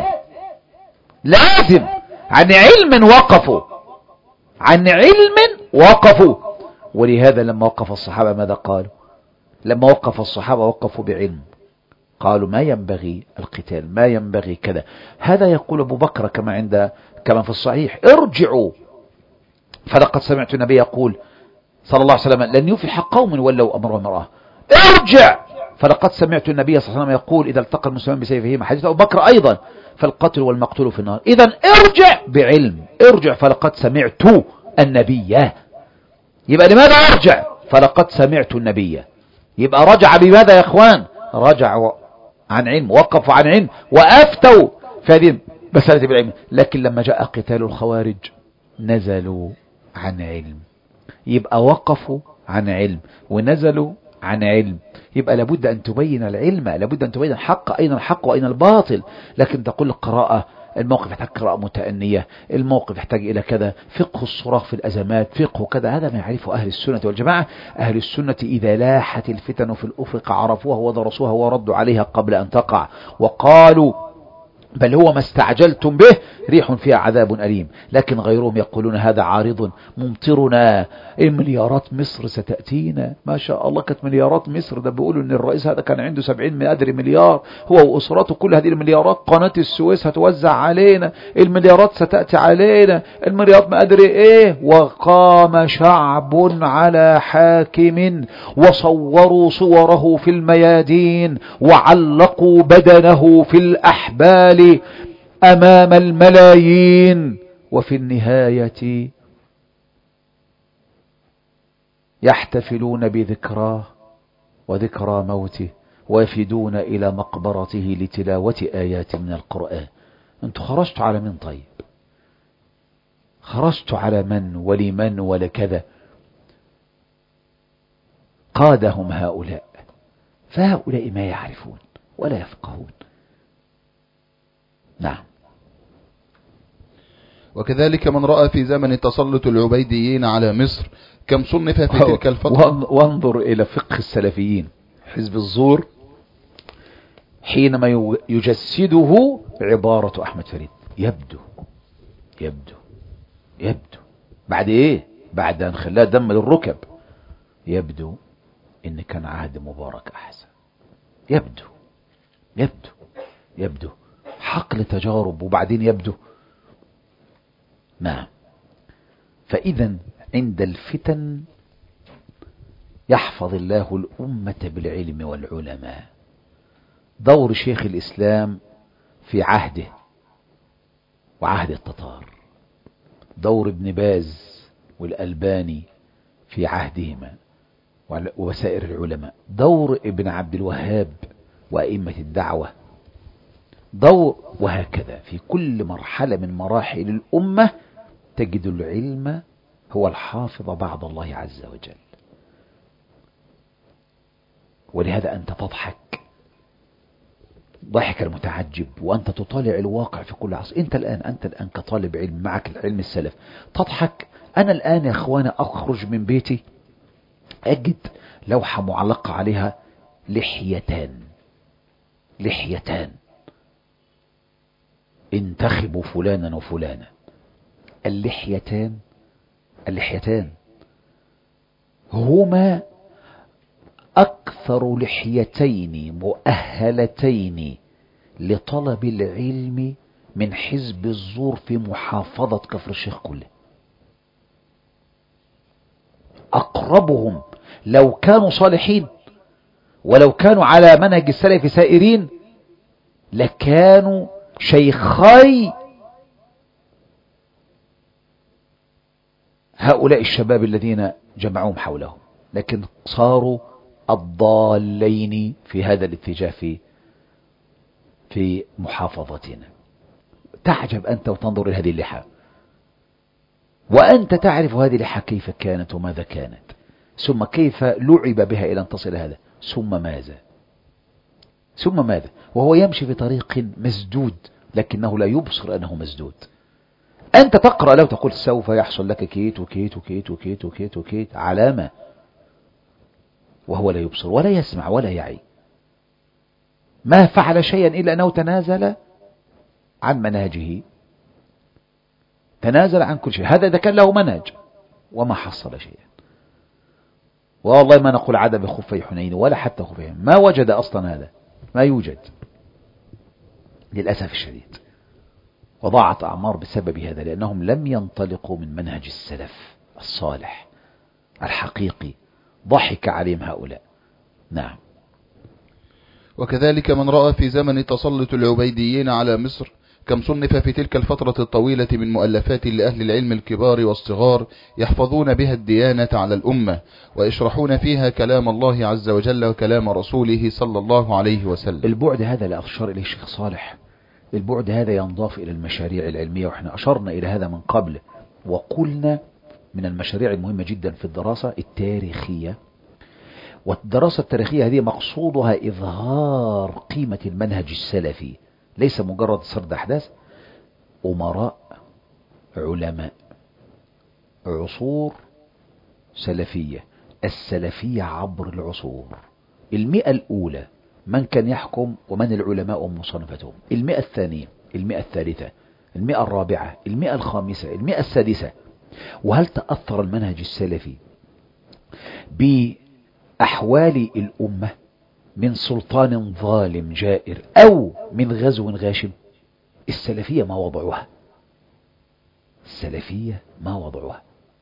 عن علم وقفوا، عن علم وقفوا. ولهذا لما وقف الصحابة ماذا قالوا؟ لما وقف الصحابة وقفوا بعلم، قالوا ما ينبغي القتال، ما ينبغي كذا. هذا يقول أبو بكر كما في الصحيح: ارجعوا فلقد سمعت النبي يقول صلى الله عليه وسلم: لن يفلح قوم ولوا أمرهم امرأة. ارجع فلقد سمعت النبي صلى الله عليه وسلم يقول: إذا التقى المسلمين بسيفهما. حديث أبو بكر أيضا: فالقتل والمقتول في النار. إذن ارجع بعلم، ارجع فلقد سمعت النبي. يبقى لماذا ارجع؟ فلقد سمعت النبي. يبقى رجع بماذا يا اخوان؟ رجع عن علم، وقفوا عن علم، وأفتوا في هذه مسألة بالعلم. لكن لما جاء قتال الخوارج نزلوا عن علم. يبقى وقفوا عن علم ونزلوا عن علم. يبقى لابد أن تبين العلم، لابد أن تبين الحق، أين الحق وأين الباطل. لكن تقول القراءة، الموقف يحتاج قراءة متأنية، الموقف يحتاج إلى كذا، فقه الصراخ في الأزمات، فقه كذا. هذا ما يعرفه أهل السنة والجماعة. أهل السنة إذا لاحت الفتن في الأفق عرفوها ودرسوها وردوا عليها قبل أن تقع، وقالوا بل هو ما استعجلتم به ريح فيها عذاب أليم. لكن غيرهم يقولون هذا عارض ممطرنا، المليارات مصر ستأتينا. ما شاء الله كانت مليارات مصر، ده بيقولوا ان الرئيس هذا كان عنده 70 مليار هو وأسرته، كل هذه المليارات قناة السويس هتوزع علينا، المليارات ستأتي علينا، المليارات ما أدري ايه. وقام شعب على حاكم وصوروا صوره في الميادين وعلقوا بدنه في الأحبال أمام الملايين، وفي النهاية يحتفلون بذكراه وذكرى موته ويفدون إلى مقبرته لتلاوة آيات من القرآن. أنتوا خرجتوا على من؟ طيب خرجتوا على من ولمن ولكذا؟ قادهم هؤلاء، فهؤلاء ما يعرفون ولا يفقهون. نعم. وكذلك من رأى في زمن تسلط العبيديين على مصر كم صنف في تلك الفترة. وانظر إلى فقه السلفيين، حزب الزور حينما يجسده عبارة أحمد فريد يبدو بعد إيه؟ بعد أن خلاه دم للركب، يبدو إن كان عهد مبارك أحسن. يبدو حقل تجارب وبعدين يبدو. نعم. فإذا عند الفتن يحفظ الله الأمة بالعلم والعلماء. دور شيخ الإسلام في عهده وعهد التتار، دور ابن باز والألباني في عهدهما وسائر العلماء، دور ابن عبد الوهاب وأئمة الدعوة، دور، وهكذا في كل مرحلة من مراحل الأمة تجد العلم هو الحافظ بعد الله عز وجل. ولهذا أنت تضحك ضحك المتعجب وأنت تطالع الواقع في كل عصر. أنت الآن كطالب علم معك العلم السلف تضحك. أنا الآن يا أخوانا أخرج من بيتي أجد لوحة معلقة عليها لحيتان، انتخبوا فلانا وفلانا. اللحيتان هما أكثر لحيتين مؤهلتين لطلب العلم من حزب الزور في محافظة كفر الشيخ كله. أقربهم لو كانوا صالحين ولو كانوا على منهج السلف سائرين لكانوا شيخي هؤلاء الشباب الذين جمعوهم حولهم، لكن صاروا الضالين في هذا الاتجاه في محافظتنا. تعجب أنت وتنظر إلى هذه اللحى وأنت تعرف هذه اللحى كيف كانت وماذا كانت، ثم كيف لعب بها إلى أن تصل هذا، ثم ماذا وهو يمشي في طريق مسدود لكنه لا يبصر أنه مسدود. أنت تقرأ له تقول سوف يحصل لك كيت وكيت وكيت وكيت وكيت وكيت علامة، وهو لا يبصر ولا يسمع ولا يعي. ما فعل شيئا إلا أنه تنازل عن منهجه، تنازل عن كل شيء. هذا إذا كان له منهج وما حصل شيئا. والله ما نقول عاد بخفي حنين ولا حتى خفي، ما وجد أصلا، هذا ما يوجد للأسف الشديد. وضاعت أعمار بسبب هذا لأنهم لم ينطلقوا من منهج السلف الصالح الحقيقي، ضحك عليهم هؤلاء. نعم. وكذلك من رأى في زمن تسلط العبيديين على مصر كم صنف في تلك الفترة الطويلة من مؤلفات لأهل العلم الكبار والصغار يحفظون بها الديانة على الأمة ويشرحون فيها كلام الله عز وجل وكلام رسوله صلى الله عليه وسلم. البعد هذا لا أشار إليه الشيخ صالح، البعد هذا ينضاف إلى المشاريع العلمية، وإحنا أشرنا إلى هذا من قبل وقلنا من المشاريع المهمة جدا في الدراسة التاريخية. والدراسة التاريخية هذه مقصودها إظهار قيمة المنهج السلفي، ليس مجرد سرد أحداث. أمراء، علماء، عصور سلفية، السلفية عبر العصور. 100 الأولى من كان يحكم ومن العلماء ومصنفتهم، 100 الثانية، 100 الثالثة، 100 الرابعة، 100 الخامسة، 100 السادسة. وهل تأثر المنهج السلفي بأحوال الأمة من سلطان ظالم جائر أو من غزو غاشم؟ السلفية ما وضعها، السلفية ما وضعها.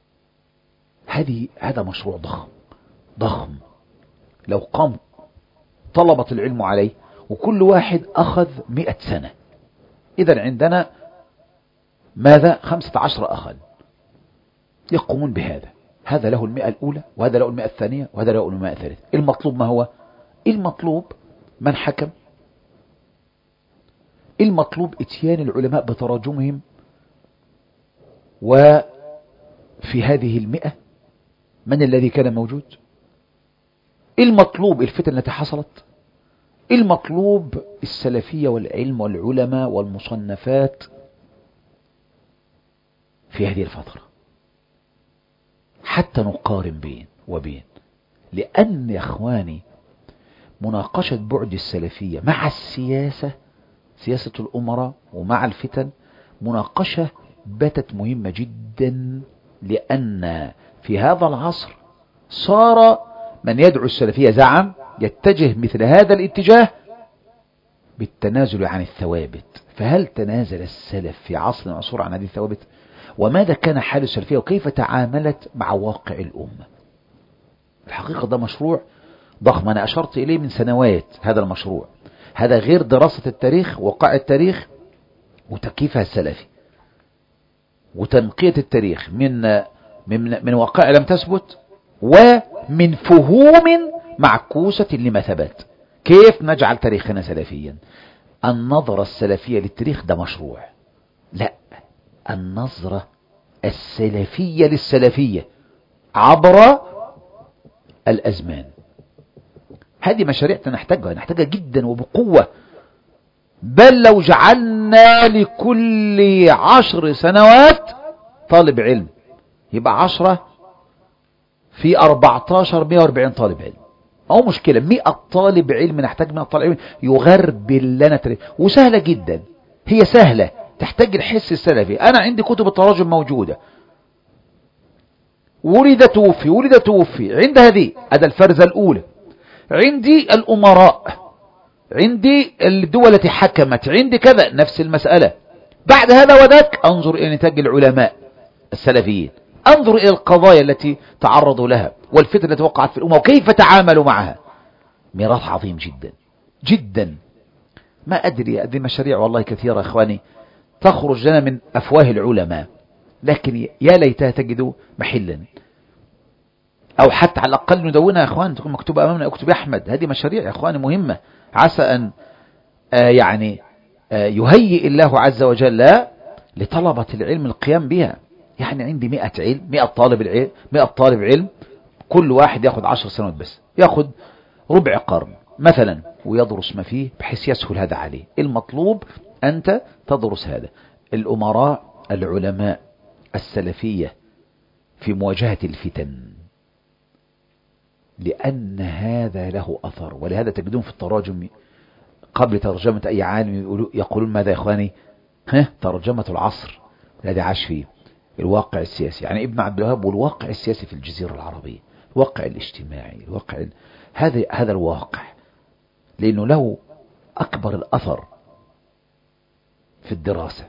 هذا مشروع ضخم. لو قام طلبة العلم عليه وكل واحد أخذ 100 سنة، إذن عندنا ماذا؟ 15 أخذ يقومون بهذا. هذا له 100 الأولى وهذا له 100 الثانية وهذا له 100 الثالثة. المطلوب ما هو؟ المطلوب من حكم، المطلوب اتيان العلماء بتراجمهم وفي هذه 100 من الذي كان موجود، المطلوب الفتن التي حصلت، المطلوب السلفية والعلم والعلماء والمصنفات في هذه الفترة حتى نقارن بين وبين. لأن يا أخواني مناقشة بعد السلفية مع السياسة، سياسة الأمراء ومع الفتن، مناقشة باتت مهمة جدا. لأن في هذا العصر صار من يدعو السلفية زعم يتجه مثل هذا الاتجاه بالتنازل عن الثوابت. فهل تنازل السلف في عصر العصور عن هذه الثوابت؟ وماذا كان حال السلفية وكيف تعاملت مع واقع الأمة؟ الحقيقة ده مشروع ضخم أنا أشرت إليه من سنوات. هذا المشروع هذا غير دراسة التاريخ، وقائع التاريخ وتكييفها السلفي وتنقية التاريخ من وقائع لم تثبت ومن فهوم معكوسة لما ثبت. كيف نجعل تاريخنا سلفيا؟ النظرة السلفية للتاريخ ده مشروع. لا، النظرة السلفية للسلفية عبر الأزمان. هذه مشاريع نحتاجها جدا وبقوة. بل لو جعلنا لكل 10 سنوات طالب علم يبقى 10 في 14 140 طالب علم. أو مشكلة 100 طالب علم، نحتاج 100 طالب علم يغربل لنا تاريخ. وسهلة جدا، هي سهلة، تحتاج الحس السلفي. أنا عندي كتب التراجم موجودة، ولد توفي عند هذه هذا الفرزة الأولى. عندي الأمراء، عندي الدول التي حكمت، عندي كذا، نفس المسألة. بعد هذا وذاك أنظر إلى نتاج العلماء السلفيين، أنظر إلى القضايا التي تعرضوا لها والفتن التي وقعت في الأمة وكيف تعاملوا معها. ميراث عظيم جدا جدا. ما أدري، هذه مشاريع والله كثيرة إخواني تخرج لنا من أفواه العلماء، لكن يا ليتها تجد محلا، أو حتى على الأقل ندونها يا إخوان، تكون مكتوبة أمامنا، اكتب يا أحمد. هذه مشاريع يا إخواني مهمة، عسى أن يهيئ الله عز وجل لطلبة العلم القيام بها. يعني عندي 100 علم، 100 طالب علم، كل واحد ياخد 10 سنوات بس، ياخد ربع قرن مثلا ويدرس ما فيه بحيث يسهل هذا عليه. المطلوب أنت تدرس هذا. الأمراء العلماء السلفية في مواجهة الفتن، لأن هذا له أثر. ولهذا تجدون في التراجم قبل ترجمة أي عالم يقولون ماذا يا إخواني؟ ترجمة العصر الذي عاش فيه، الواقع السياسي. يعني ابن عبد الوهاب والواقع السياسي في الجزيرة العربية، الواقع الاجتماعي، الواقع هذا الواقع، لأنه له أكبر الأثر في الدراسة،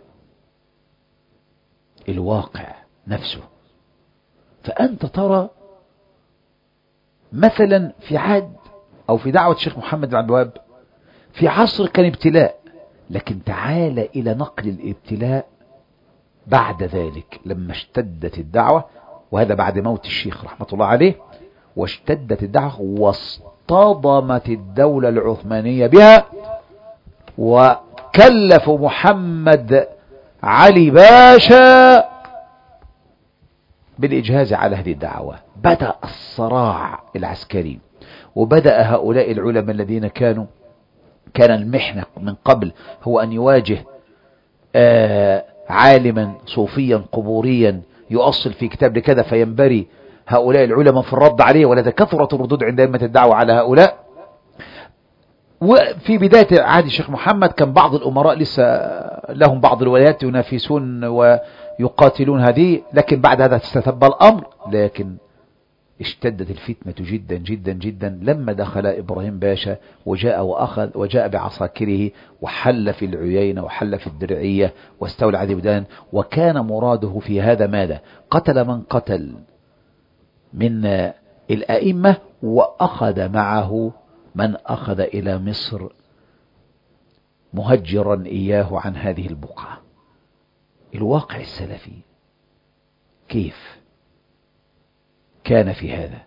الواقع نفسه. فأنت ترى مثلا في عهد أو في دعوة الشيخ محمد بن عبد الوهاب في عصر كان ابتلاء، لكن تعال إلى نقل الابتلاء بعد ذلك لما اشتدت الدعوة، وهذا بعد موت الشيخ رحمة الله عليه، واشتدت الدعوة واصطدمت الدولة العثمانية بها، وكلفوا محمد علي باشا بالإجهاز على هذه الدعوة. بدأ الصراع العسكري، وبدأ هؤلاء العلماء الذين كان المحنة من قبل هو أن يواجه عالما صوفيا قبوريا يؤصل في كتاب لكذا، فينبري هؤلاء العلماء في الرد عليه، ولذا كثرت الردود عند أئمة الدعوة على هؤلاء. وفي بداية عهد الشيخ محمد كان بعض الأمراء لسه لهم بعض الولايات ينافسون ويقاتلون هذه، لكن بعد هذا استتب الأمر. لكن اشتدت الفتنة جدا جدا جدا لما دخل إبراهيم باشا وجاء بعساكره وحل في العيينة وحل في الدرعية واستولى على ذبدان. وكان مراده في هذا ماذا؟ قتل من قتل من الأئمة، وأخذ معه من أخذ إلى مصر مهجرا إياه عن هذه البقعة. الواقع السلفي كيف كان في هذا؟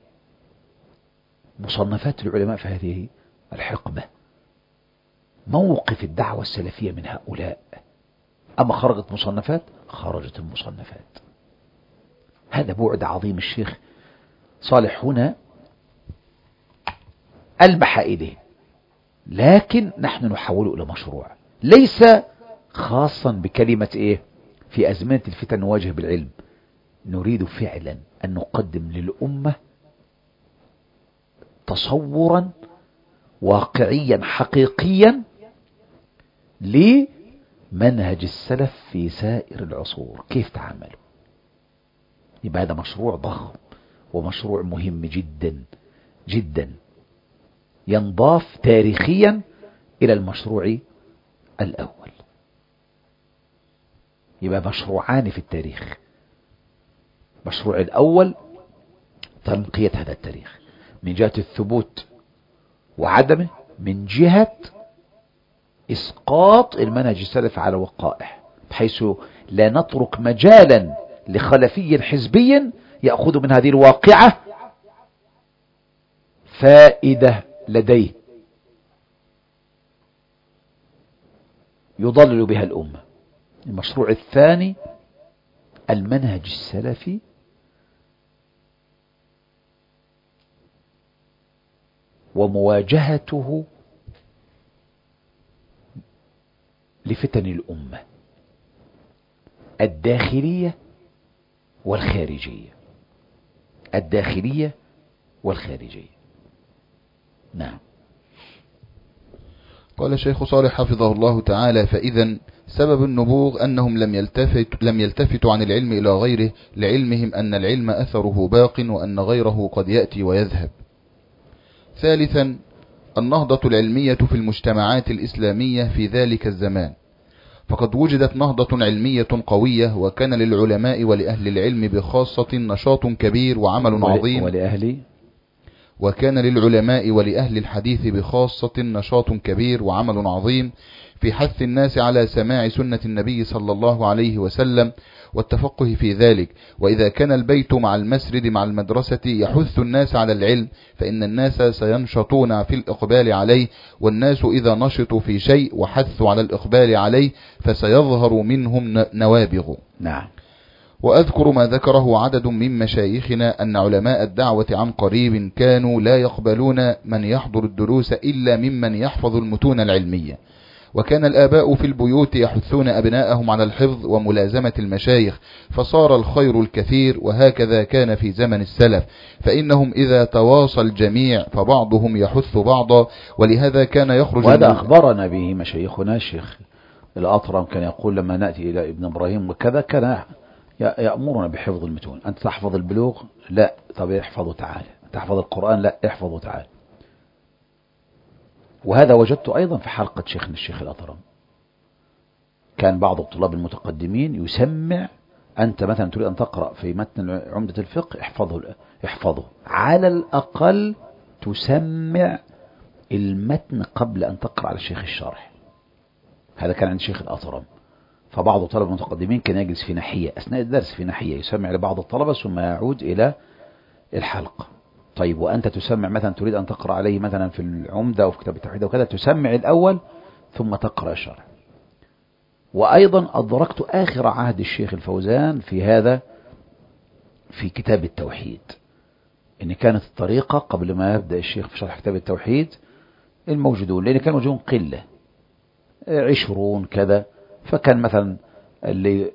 مصنفات العلماء في هذه الحقبة، موقف الدعوة السلفية من هؤلاء. أما خرجت مصنفات، خرجت المصنفات. هذا بعد عظيم. الشيخ صالح هنا ألمح إليه، لكن نحن نحوله إلى مشروع، ليس خاصا بكلمة في أزمنة الفتن نواجه بالعلم. نريد فعلا أن نقدم للأمة تصورا واقعيا حقيقيا لمنهج السلف في سائر العصور، كيف تعاملوا. يبقى هذا مشروع ضخم ومشروع مهم جدا جدا، ينضاف تاريخيا إلى المشروع الأول. يبقى مشروعان في التاريخ. مشروع الأول تنقية هذا التاريخ من جهة الثبوت وعدمه، من جهة إسقاط المنهج السلفي على وقائح، بحيث لا نترك مجالا لخلفي حزبي يأخذ من هذه الواقعة فائدة لديه يضلل بها الأمة. المشروع الثاني المنهج السلفي ومواجهته لفتن الأمة الداخلية والخارجية. الداخلية والخارجية. نعم. قال الشيخ صالح حفظه الله تعالى: فإذا سبب النبوغ أنهم لم يلتفتوا عن العلم إلى غيره، لعلمهم أن العلم أثره باق وأن غيره قد يأتي ويذهب. ثالثا النهضة العلمية في المجتمعات الإسلامية في ذلك الزمان، فقد وجدت نهضة علمية قوية، وكان للعلماء ولأهل العلم بخاصة نشاط كبير وعمل عظيم. وكان للعلماء ولأهل الحديث بخاصة نشاط كبير وعمل عظيم في حث الناس على سماع سنة النبي صلى الله عليه وسلم والتفقه في ذلك. وإذا كان البيت مع المسجد مع المدرسة يحث الناس على العلم، فإن الناس سينشطون في الإقبال عليه، والناس إذا نشطوا في شيء وحثوا على الإقبال عليه فسيظهر منهم نوابغ. نعم. وأذكر ما ذكره عدد من مشايخنا أن علماء الدعوة عن قريب كانوا لا يقبلون من يحضر الدروس إلا ممن يحفظ المتون العلمية، وكان الآباء في البيوت يحثون أبناءهم على الحفظ وملازمة المشايخ، فصار الخير الكثير. وهكذا كان في زمن السلف، فإنهم إذا تواصى الجميع فبعضهم يحث بعضا، ولهذا كان يخرج. وهذا أخبرنا به مشايخنا. الشيخ الأطرم كان يقول لما نأتي إلى ابن إبراهيم وكذا كان يأمرنا بحفظ المتون. أنت تحفظ البلوغ؟ لا. طب احفظه تعالى. تحفظ القرآن؟ لا. احفظه تعالى. وهذا وجدت أيضا في حلقة شيخنا الشيخ الأطرم. كان بعض الطلاب المتقدمين يسمع. أنت مثلا تريد أن تقرأ في متن عمدة الفقه، احفظه على الأقل تسمع المتن قبل أن تقرأ على الشيخ الشارح. هذا كان عند الشيخ الأطرم. فبعض الطلبة المتقدمين كان يجلس في ناحية أثناء الدرس، في ناحية يسمع لبعض الطلبة ثم يعود إلى الحلقة. طيب وأنت تسمع مثلا تريد أن تقرأ عليه مثلا في العمدة أو في كتاب التوحيد وكذا، تسمع الأول ثم تقرأ الشرح. وأيضا أدركت آخر عهد الشيخ الفوزان في هذا في كتاب التوحيد، إن كانت الطريقة قبل ما يبدأ الشيخ في شرح كتاب التوحيد الموجودون، لأن كانوا موجودون قلة 20 كذا، فكان مثلا اللي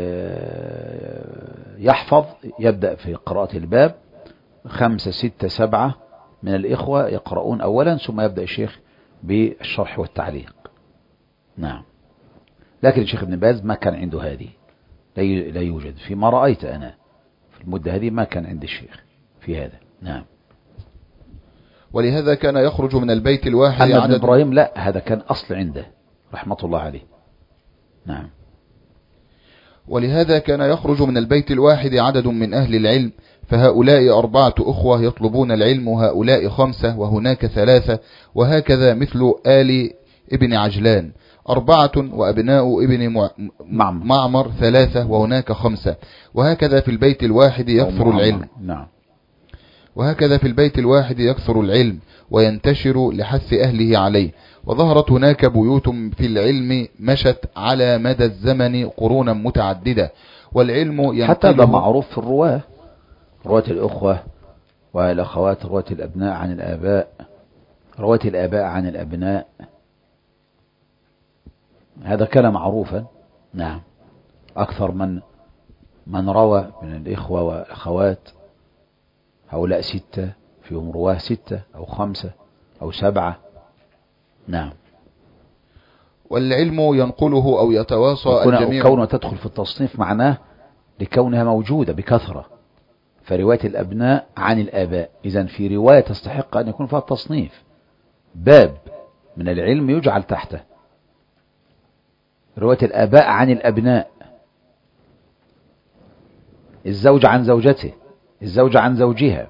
يحفظ يبدأ في قراءة الباب 5 6 7 من الإخوة يقرؤون أولا، ثم يبدأ الشيخ بالشرح والتعليق. نعم. لكن الشيخ ابن باز ما كان عنده هذه، لا يوجد فيما رأيت أنا في المدة هذه، ما كان عند الشيخ في هذا. نعم. ولهذا كان يخرج من البيت الواحد عدد. ابن إبراهيم لا، هذا كان أصل عنده رحمة الله عليه. نعم. ولهذا كان يخرج من البيت الواحد عدد من أهل العلم، فهؤلاء 4 أخوة يطلبون العلم، وهؤلاء 5 وهناك 3، وهكذا مثل آل ابن عجلان 4 وأبناء ابن معمر 3 وهناك 5، وهكذا في البيت الواحد يكثر العلم. نعم. وهكذا في البيت الواحد يكثر العلم وينتشر لحث أهله عليه. وظهرت هناك بيوت في العلم مشت على مدى الزمن قرونا متعددة، والعلم حتى ده معروف في الرواة، رواة الأخوة والأخوات، رواة الأبناء عن الآباء، رواة الآباء عن الأبناء، هذا كان معروفا. نعم. أكثر من روى من الإخوة والأخوات، هؤلاء 6 فيهم رواه 6 أو 5 أو 7. نعم. والعلم ينقله أو يتواصى الجميع. كونه تدخل في التصنيف معناه لكونها موجودة بكثرة، فرواية الأبناء عن الآباء، إذن في رواية تستحق أن يكون فيها التصنيف، باب من العلم يجعل تحته. رواية الآباء عن الأبناء، الزوج عن زوجته، الزوجة عن زوجها.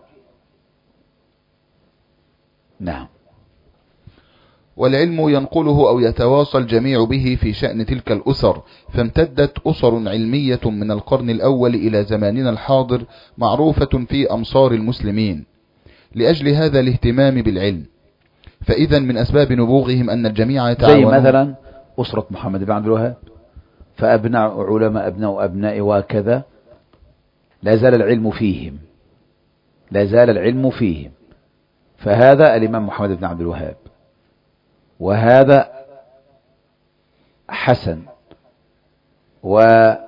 نعم. والعلم ينقله أو يتواصى الجميع به في شأن تلك الأسر، فامتدت أسر علمية من القرن الأول إلى زماننا الحاضر معروفة في أمصار المسلمين لأجل هذا الاهتمام بالعلم. فإذا من أسباب نبوغهم أن الجميع يتعاونون، زي مثلا أسرة محمد بن عبد الوهاب، فأبناء علماء أبناء أبناء وكذا، لا زال العلم فيهم، لا زال العلم فيهم. فهذا الإمام محمد بن عبد الوهاب، وهذا حسن، وعبد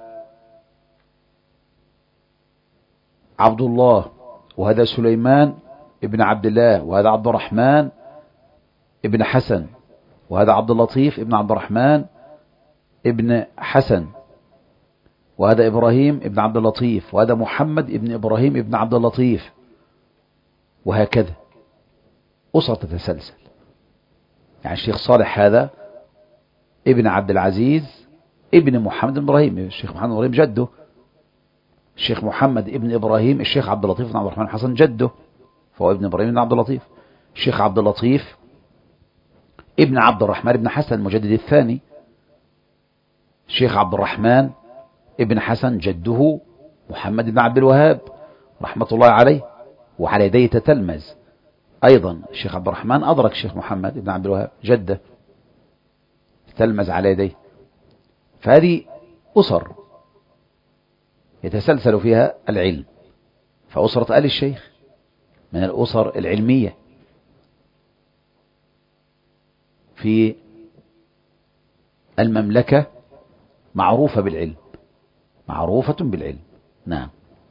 الله، وهذا سليمان ابن عبد الله، وهذا عبد الرحمن ابن حسن، وهذا عبد اللطيف ابن عبد الرحمن ابن حسن، وهذا إبراهيم ابن عبد اللطيف، وهذا محمد ابن إبراهيم ابن عبد اللطيف، وهكذا أسرة تتسلسل. يعني الشيخ صالح هذا ابن عبد العزيز ابن محمد بن إبراهيم، الشيخ محمد بن إبراهيم جده، الشيخ محمد ابن إبراهيم الشيخ عبد اللطيف بن عبد الرحمن حسن جده، فهو ابن إبراهيم بن عبد اللطيف. الشيخ عبد اللطيف ابن عبد الرحمن بن حسن المجدد الثاني، الشيخ عبد الرحمن ابن حسن جده محمد بن عبد الوهاب رحمة الله عليه، وعلى يديه تتلمذ أيضا. الشيخ عبد الرحمن أدرك الشيخ محمد بن عبد الوهاب جده، تلمذ على يديه. فهذه أسر يتسلسل فيها العلم. فأسرة آل الشيخ من الأسر العلمية في المملكة، معروفة بالعلم، معروفة بالعلم. نعم.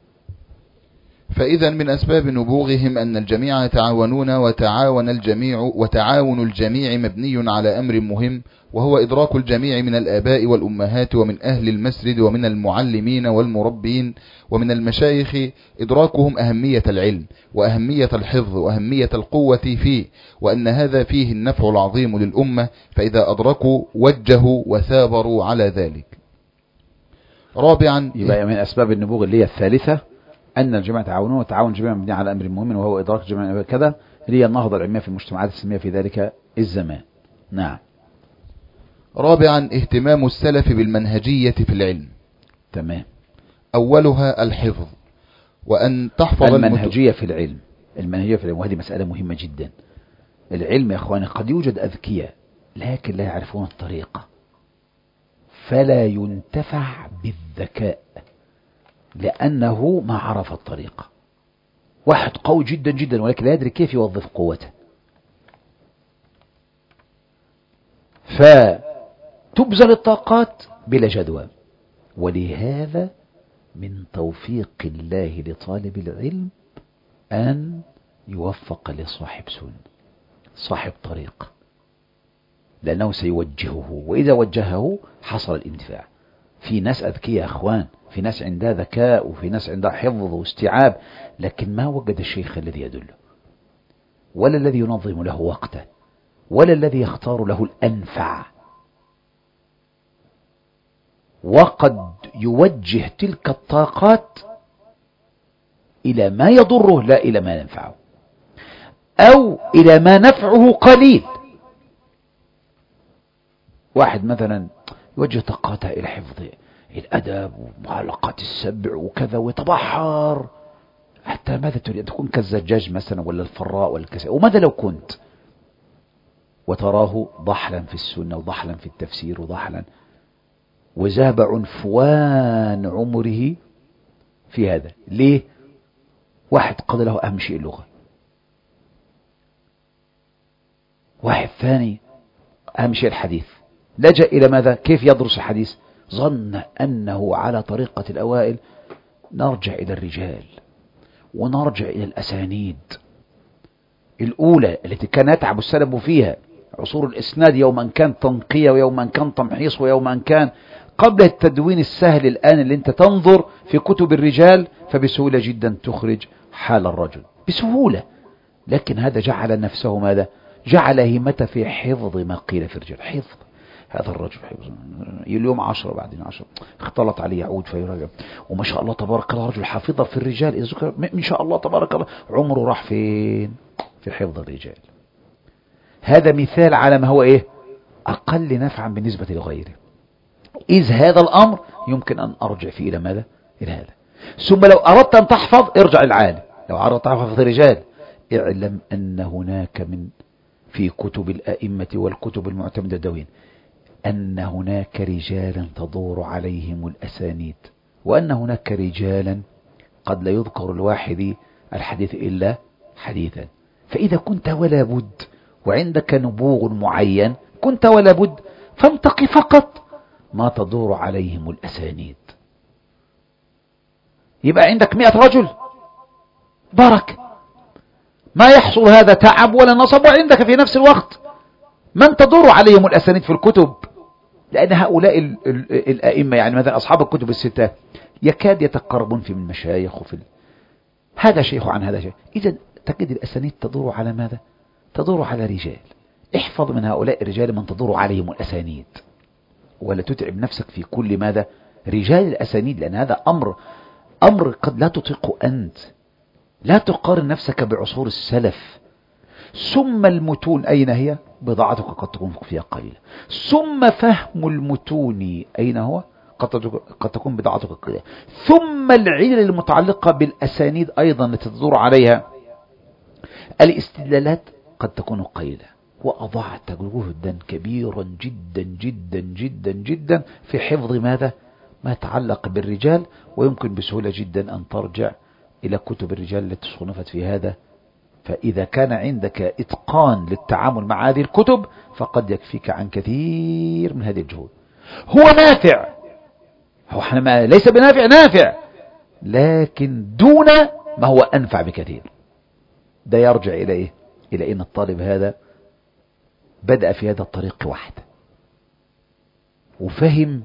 فإذا من أسباب نبوغهم أن الجميع يتعاونون، وتعاون الجميع مبني على أمر مهم، وهو إدراك الجميع من الآباء والأمهات ومن أهل المسجد ومن المعلمين والمربين ومن المشايخ، إدراكهم أهمية العلم وأهمية الحفظ وأهمية القوة فيه، وأن هذا فيه النفع العظيم للأمة، فإذا أدركوا وجهوا وثابروا على ذلك. رابعا، يبقى من أسباب النبوغ اللي هي الثالثة أن الجماعة يتعاونون، وتعاون الجميع مبني على أمر مهم، وهو إدراك الجميع كذا، هي النهضة العلمية في المجتمعات الإسلامية في ذلك الزمان. نعم. رابعا، اهتمام السلف بالمنهجية في العلم. تمام. أولها الحفظ، وأن تحفظ المنهجية في العلم، المنهجية في العلم، وهذه مسألة مهمة جدا. العلم يا أخواني قد يوجد أذكياء لكن لا يعرفون الطريقة، فلا ينتفع بالذكاء لأنه ما عرف الطريقة. واحد قوي جدا جدا ولكن لا يدري كيف يوظف قوته، فتبذل الطاقات بلا جدوى. ولهذا من توفيق الله لطالب العلم أن يوفق لصاحب سنة، صاحب طريق، لأنه سيوجهه، وإذا وجهه حصل الانتفاع. في ناس أذكياء يا أخوان، في ناس عندها ذكاء، وفي ناس عندها حفظ واستيعاب، لكن ما وجد الشيخ الذي يدله، ولا الذي ينظم له وقته، ولا الذي يختار له الأنفع، وقد يوجه تلك الطاقات إلى ما يضره لا إلى ما ينفعه، أو إلى ما نفعه قليل. واحد مثلا يوجه طاقاته إلى حفظ الأدب ومعلقات السبع وكذا ويتبحر، حتى ماذا تريد أن تكون كالزجاج مثلا ولا الفراء ولا الكساء؟ وماذا لو كنت؟ وتراه ضحلا في السنة وضحلا في التفسير وضحلا، وذهب عنفوان عمره في هذا. ليه؟ واحد قضى له أهم شيء اللغة، واحد ثاني أهم شيء الحديث، لجأ إلى ماذا؟ كيف يدرس الحديث؟ ظن أنه على طريقة الأوائل، نرجع إلى الرجال ونرجع إلى الأسانيد الأولى التي كان يتعب السلف فيها، عصور الإسناد، يوما كان تنقية ويوما كان تمحيص ويوما كان قبل التدوين السهل الآن اللي انت تنظر في كتب الرجال فبسهولة جدا تخرج حال الرجل بسهولة. لكن هذا جعل نفسه ماذا؟ جعل همته في حفظ ما قيل في الرجال. حفظ هذا الرجل، حفظ اليوم 10 بعدين 10 اختلط عليه يعود فيراجع، وما شاء الله تبارك الله رجل حافظة في الرجال، إذا ذكر إن شاء الله تبارك الله عمره راح فين؟ في حفظ الرجال. هذا مثال على ما هو إيه؟ أقل نفعا بالنسبة لغيره. إذ هذا الأمر يمكن أن أرجع فيه إلى ماذا؟ إلى هذا. ثم لو أردت أن تحفظ ارجع العالم. لو أردت أن تحفظ الرجال اعلم أن هناك من في كتب الأئمة والكتب المعتمدة الدوين أن هناك رجالا تدور عليهم الأسانيد، وأن هناك رجالا قد لا يذكر الواحد الحديث إلا حديثا. فإذا كنت ولا بد وعندك نبوغ معين كنت ولا بد فانتقي فقط ما تدور عليهم الأسانيد. يبقى عندك 100 رجل بركة، ما يحصل هذا تعب ولا نصب، وعندك في نفس الوقت من تدور عليهم الأسانيد في الكتب. لأن هؤلاء الأئمة يعني مثلا أصحاب الكتب الستة يكاد يتقربون في من مشايخ هذا شيخ عن هذا شيخ. إذا تجد الأسانيد تدور على ماذا؟ تدور على رجال. احفظ من هؤلاء الرجال من تدور عليهم الأسانيد، ولا تتعب نفسك في كل ماذا؟ رجال الأسانيد، لأن هذا أمر قد لا تطيقه أنت. لا تقارن نفسك بعصور السلف. ثم المتون أين هي؟ بضاعتك قد تكون فيها قليلة. ثم فهم المتون أين هو؟ قد تكون بضاعتك قليلة. ثم العلل المتعلقة بالأسانيد أيضا التي تدور عليها الاستدلالات قد تكون قليلة. وأضعت جهدا كبيرا جدا جدا جدا جدا في حفظ ماذا؟ ما يتعلق بالرجال. ويمكن بسهولة جدا أن ترجع إلى كتب الرجال التي صنفت في هذا. فإذا كان عندك إتقان للتعامل مع هذه الكتب فقد يكفيك عن كثير من هذه الجهود. هو نافع، هو ليس بنافع، نافع، لكن دون ما هو أنفع بكثير. ده يرجع إلى إيه؟ إلى أن الطالب هذا بدأ في هذا الطريق وحده، وفهم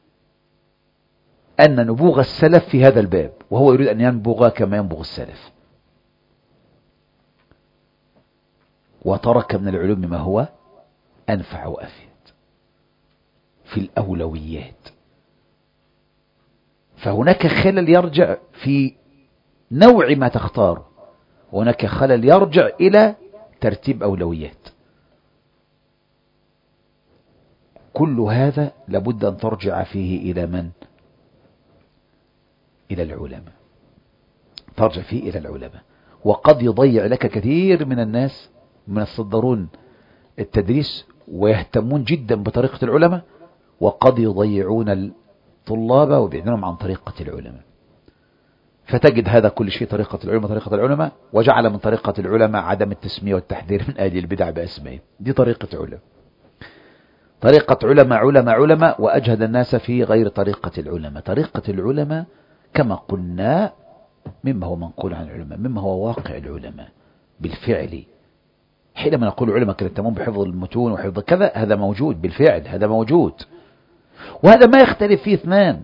أن نبوغ السلف في هذا الباب، وهو يريد أن ينبغ كما ينبغ السلف، وترك من العلوم ما هو أنفع وأفيد في الأولويات. فهناك خلل يرجع في نوع ما تختار، وهناك خلل يرجع إلى ترتيب أولويات. كل هذا لابد أن ترجع فيه إلى من؟ إلى العلماء. ترجع فيه إلى العلماء. وقد يضيع لك كثير من الناس من يصدرون التدريس ويهتمون جدا بطريقة العلماء، وقد يضيعون الطلاب ويبعدونهم عن طريقة العلماء. فتجد هذا كل شيء طريقة العلماء، وجعل من طريقة العلماء عدم التسمية والتحذير من أهل البدع بأسمائهم. دي طريقة علماء، طريقة علماء وأجهد الناس في غير طريقة العلماء. طريقة العلماء كما قلنا مما هو منقول عن العلماء، مما هو واقع العلماء بالفعل. حينما نقول العلماء كانوا يهتمون بحفظ المتون وحفظ كذا، هذا موجود بالفعل، هذا موجود، وهذا ما يختلف فيه اثنان،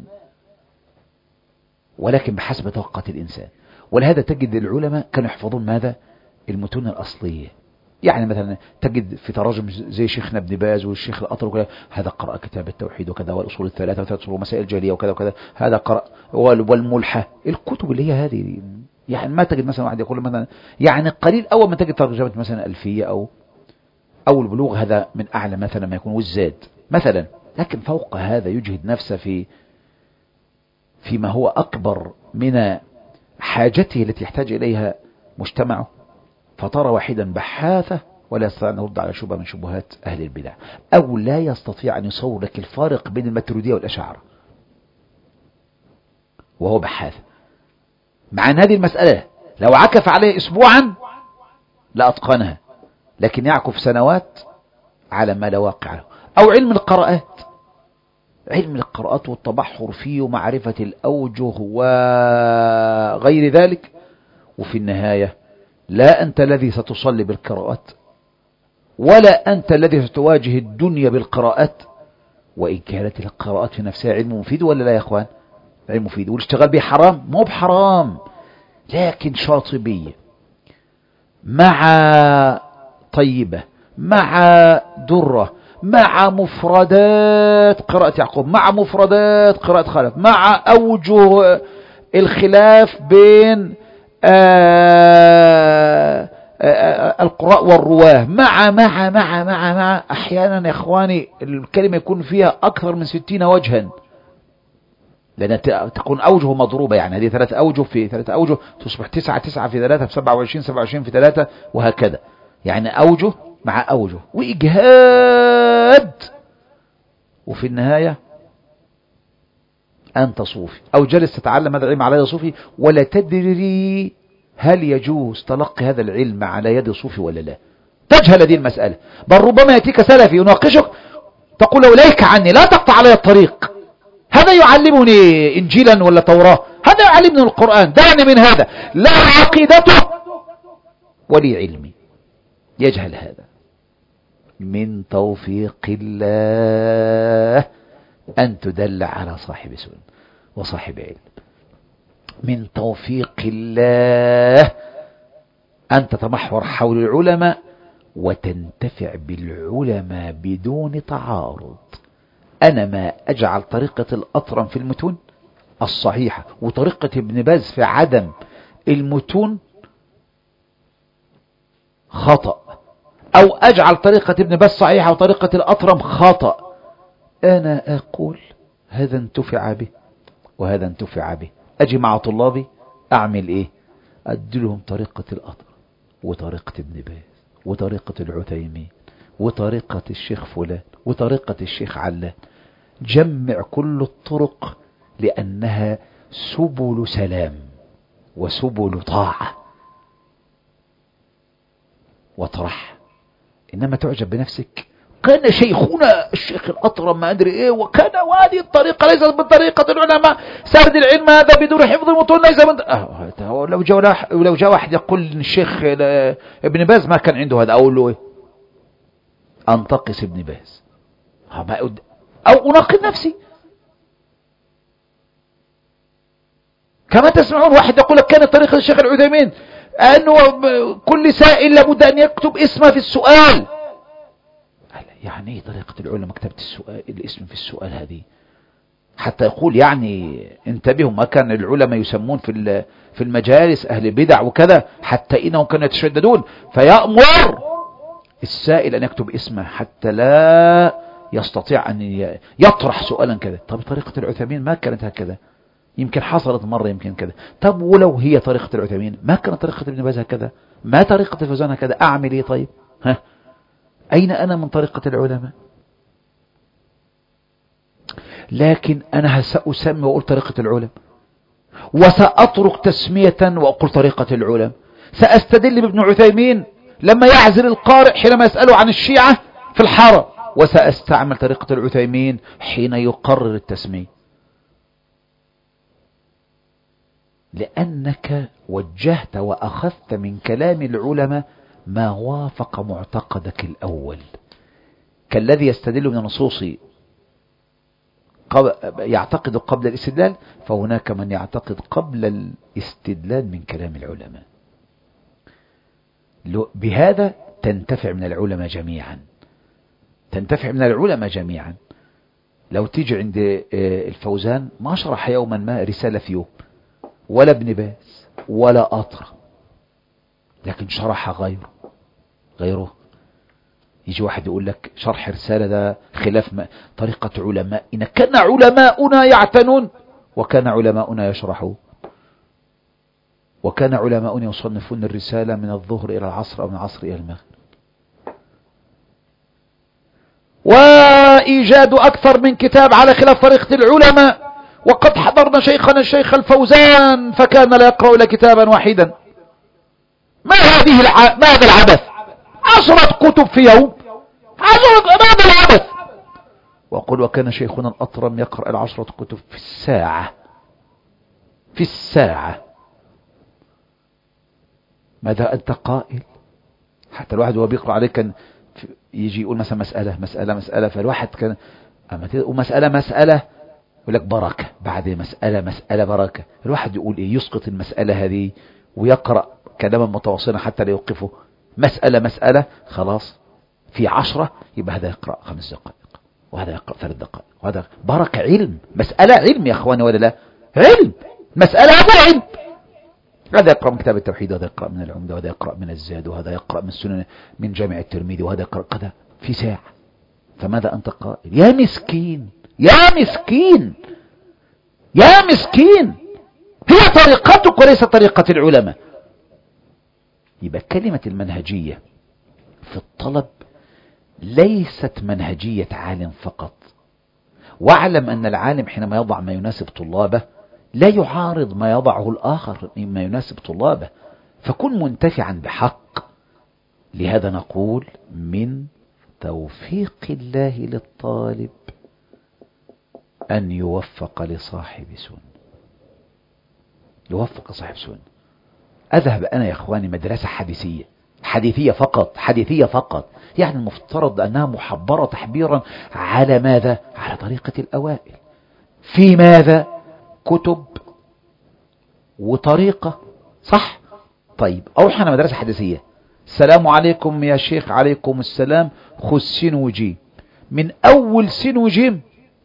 ولكن بحسب طاقة الإنسان. ولهذا تجد العلماء كانوا يحفظون ماذا؟ المتون الأصلية. يعني مثلا تجد في تراجم زي شيخنا ابن باز والشيخ الأطر وكذا، هذا قرأ كتاب التوحيد وكذا، والأصول الثلاثة وثلاث أصول ومسائل الجاهلية وكذا وكذا، هذا قرأ والملحة. الكتب اللي هي هذه يعني ما تجد مثلا واحد يقول مثلا، يعني قليل أول ما تجد ترجمة مثلا ألفية أو البلوغ، هذا من أعلى مثلا ما يكون، والزاد مثلا. لكن فوق هذا يجهد نفسه فيما هو أكبر من حاجته التي يحتاج إليها مجتمعه. فترى واحدا بحاثة ولا يستطيع أن يرد على شبهة من شبهات أهل البدع، أو لا يستطيع أن يصور لك الفارق بين الماتريدية والأشاعرة، وهو بحاثة. مع أن هذه المسألة لو عكف عليه أسبوعا لأتقنها، لكن يعكف سنوات على ما لا واقع له. أو علم القراءات، علم القراءات والتبحر فيه ومعرفة الأوجه وغير ذلك. وفي النهاية لا أنت الذي ستصلي بالقراءات ولا أنت الذي ستواجه الدنيا بالقراءات، وإن كانت القراءات في نفسها علم مفيد ولا لا يا أخوان؟ علم مفيد. والاشتغال به حرام؟ مو بحرام، لكن شاطبية مع طيبة مع درة مع مفردات قراءة يعقوب مع مفردات قراءة خلف مع أوجه الخلاف بين القراء والرواه مع أحيانا يا إخواني الكلمة يكون فيها أكثر من 60 وجها، لأن تكون أوجه مضروبة، يعني هذه 3 أوجه في 3 أوجه تصبح 9 في 3 في 27 في 3 وهكذا، يعني أوجه مع أوجه وإجهاد. وفي النهاية أنت صوفي أو جلس تتعلم هذا العلم على يد صوفي ولا تدري هل يجوز تلقي هذا العلم على يد صوفي ولا لا، تجهل هذه المسألة. بل ربما يأتيك سلفي يناقشك تقول له إليك عني لا تقطع علي الطريق، هذا يعلمني إنجيلا ولا توراة، هذا يعلمني القرآن، دعني من هذا، لا عقيدته ولي علمي. يجهل هذا. من توفيق الله أن تدل على صاحب سنة وصاحب علم، من توفيق الله أن تتمحور حول العلماء وتنتفع بالعلماء بدون تعارض. أنا ما أجعل طريقة الأطرم في المتون الصحيحة وطريقة ابن باز في عدم المتون خطأ، أو أجعل طريقة ابن باز صحيحة وطريقة الأطرم خطأ. أنا أقول هذا انتفع به وهذا انتفع به. أجي مع طلابي أعمل إيه؟ أدلهم طريقة الأطرم وطريقة ابن باز وطريقة العثيمين وطريقة الشيخ فلان وطريقة الشيخ علان. جمع كل الطرق لأنها سبل سلام وسبل طاعة، واطرح. إنما تعجب بنفسك، كان شيخنا الشيخ الأطرم ما أدري إيه وكان، وهذه الطريقة ليست بطريقة العلماء، سرد العلم هذا بدون حفظ المتون ليس من لو جاء واحد يقول الشيخ ابن باز ما كان عنده هذا، أقول له إيه؟ أنتقص ابن باز أو أناقض نفسي. كما تسمعون واحد يقول لك كانت طريقة الشيخ العثيمين أنه كل سائل لابد أن يكتب اسمه في السؤال. يعني ايه طريقة العلماء كتابة السؤال الاسم في السؤال هذه؟ حتى يقول يعني انتبهوا، ما كان العلماء يسمون في المجالس أهل بدع وكذا، حتى إنهم كانوا يتشددون فيأمر السائل أن يكتب اسمه حتى لا يستطيع أن يطرح سؤالا كذا. طب طريقة العثيمين ما كانت هكذا، يمكن حصلت مرة يمكن كذا. طب ولو هي طريقة العثيمين ما كانت طريقة ابن باز هكذا، ما طريقة الفوزان هكذا، أعمل إيه طيب؟ ها، أين أنا من طريقة العلماء؟ لكن أنا سأسمي وأقول طريقة العلماء، وسأترك تسمية وأقول طريقة العلماء. سأستدل بابن عثيمين لما يعزل القارئ حينما يسأله عن الشيعة في الحرم، وسأستعمل طريقة العثيمين حين يقرر التسمية، لأنك وجهت وأخذت من كلام العلماء ما وافق معتقدك الأول، كالذي يستدل من النصوص يعتقد قبل الاستدلال، فهناك من يعتقد قبل الاستدلال من كلام العلماء. بهذا تنتفع من العلماء جميعا، تنتفع من العلماء جميعا. لو تيجي عند الفوزان ما شرح يوما ما رسالة في يوم، ولا ابن باز ولا أطرى، لكن شرح غيره. يجي واحد يقول لك شرح رسالة ده خلاف طريقة علمائنا، كان علماؤنا يعتنون وكان علماؤنا يشرحون، وكان علماؤنا يصنفون الرسالة من الظهر إلى العصر أو من العصر إلى المغرب. وإيجاد أكثر من كتاب على خلاف طريقة العلماء، وقد حضرنا شيخنا الشيخ الفوزان فكان لا يقرأ إلا كتابا واحدا. ما هذا العبث؟ 10 كتب في يوم، 10 ما هذا العبث؟ وأقول وكان شيخنا الأطرم يقرأ 10 كتب في الساعة، في الساعة. ماذا أنت قائل؟ حتى الواحد وهو بيقرأ عليه كان يجي يقول مثلا مسألة، فالواحد كان مسألة يقول لك بركة، بعد مسألة بركة. الواحد يقول ايه؟ يسقط المسألة هذه ويقرأ كلاما متواصلا حتى لا يوقفه. مسألة خلاص في 10، يبقى هذا يقرأ 5 دقائق وهذا يقرأ 3 دقائق وهذا بركة. علم، مسألة علم يا اخواني ولا لا؟ علم، مسألة هذا علم. هذا يقرأ من كتاب التوحيد، وهذا يقرأ من العمدة، وهذا يقرأ من الزاد، وهذا يقرأ من السنن من جامع الترمذي، وهذا يقرأ كذا في ساعة. فماذا أنت قائل؟ يا مسكين يا مسكين يا مسكين، هي طريقتك وليس طريقة العلماء. يبقى كلمة المنهجية في الطلب ليست منهجية عالم فقط. واعلم أن العالم حينما يضع ما يناسب طلابه لا يعارض ما يضعه الآخر مما يناسب طلابه، فكن منتفعا بحق. لهذا نقول من توفيق الله للطالب أن يوفق لصاحب سنة، يوفق صاحب سنة. أذهب أنا يا إخواني مدرسة حديثية فقط، يعني المفترض أنها محبرة تحبيرا على ماذا؟ على طريقة الأوائل. في ماذا؟ كتب وطريقة، صح؟ طيب أروح أنا مدرسة حديثية، السلام عليكم يا شيخ، عليكم السلام، خذ سين وجيم. من أول سين وجيم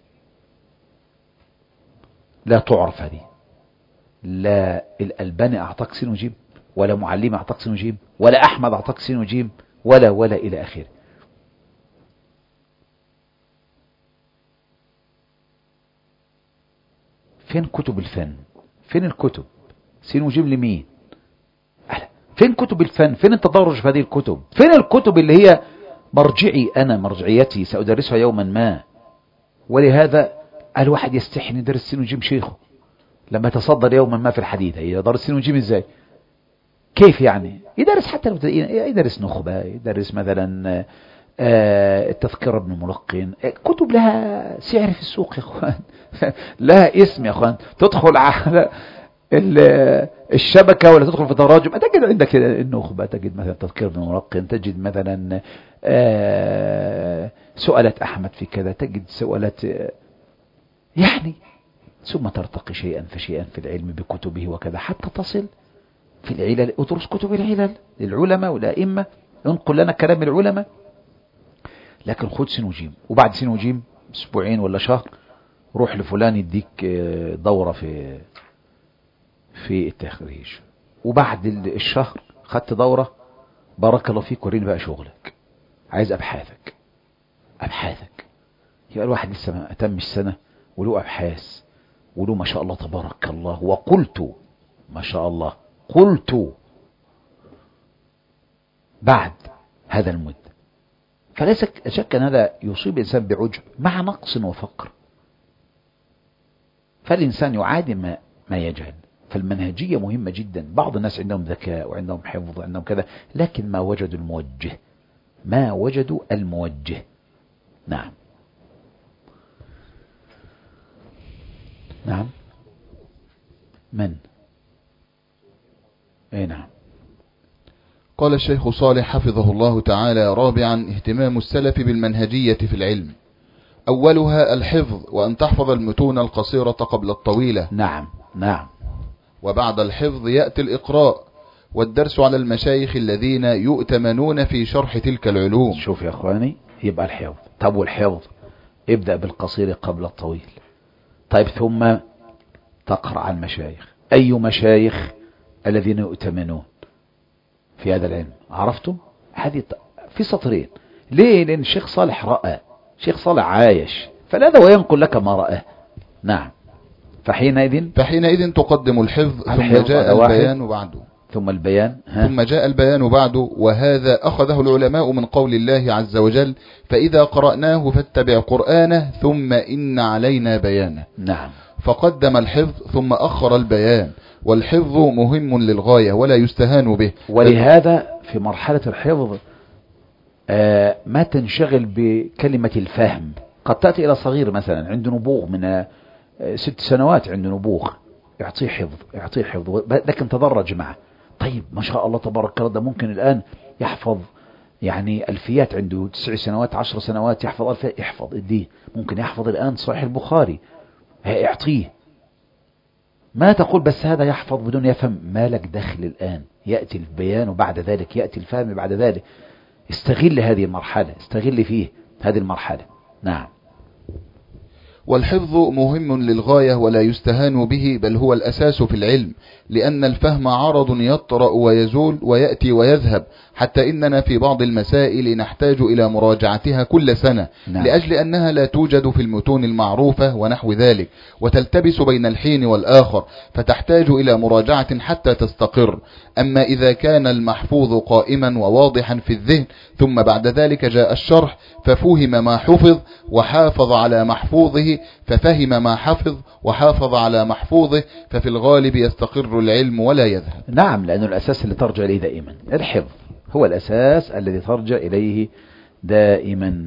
لا تعرف هذه، لا الألباني أعطاك سين وجيم، ولا معلم أعطاك سين وجيم، ولا أحمد أعطاك سين وجيم، ولا إلى آخره. فين كتب الفن؟ فين الكتب؟ سين وجيم لمين؟ فين كتب الفن؟ فين التدرج في هذه الكتب؟ فين الكتب اللي هي مرجعيتي سأدرسها يوما ما؟ ولهذا الواحد يستحي يدرس سين وجيم شيخه لما يتصدر يوما ما في الحديث. يدرس سين وجيم ازاي؟ كيف يعني؟ يدرس حتى لو يدرس نخبة، يدرس مثلا التذكرة ابن ملقن، كتب لها سعر في السوق يا اخوان لها اسم يا اخوان. تدخل على الشبكة ولا تدخل في تراجم تجد عندك النخبة، تجد مثلا تذكرة ابن ملقن، تجد مثلا سؤالات أحمد في كذا، تجد سؤالات يعني، ثم ترتقي شيئا فشيئا في العلم بكتبه وكذا حتى تصل في العلل. ادرس كتب العلل للعلماء والأئمة، انقل لنا كلام العلماء. لكن خد سين وجيم، وبعد سين وجيم اسبوعين ولا شهر روح لفلان يديك دورة في التخريج، وبعد الشهر خدت دورة، بارك الله فيك، وريني بقى شغلك، عايز أبحاثك. يبقى الواحد لسه ما أتمش سنة وله أبحاث وله ما شاء الله تبارك الله، وقلت ما شاء الله قلت بعد هذا المدة. فليس شك أن هذا يصيب الإنسان بعجب مع نقص وفقر، فالإنسان يعادي ما يجهل. فالمنهجية مهمة جدا. بعض الناس عندهم ذكاء وعندهم حفظ وعندهم كذا، لكن ما وجدوا الموجه. نعم من اي نعم. قال الشيخ صالح حفظه الله تعالى: رابعا، اهتمام السلف بالمنهجية في العلم. أولها الحفظ، وأن تحفظ المتون القصيرة قبل الطويلة. نعم. وبعد الحفظ يأتي الإقراء والدرس على المشايخ الذين يؤتمنون في شرح تلك العلوم. شوف يا أخواني، يبقى الحفظ. طب والحفظ ابدأ بالقصير قبل الطويل. طيب ثم تقرأ على المشايخ. أي مشايخ؟ الذين يؤتمنون في هذا العلم. عرفتم؟ هذه في سطرين. ليه؟ لأن الشيخ صالح رأى، الشيخ صالح عايش، فلذا وينقل لك ما رأى. نعم. فحينئذ تقدم الحفظ ثم جاء البيان بعده. ثم جاء البيان بعده. وهذا أخذه العلماء من قول الله عز وجل: فإذا قرأناه فاتبع قرآنه ثم إن علينا بيانه. نعم. فقدم الحفظ ثم أخر البيان، والحفظ مهم للغاية ولا يستهان به. ولهذا في مرحلة الحفظ ما تنشغل بكلمة الفهم، قد تأتي إلى صغير مثلا عنده نبوغ من 6 سنوات، عنده نبوغ، يعطيه حفظ لكن تدرج معه. طيب ما شاء الله تبارك الله، ده ممكن الآن يحفظ يعني ألفيات، عنده 9 سنوات 10 سنوات يحفظ ألفيات، يحفظ الدين، ممكن يحفظ الآن صحيح البخاري، اعطيه. ما تقول بس هذا يحفظ بدون يفهم، ما لك دخل الآن، يأتي البيان وبعد ذلك يأتي الفهم بعد ذلك. استغل هذه المرحلة، استغل فيه هذه المرحلة. نعم. والحفظ مهم للغاية ولا يستهان به، بل هو الأساس في العلم، لأن الفهم عرض يطرأ ويزول ويأتي ويذهب، حتى إننا في بعض المسائل نحتاج إلى مراجعتها كل سنة. نعم. لأجل أنها لا توجد في المتون المعروفة ونحو ذلك، وتلتبس بين الحين والآخر، فتحتاج إلى مراجعة حتى تستقر. أما إذا كان المحفوظ قائما وواضحا في الذهن، ثم بعد ذلك جاء الشرح ففهم ما حفظ وحافظ على محفوظه، ففهم ما حفظ وحافظ على محفوظه، ففي الغالب يستقر العلم ولا يذهب. نعم، لأنه الأساس اللي ترجع إليه دائما الحفظ، هو الأساس الذي ترجع إليه دائما.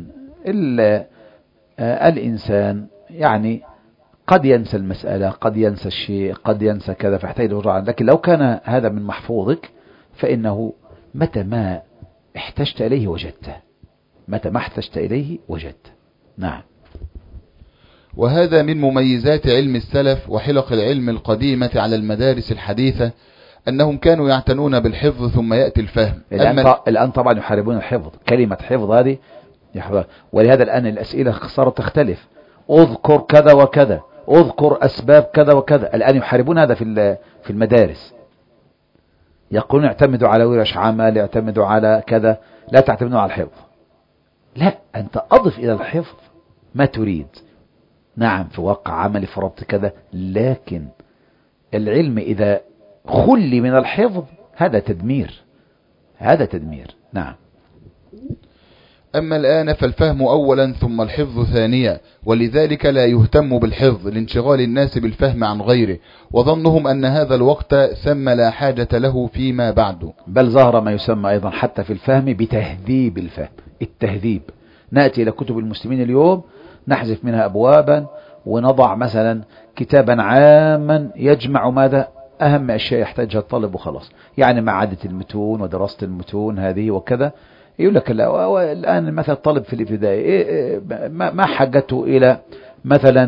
الإنسان يعني قد ينسى المسألة، قد ينسى الشيء، قد ينسى كذا، فيحتاج رجوعا. لكن لو كان هذا من محفوظك فإنه متى ما احتجت إليه وجدته، متى ما احتجت إليه وجدته. نعم. وهذا من مميزات علم السلف وحلق العلم القديمة على المدارس الحديثة، أنهم كانوا يعتنون بالحفظ ثم يأتي الفهم. الآن طبعا يحاربون الحفظ، كلمة حفظ هذه يحفظ. ولهذا الآن الأسئلة صارت تختلف، اذكر كذا وكذا، اذكر أسباب كذا وكذا. الآن يحاربون هذا في المدارس، يقولون اعتمدوا على ورش عمل، اعتمدوا على كذا، لا تعتمدوا على الحفظ. لا، أنت أضف إلى الحفظ ما تريد. نعم، في واقع عملي فرضت كذا، لكن العلم إذا خلي من الحفظ هذا تدمير، هذا تدمير. نعم. أما الآن فالفهم أولا ثم الحفظ ثانيا، ولذلك لا يهتم بالحفظ لانشغال الناس بالفهم عن غيره، وظنهم أن هذا الوقت ثم لا حاجة له فيما بعد. بل ظهر ما يسمى أيضا حتى في الفهم بتهذيب الفهم، التهذيب. نأتي إلى كتب المسلمين اليوم نحذف منها أبوابا ونضع مثلا كتابا عاما يجمع ماذا؟ أهم أشياء يحتاجها الطالب وخلاص. يعني معادة المتون ودراسة المتون هذه وكذا. يقول لك الآن مثلا الطالب في الابتدائي ما حاجته إلى مثلا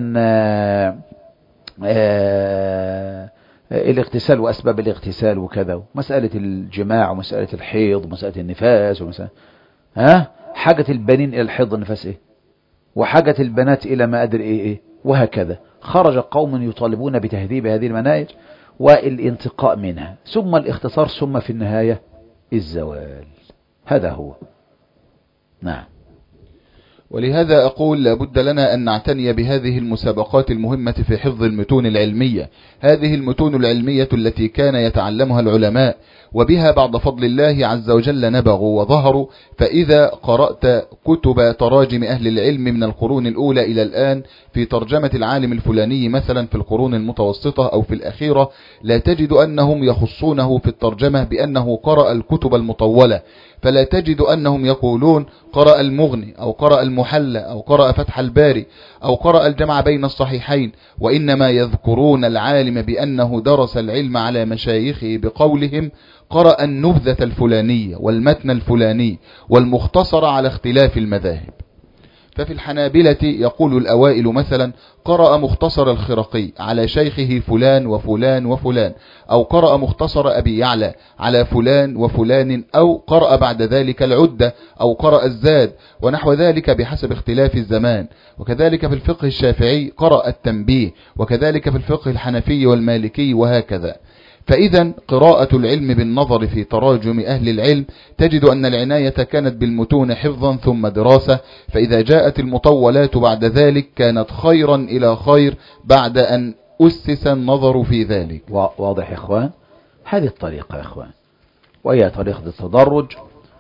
الاغتسال وأسباب الاغتسال وكذا، مسألة الجماع ومسألة الحيض ومسألة النفاس ومسألة حاجة البنين إلى الحيض والنفاس إيه، وحاجة البنات إلى ما أدري إيه وهكذا. خرج قوم يطالبون بتهذيب هذه المناهج والانتقاء منها، ثم الاختصار، ثم في النهاية الزوال. هذا هو. نعم. ولهذا أقول لابد لنا أن نعتني بهذه المسابقات المهمة في حفظ المتون العلمية. هذه المتون العلمية التي كان يتعلمها العلماء، وبها بعد فضل الله عز وجل نبغوا وظهروا. فإذا قرأت كتب تراجم أهل العلم من القرون الأولى إلى الآن في ترجمة العالم الفلاني مثلا في القرون المتوسطة أو في الأخيرة، لا تجد أنهم يخصونه في الترجمة بأنه قرأ الكتب المطولة، فلا تجد أنهم يقولون قرأ المغني أو قرأ المحلى أو قرأ فتح الباري أو قرأ الجمع بين الصحيحين، وإنما يذكرون العالم بأنه درس العلم على مشايخه بقولهم قرأ النبذة الفلانية والمتن الفلاني والمختصر على اختلاف المذاهب. ففي الحنابلة يقول الأوائل مثلا قرأ مختصر الخرقي على شيخه فلان وفلان وفلان، أو قرأ مختصر أبي يعلى على فلان وفلان، أو قرأ بعد ذلك العدة، أو قرأ الزاد ونحو ذلك بحسب اختلاف الزمان. وكذلك في الفقه الشافعي قرأ التنبيه، وكذلك في الفقه الحنفي والمالكي وهكذا. فإذا قراءة العلم بالنظر في تراجم أهل العلم تجد أن العناية كانت بالمتون حفظا ثم دراسة، فإذا جاءت المطولات بعد ذلك كانت خيرا إلى خير بعد أن أسس النظر في ذلك. واضح يا إخوان؟ هذه الطريقة يا إخوان، وهي طريقة التدرج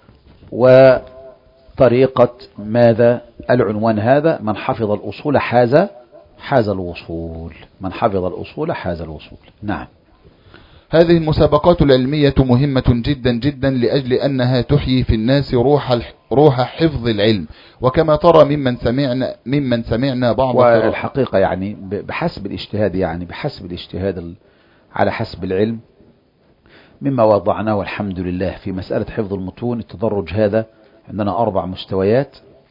وطريقة ماذا؟ العنوان هذا: من حفظ الأصول حاز الوصول، من حفظ الأصول حاز الوصول. نعم. هذه المسابقات العلمية مهمة جدا جدا لأجل أنها تحيي في الناس روح حفظ العلم. وكما ترى ممن سمعنا بعض والحقيقة يعني بحسب الاجتهاد، على حسب العلم مما وضعناه الحمد لله في مسألة حفظ المتون. التدرج هذا عندنا 4 مستويات.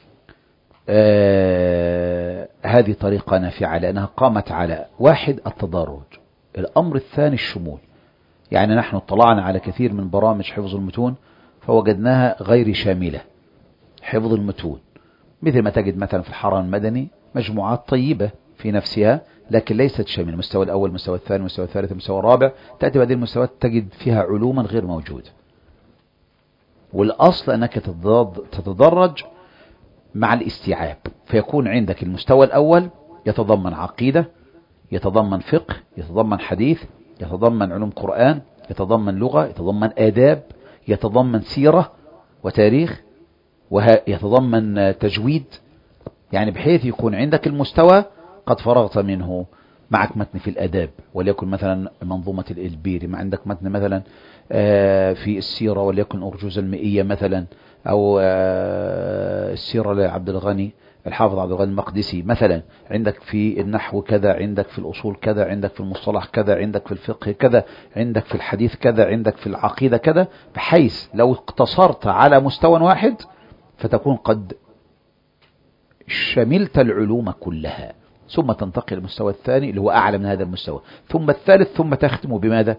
هذه طريقة نافعة لأنها قامت على 1 التدرج، الأمر الثاني الشمول. يعني نحن اطلعنا على كثير من برامج حفظ المتون فوجدناها غير شاملة. حفظ المتون مثل ما تجد مثلا في الحرم المدني مجموعات طيبة في نفسها لكن ليست شاملة، المستوى الأول، المستوى الثاني، المستوى الثالث، المستوى الرابع، تأتي بهذه المستويات تجد فيها علوما غير موجودة. والأصل أنك تتدرج مع الاستيعاب، فيكون عندك المستوى الأول يتضمن عقيدة، يتضمن فقه، يتضمن حديث، يتضمن علوم قرآن، يتضمن لغة، يتضمن آداب، يتضمن سيرة وتاريخ، ويتضمن تجويد. يعني بحيث يكون عندك المستوى قد فرغت منه، معك متن في الآداب وليكن مثلا منظومة الإلبيري، ما عندك متن مثلا في السيرة وليكن أرجوز المئية مثلا، أو السيرة لعبد الغني الحافظ عبد الغني المقدسي مثلا، عندك في النحو كذا، عندك في الأصول كذا، عندك في المصطلح كذا، عندك في الفقه كذا، عندك في الحديث كذا، عندك في العقيدة كذا، بحيث لو اقتصرت على مستوى واحد فتكون قد شملت العلوم كلها، ثم تنتقل المستوى الثاني اللي هو أعلى من هذا المستوى، ثم الثالث، ثم تختم بماذا؟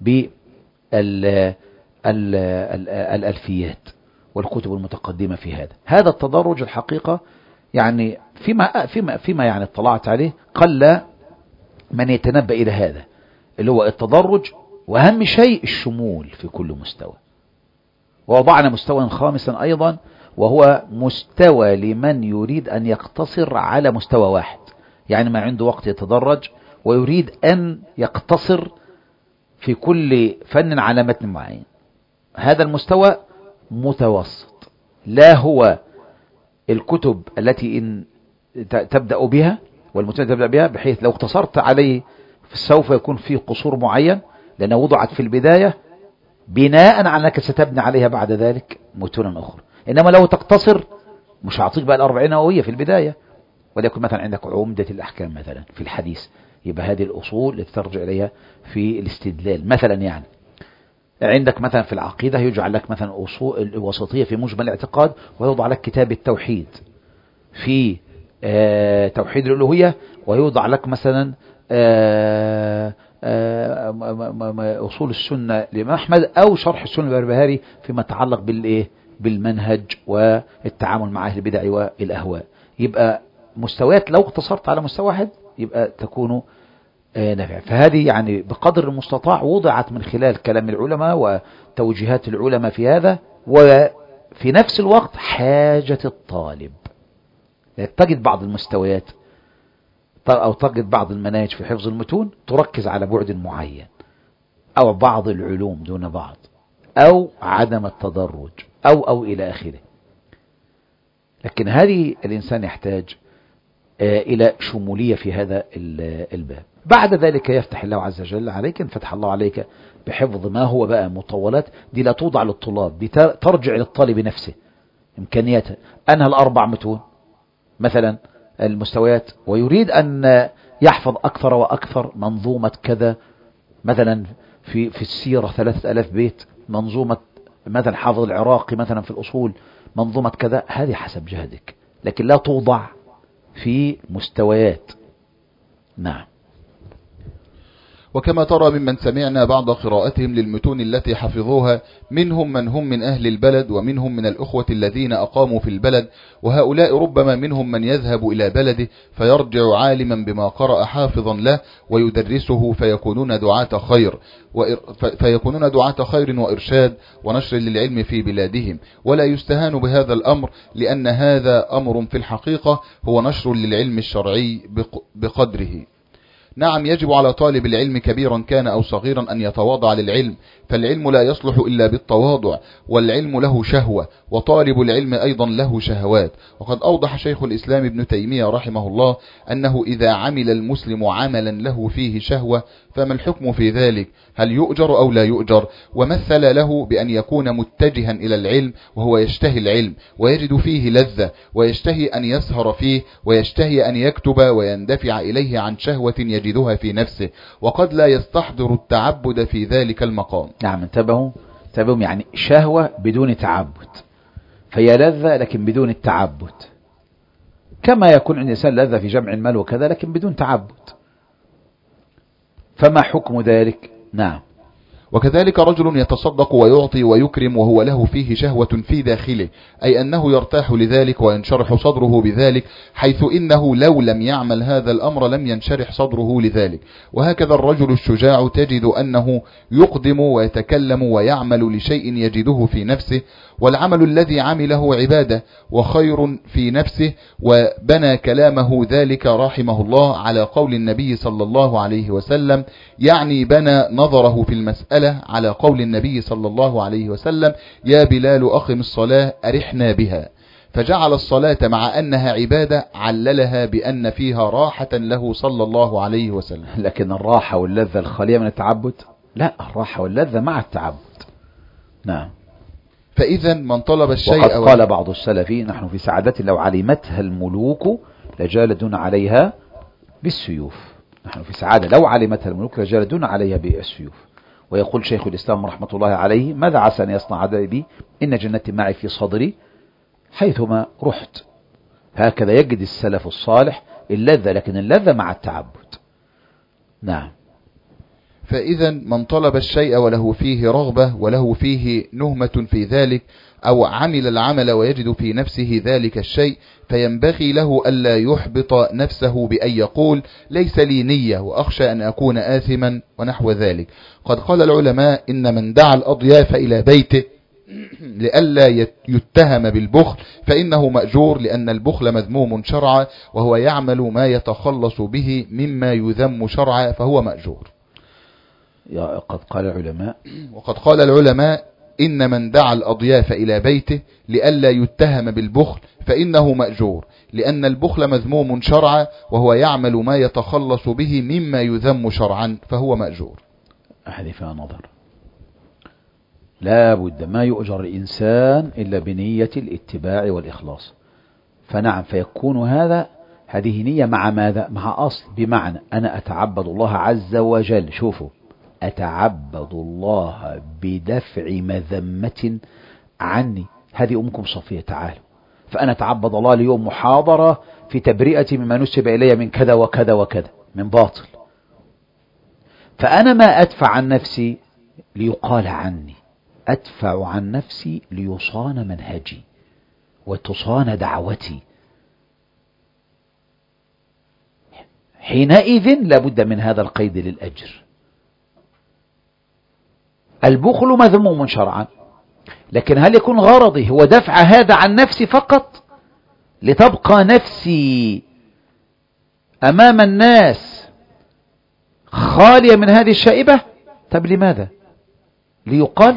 بالألفيات والكتب المتقدمة في هذا التدرج. الحقيقة يعني فيما يعني اطلعت عليه قل من يتنبأ إلى هذا اللي هو التدرج، وأهم شيء الشمول في كل مستوى. ووضعنا مستوى خامسا أيضا وهو مستوى لمن يريد أن يقتصر على مستوى واحد، يعني ما عنده وقت يتدرج ويريد أن يقتصر في كل فن على متن معين. هذا المستوى متوسط، لا هو الكتب التي إن تبدأ بها والمتن تبدأ بها بحيث لو اقتصرت عليه سوف يكون فيه قصور معين، لأنها وضعت في البداية بناء على أنك ستبني عليها بعد ذلك متونا أخرى. إنما لو تقتصر مش هعطيك بقى 40 نووية في البداية، وليكن مثلا عندك عمدة الأحكام مثلا في الحديث، يبقى هذه الأصول التي ترجع إليها في الاستدلال مثلا. يعني عندك مثلا في العقيدة يجعل لك مثلا أصول الوسطية في مجمل الاعتقاد، ويوضع لك كتاب التوحيد في توحيد الألوهية، ويوضع لك مثلا أصول السنة لإمام أحمد، أو شرح السنة البربهاري فيما يتعلق بالمنهج والتعامل مع أهل البدع والأهواء. يبقى مستويات لو اقتصرت على مستوى واحد يبقى تكون نافع. فهذه يعني بقدر المستطاع وضعت من خلال كلام العلماء وتوجيهات العلماء في هذا، وفي نفس الوقت حاجة الطالب. يعني تجد بعض المستويات أو تجد بعض المناهج في حفظ المتون تركز على بعد معين، أو بعض العلوم دون بعض، أو عدم التدرج، أو إلى آخره. لكن هذه الإنسان يحتاج إلى شمولية في هذا الباب. بعد ذلك يفتح الله عز وجل عليك، إن فتح الله عليك بحفظ ما هو بقى مطولات، دي لا توضع للطلاب، دي ترجع للطالب نفسه إمكانياته. أنهى 4 متون مثلا المستويات ويريد أن يحفظ أكثر وأكثر، منظومة كذا مثلا في السيرة 3000 بيت، منظومة مثلا حافظ العراقي مثلا في الأصول منظومة كذا، هذه حسب جهدك، لكن لا توضع في مستويات. نعم. وكما ترى ممن سمعنا بعض قراءتهم للمتون التي حفظوها منهم من هم من أهل البلد، ومنهم من الأخوة الذين أقاموا في البلد، وهؤلاء ربما منهم من يذهب إلى بلده فيرجع عالما بما قرأ حافظا له ويدرسه، فيكونون دعاة خير وإرشاد ونشر للعلم في بلادهم. ولا يستهان بهذا الأمر، لأن هذا أمر في الحقيقة هو نشر للعلم الشرعي بقدره. نعم يجب على طالب العلم كبيرا كان أو صغيرا أن يتواضع للعلم، فالعلم لا يصلح إلا بالتواضع، والعلم له شهوة، وطالب العلم أيضا له شهوات. وقد أوضح شيخ الإسلام ابن تيمية رحمه الله أنه إذا عمل المسلم عملا له فيه شهوة فما الحكم في ذلك؟ هل يؤجر أو لا يؤجر؟ ومثل له بأن يكون متجها إلى العلم وهو يشتهي العلم ويجد فيه لذة، ويشتهي أن يسهر فيه، ويشتهي أن يكتب ويندفع إليه عن شهوة يجدها في نفسه، وقد لا يستحضر التعبد في ذلك المقام. نعم، انتبهوا يعني شهوة بدون تعبد، فهي لذة لكن بدون التعبد، كما يكون عند الإنسان لذة في جمع المال وكذا لكن بدون تعبد، فما حكم ذلك؟ نعم. وكذلك رجل يتصدق ويعطي ويكرم وهو له فيه شهوة في داخله، أي أنه يرتاح لذلك وينشرح صدره بذلك، حيث إنه لو لم يعمل هذا الأمر لم ينشرح صدره لذلك. وهكذا الرجل الشجاع تجد أنه يقدم ويتكلم ويعمل لشيء يجده في نفسه، والعمل الذي عمله عبادة وخير في نفسه، وبنى كلامه ذلك رحمه الله على قول النبي صلى الله عليه وسلم، يعني بنى نظره في المسألة على قول النبي صلى الله عليه وسلم: يا بلال أقم الصلاة أرحنا بها. فجعل الصلاة مع أنها عبادة عللها بأن فيها راحة له صلى الله عليه وسلم. لكن الراحة واللذة الخالية من التعبد؟ لا، الراحة واللذة مع التعبد. نعم. فإذا من طلب الشيء، وقد قال بعض السلف: نحن في سعادة لو علمتها الملوك لجالدون عليها بالسيوف. نحن في سعادة لو علمتها الملوك لجالدون عليها بالسيوف. ويقول شيخ الإسلام رحمة الله عليه: ماذا عسى أن يصنع بي؟ إن جنتي معي في صدري حيثما رحت. هكذا يجد السلف الصالح اللذة، لكن اللذة مع التعبد. نعم. فإذا من طلب الشيء وله فيه رغبة وله فيه نهمة في ذلك، أو عمل العمل ويجد في نفسه ذلك الشيء، فينبغي له ألا يحبط نفسه بأن يقول: ليس لي نية وأخشى أن أكون آثما ونحو ذلك. قد قال العلماء: إن من دعا الأضياف إلى بيته لئلا يتهم بالبخل فإنه مأجور، لأن البخل مذموم شرعا، وهو يعمل ما يتخلص به مما يذم شرعا فهو مأجور. وقد قال العلماء: إن من دعا الأضياف إلى بيته لئلا يتهم بالبخل فإنه مأجور، لأن البخل مذموم شرعا، وهو يعمل ما يتخلص به مما يذم شرعا فهو مأجور. هذه فيها نظر. لا بد ما يؤجر الإنسان إلا بنية الاتباع والإخلاص. فنعم، فيكون هذه نية مع ماذا؟ مع أصل، بمعنى أنا أتعبد الله عز وجل. شوفوا، أتعبد الله بدفع مذمة عني. هذه أمكم صفية، تعالوا. فأنا أتعبد الله ليوم محاضرة في تبرئة مما نسب إلي من كذا وكذا وكذا من باطل، فأنا ما أدفع عن نفسي ليقال عني، أدفع عن نفسي ليصان منهجي وتصان دعوتي. حينئذ لابد من هذا القيد للأجر. البخل مذموم شرعا، لكن هل يكون غرضي هو دفع هذا عن نفسي فقط لتبقى نفسي أمام الناس خالية من هذه الشائبة؟ طب لماذا؟ ليقال؟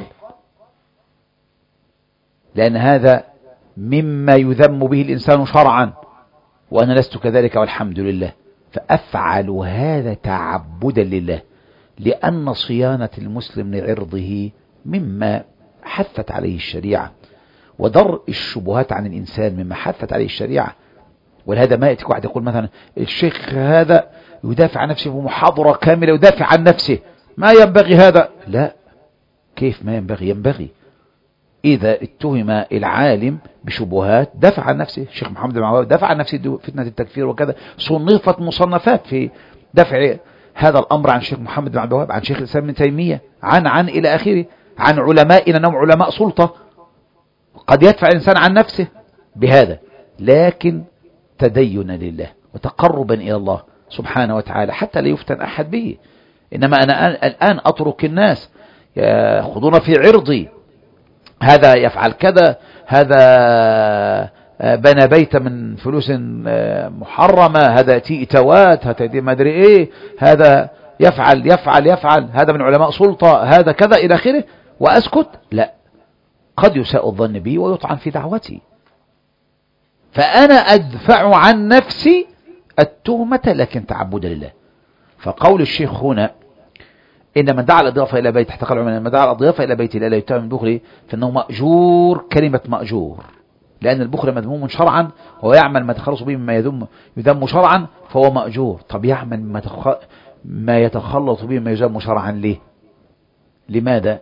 لأن هذا مما يذم به الإنسان شرعا، وأنا لست كذلك والحمد لله. فأفعل هذا تعبدا لله، لأن صيانة المسلم لعرضه مما حثت عليه الشريعة، ودرء الشبهات عن الإنسان مما حثت عليه الشريعة. ولهذا ما يأتيك واحد يقول مثلا: الشيخ هذا يدافع عن نفسه بمحاضرة كاملة، يدافع عن نفسه، ما ينبغي هذا. لا، كيف ما ينبغي؟ ينبغي. إذا اتهم العالم بشبهات دافع عن نفسه. الشيخ محمد بن عبد الوهاب دافع عن نفسه فتنة التكفير وكذا، صنفت مصنفات في دفع هذا الأمر عن الشيخ محمد بن عبد الوهاب، عن شيخ الإسلام ابن تيمية، عن إلى آخره، عن علمائنا أنهم علماء سلطة. قد يدفع الإنسان عن نفسه بهذا، لكن تدينا لله وتقربا إلى الله سبحانه وتعالى حتى لا يفتن أحد به. إنما أنا الآن أترك الناس يأخذون في عرضي، هذا يفعل كذا، هذا بنى بيت من فلوس محرمة، هذا إتوات، هذا ما أدري إيه، هذا يفعل يفعل يفعل، هذا من علماء سلطة، هذا كذا إلى آخره، وأسكت؟ لا، قد يساء الظن بي ويطعن في دعوتي، فأنا أدفع عن نفسي التهمة لكن تعبدا لله. فقول الشيخ هنا إن من دعا الأضيافة إلى بيت احتقر من من دعا الأضيافة إلى بيت لا يتهم من بخله فإنه مأجور. كلمة مأجور لأن البخل مذموم شرعا، وهو يعمل ما تخلص به مما يذم شرعا فهو مأجور. طب يعمل ما يتخلص به مما يذم شرعا ليه؟ لماذا؟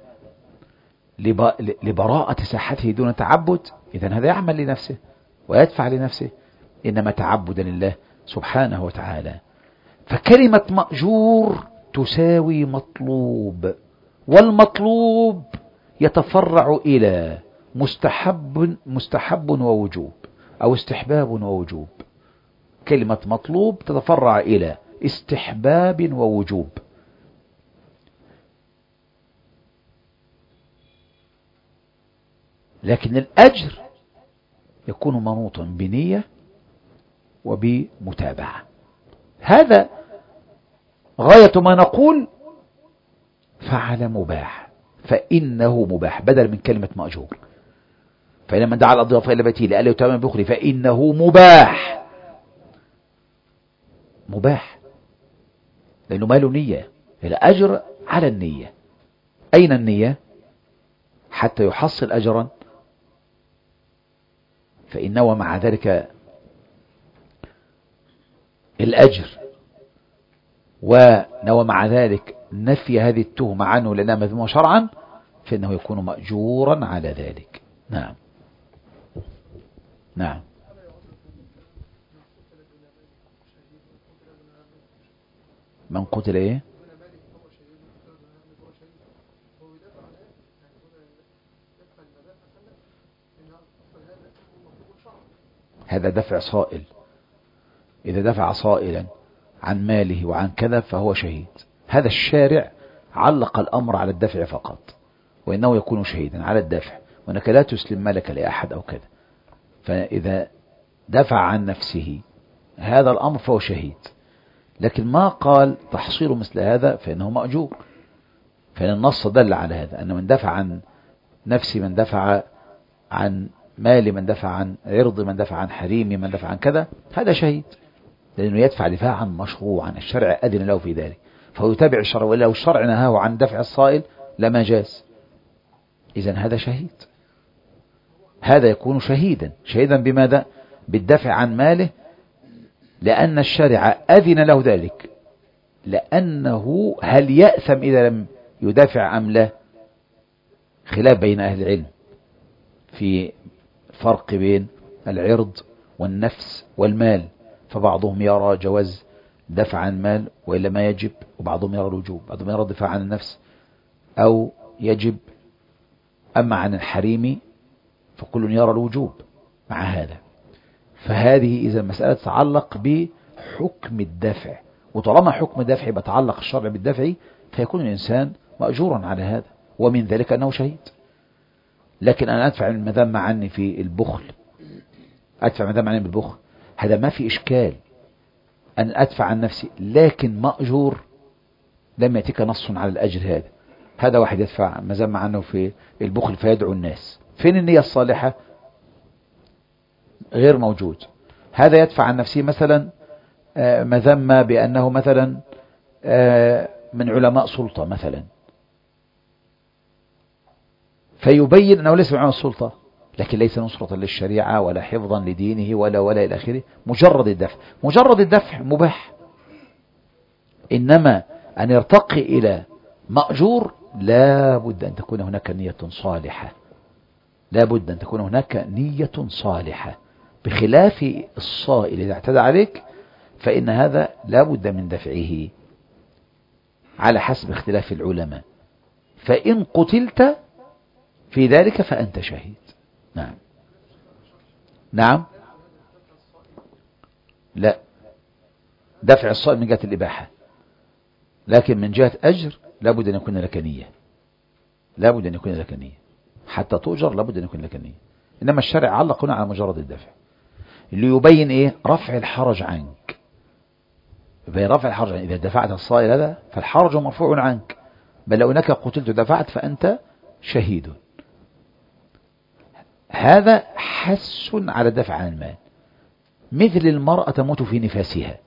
لبراءة ساحته دون تعبد. إذن هذا يعمل لنفسه ويدفع لنفسه، إنما تعبدا لله سبحانه وتعالى. فكلمة مأجور تساوي مطلوب، والمطلوب يتفرع إلى مستحب ووجوب، أو استحباب ووجوب. كلمة مطلوب تتفرع إلى استحباب ووجوب. لكن الأجر يكون منوطا بنية وبمتابعة. هذا غاية ما نقول فعل مباح فإنه مباح، بدل من كلمة مأجور. فإن من دعا الأضياف إلى بيته لألا يتهم بخل فإنه مباح. مباح لأنه ما له نية، الأجر على النية. أين النية؟ حتى يحصل أجرا، فإن نوى مع ذلك الأجر ونوى مع ذلك نفي هذه التهمة عنه لأنها مذمومة شرعا فإنه يكون مأجورا على ذلك. نعم نعم. من قتل ايه؟ هذا دفع صائل. إذا دفع صائلا عن ماله وعن كذا فهو شهيد. هذا الشارع علق الأمر على الدفع فقط، وإنه يكون شهيدا على الدفع، وأنك لا تسلم مالك لأحد أو كذا. فإذا دفع عن نفسه هذا الأمر فهو شهيد. لكن ما قال تحصيل مثل هذا فإنه مأجور، فإن النص دل على هذا، أن من دفع عن نفسه، من دفع عن مال، من دفع عن عرض، من دفع عن حريم، من دفع عن كذا، هذا شهيد، لأنه يدفع دفاعا مشروعا، الشرع أذن له في ذلك، فهو يتابع الشرع، ولو الشرع نهاه عن دفع الصائل لما جاز. إذن هذا شهيد، هذا يكون شهيدا بماذا؟ بالدفع عن ماله، لأن الشرع أذن له ذلك. لأنه هل يأثم إذا لم يدافع أم لا؟ خلاف بين أهل العلم في فرق بين العرض والنفس والمال، فبعضهم يرى جواز دفع عن مال وإلا ما يجب، وبعضهم يرى الوجوب، بعضهم يرى الدفاع عن النفس أو يجب. أما عن الحريم فكل يرى الوجوب مع هذا. فهذه إذا المسألة تتعلق بحكم الدفع، وطالما حكم الدفع بتعلق الشرع بالدفع فيكون الإنسان مأجورا على هذا، ومن ذلك أنه شهيد. لكن أنا أدفع المذمة عني في البخل، أدفع مذمة عني بالبخل، هذا ما في إشكال أن أدفع عن نفسي، لكن مأجور لم يأتيك نص على الأجر. هذا واحد يدفع مذمة عنه في البخل فيدعو الناس، فين النية الصالحة؟ غير موجود. هذا يدفع عن نفسه مثلا مذمة بأنه مثلا من علماء سلطة مثلا، فيبين أنه ليس من علماء السلطة، لكن ليس نصرة للشريعة ولا حفظا لدينه ولا إلى آخره. مجرد الدفع مباح. إنما أن يرتقي إلى مأجور لا بد أن تكون هناك نية صالحة، لا بد أن تكون هناك نية صالحة، بخلاف الصائل إذا اعتدى عليك فإن هذا لا بد من دفعه على حسب اختلاف العلماء. فإن قتلت في ذلك فأنت شهيد. نعم نعم. لا، دفع الصائل من جهة الإباحة، لكن من جهة أجر لابد أن يكون لك نية، لابد أن يكون لك نية حتى تؤجر، لابد أن يكون لك نية. إنما الشرع علق هنا على مجرد الدفع. ليبين إيه؟ رفع الحرج عنك. يبين رفع الحرج عنك. إذا دفعت الصائل هذا فالحرج مرفوع عنك، بل لو أنك قتلت دفعت فأنت شهيد. هذا حث على الدفع عن المال. مثل المرأة تموت في نفاسها،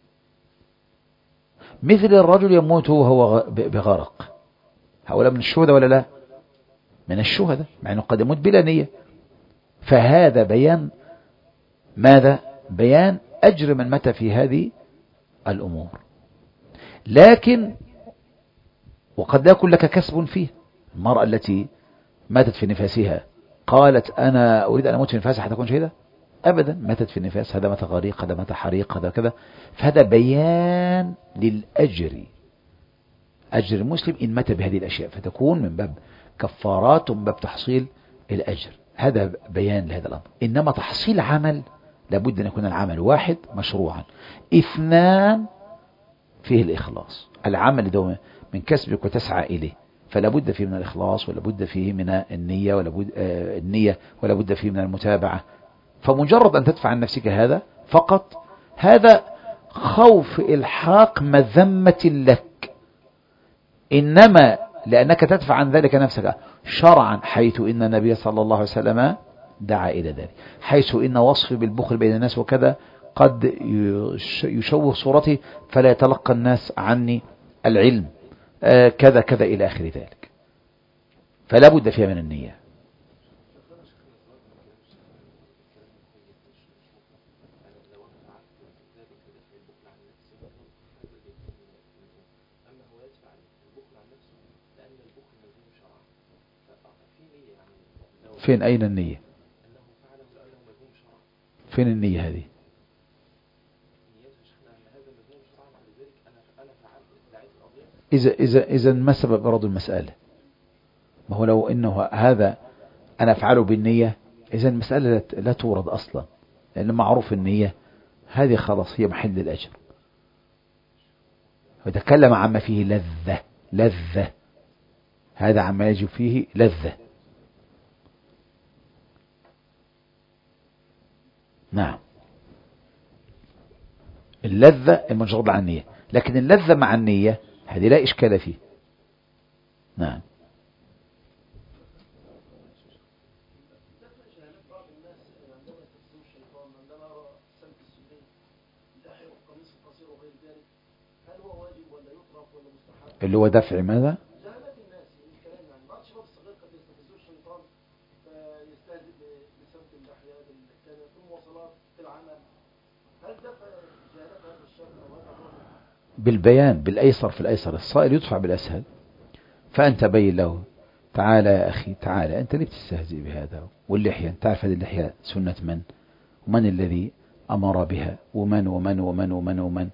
مثل الرجل يموت وهو بغرق. هؤلاء من الشهداء ولا لا؟ من الشهداء، مع أنه قد يموت بلا نية. فهذا بيان ماذا؟ بيان أجر من مات في هذه الأمور. لكن وقد لا يكون لك كسب فيه. المرأة التي ماتت في نفاسها قالت أنا أريد أن أموت في نفاسها حتى أكون شهيدة؟ أبدا، ماتت في النفاس، هذا مات غريق، هذا مات حريق، هذا كذا. فهذا بيان للأجر، أجر المسلم إن مات بهذه الأشياء، فتكون من باب كفارات ومن باب تحصيل الأجر. هذا بيان لهذا الأمر. إنما تحصيل عمل لابد أن يكون العمل واحد مشروعا، اثنان فيه الإخلاص. العمل دوما من كسبك وتسعى إليه، فلا بد فيه من الإخلاص، ولا بد فيه من النية، ولا بد فيه من المتابعة. فمجرد أن تدفع عن نفسك هذا فقط، هذا خوف إلحاق مذمة لك. إنما لأنك تدفع عن ذلك نفسك شرعا، حيث إن النبي صلى الله عليه وسلم دعا إلى ذلك، حيث إن وصف بالبخل بين الناس وكذا قد يشوه صورته فلا يتلقى الناس عني العلم كذا كذا إلى آخر ذلك. فلا بد فيها من النية. فين أين النية؟ فين النية هذه؟ إذا ما سبب رد المسألة؟ ما هو لو إنه هذا أنا أفعله بالنية، إذا المسألة لا تورد أصلا، لأن معروف النية هذه خلاص هي محل الأجر. وتكلم عما فيه لذة، هذا عما يجب فيه لذة. نعم، اللذة المجرد عن النية، لكن اللذة مع النية هذه لا إشكال فيه. نعم. اللي هو دفع ماذا؟ بالبيان بالأيسر في الأيسر. الصائل يدفع بالأسهل، فأنت بين له تعالى يا أخي تعالى، أنت ليه بتستهزئ بهذا؟ واللحية أنت تعرف هذه اللحية سنة من؟ ومن الذي أمر بها؟ ومن ومن ومن ومن ومن؟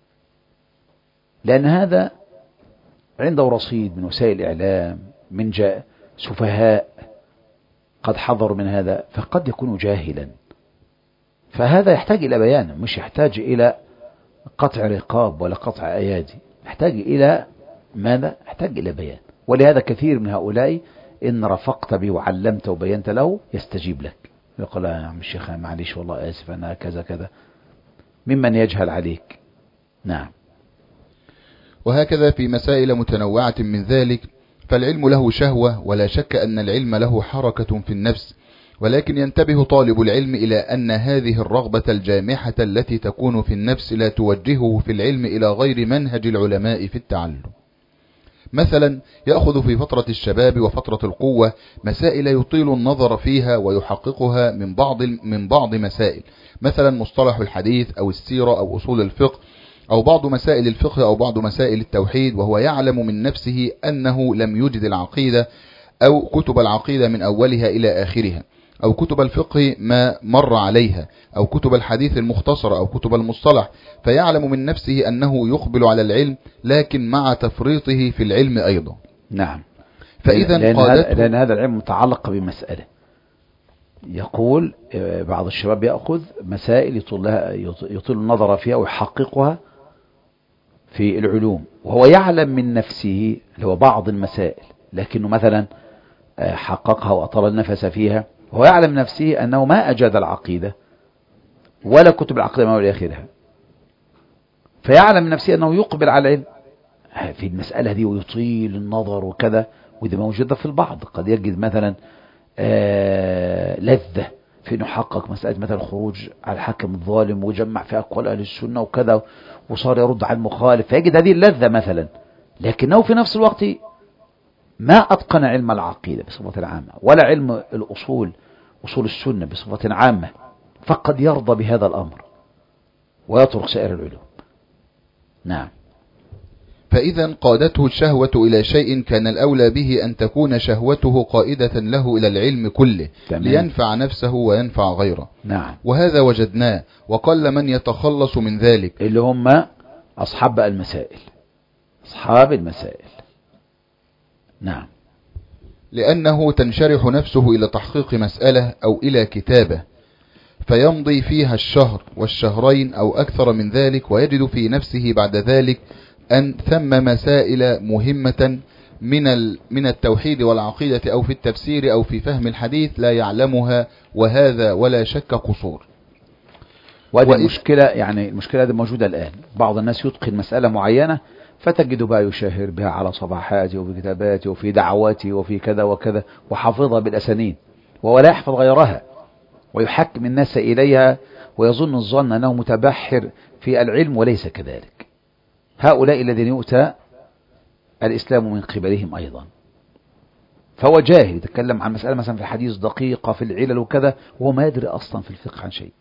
لأن هذا عنده رصيد من وسائل الإعلام، من جاء سفهاء قد حضروا من هذا، فقد يكون جاهلا. فهذا يحتاج إلى بيان، مش يحتاج إلى قطع رقاب ولا قطع أيادي، يحتاج إلى ماذا؟ يحتاج إلى بيان. ولهذا كثير من هؤلاء إن رفقت به وعلمت وبينت له يستجيب لك، يقول يا عم الشيخ معليش والله آسف أنا كذا كذا، ممن يجهل عليك. نعم. وهكذا في مسائل متنوعة من ذلك، فالعلم له شهوة، ولا شك أن العلم له حركة في النفس، ولكن ينتبه طالب العلم إلى أن هذه الرغبة الجامحة التي تكون في النفس لا توجهه في العلم إلى غير منهج العلماء في التعلم. مثلا يأخذ في فترة الشباب وفترة القوة مسائل يطيل النظر فيها ويحققها من بعض مسائل، مثلا مصطلح الحديث أو السيرة أو أصول الفقه أو بعض مسائل الفقه أو بعض مسائل التوحيد، وهو يعلم من نفسه أنه لم يجد العقيدة أو كتب العقيدة من أولها إلى آخرها، أو كتب الفقه ما مر عليها، أو كتب الحديث المختصر، أو كتب المصطلح، فيعلم من نفسه أنه يقبل على العلم لكن مع تفريطه في العلم أيضا. نعم. فإذا لأن هذا العلم متعلق بمسألة. يقول بعض الشباب يأخذ مسائل يطيل النظر فيها ويحققها في العلوم، وهو يعلم من نفسه اللي هو بعض المسائل، لكنه مثلا حققها وأطال النفس فيها، وهو يعلم نفسه أنه ما أجاد العقيدة ولا كتب العقيدة ما إلى آخرها، فيعلم من نفسه أنه يقبل على العلم في المسألة دي ويطيل النظر وكذا. وإذا موجودة في البعض قد يجد مثلا لذة في أنه حقق مسألة مثلا الخروج على الحاكم الظالم وجمع في أقوال أهل السنة وكذا، وصار يرد على المخالف، فيجد هذه اللذة مثلا، لكنه في نفس الوقت ما أتقن علم العقيدة بصفة عامة ولا علم الأصول، أصول السنة بصفة عامة، فقد يرضى بهذا الأمر ويترك سائر العلوم. نعم. فإذا قادته الشهوة إلى شيء كان الأولى به أن تكون شهوته قائدة له إلى العلم كله، تمام. لينفع نفسه وينفع غيره. نعم. وهذا وجدناه، وقل من يتخلص من ذلك، اللي هم أصحاب المسائل، أصحاب المسائل. نعم. لأنه تنشرح نفسه إلى تحقيق مسألة أو إلى كتابة، فيمضي فيها الشهر والشهرين أو أكثر من ذلك، ويجد في نفسه بعد ذلك أن ثم مسائل مهمة من التوحيد والعقيدة أو في التفسير أو في فهم الحديث لا يعلمها، وهذا ولا شك قصور. وهذه المشكلة، يعني المشكلة هذه موجودة الآن. بعض الناس يتقن مسألة معينة فتجد بقى يشاهر بها على صفحاته وفي كتاباته وفي دعواته وفي كذا وكذا، وحافظها بالأسانيد، وهو لا يحفظ غيرها، ويحكم الناس إليها ويظن الظن أنه متبحر في العلم، وليس كذلك. هؤلاء الذين يؤتى الإسلام من قبلهم أيضا، فهو جاهل يتكلم عن مسألة مثلا في الحديث دقيقة في العلل وكذا، وهو ما يدري أصلا في الفقه عن شيء،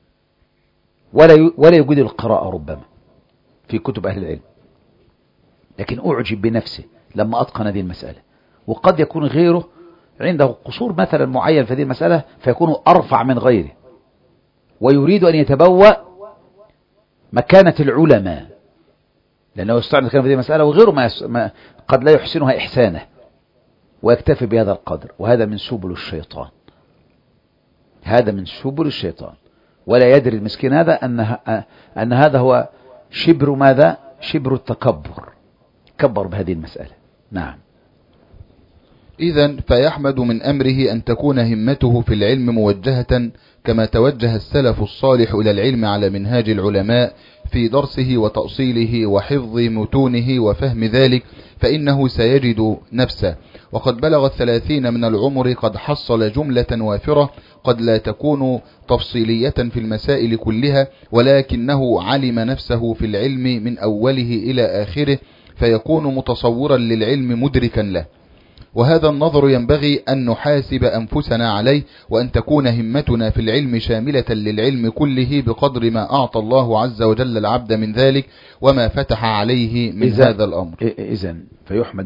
ولا يجيد القراءة ربما في كتب أهل العلم، لكن أعجب بنفسه لما أتقن هذه المسألة. وقد يكون غيره عنده قصور مثلا معين في هذه المسألة فيكون أرفع من غيره، ويريد أن يتبوأ مكانة العلماء، لأنه يستطيع أن يتكلم في هذه المسألة وغيره قد لا يحسنها إحسانه، ويكتفي بهذا القدر. وهذا من سبل الشيطان، هذا من سبل الشيطان. ولا يدري المسكين هذا أن هذا هو شبر ماذا؟ شبر التكبر، كبر بهذه المسألة. نعم. إذن فيحمد من أمره أن تكون همته في العلم موجهة كما توجه السلف الصالح إلى العلم على منهاج العلماء في درسه وتأصيله وحفظ متونه وفهم ذلك، فإنه سيجد نفسه وقد بلغ 30 من العمر قد حصل جملة وافرة قد لا تكون تفصيلية في المسائل كلها، ولكنه علم نفسه في العلم من أوله إلى آخره، فيكون متصورا للعلم مدركا له. وهذا النظر ينبغي أن نحاسب أنفسنا عليه، وأن تكون همتنا في العلم شاملة للعلم كله بقدر ما أعطى الله عز وجل العبد من ذلك وما فتح عليه من هذا الأمر. إذن فيحمد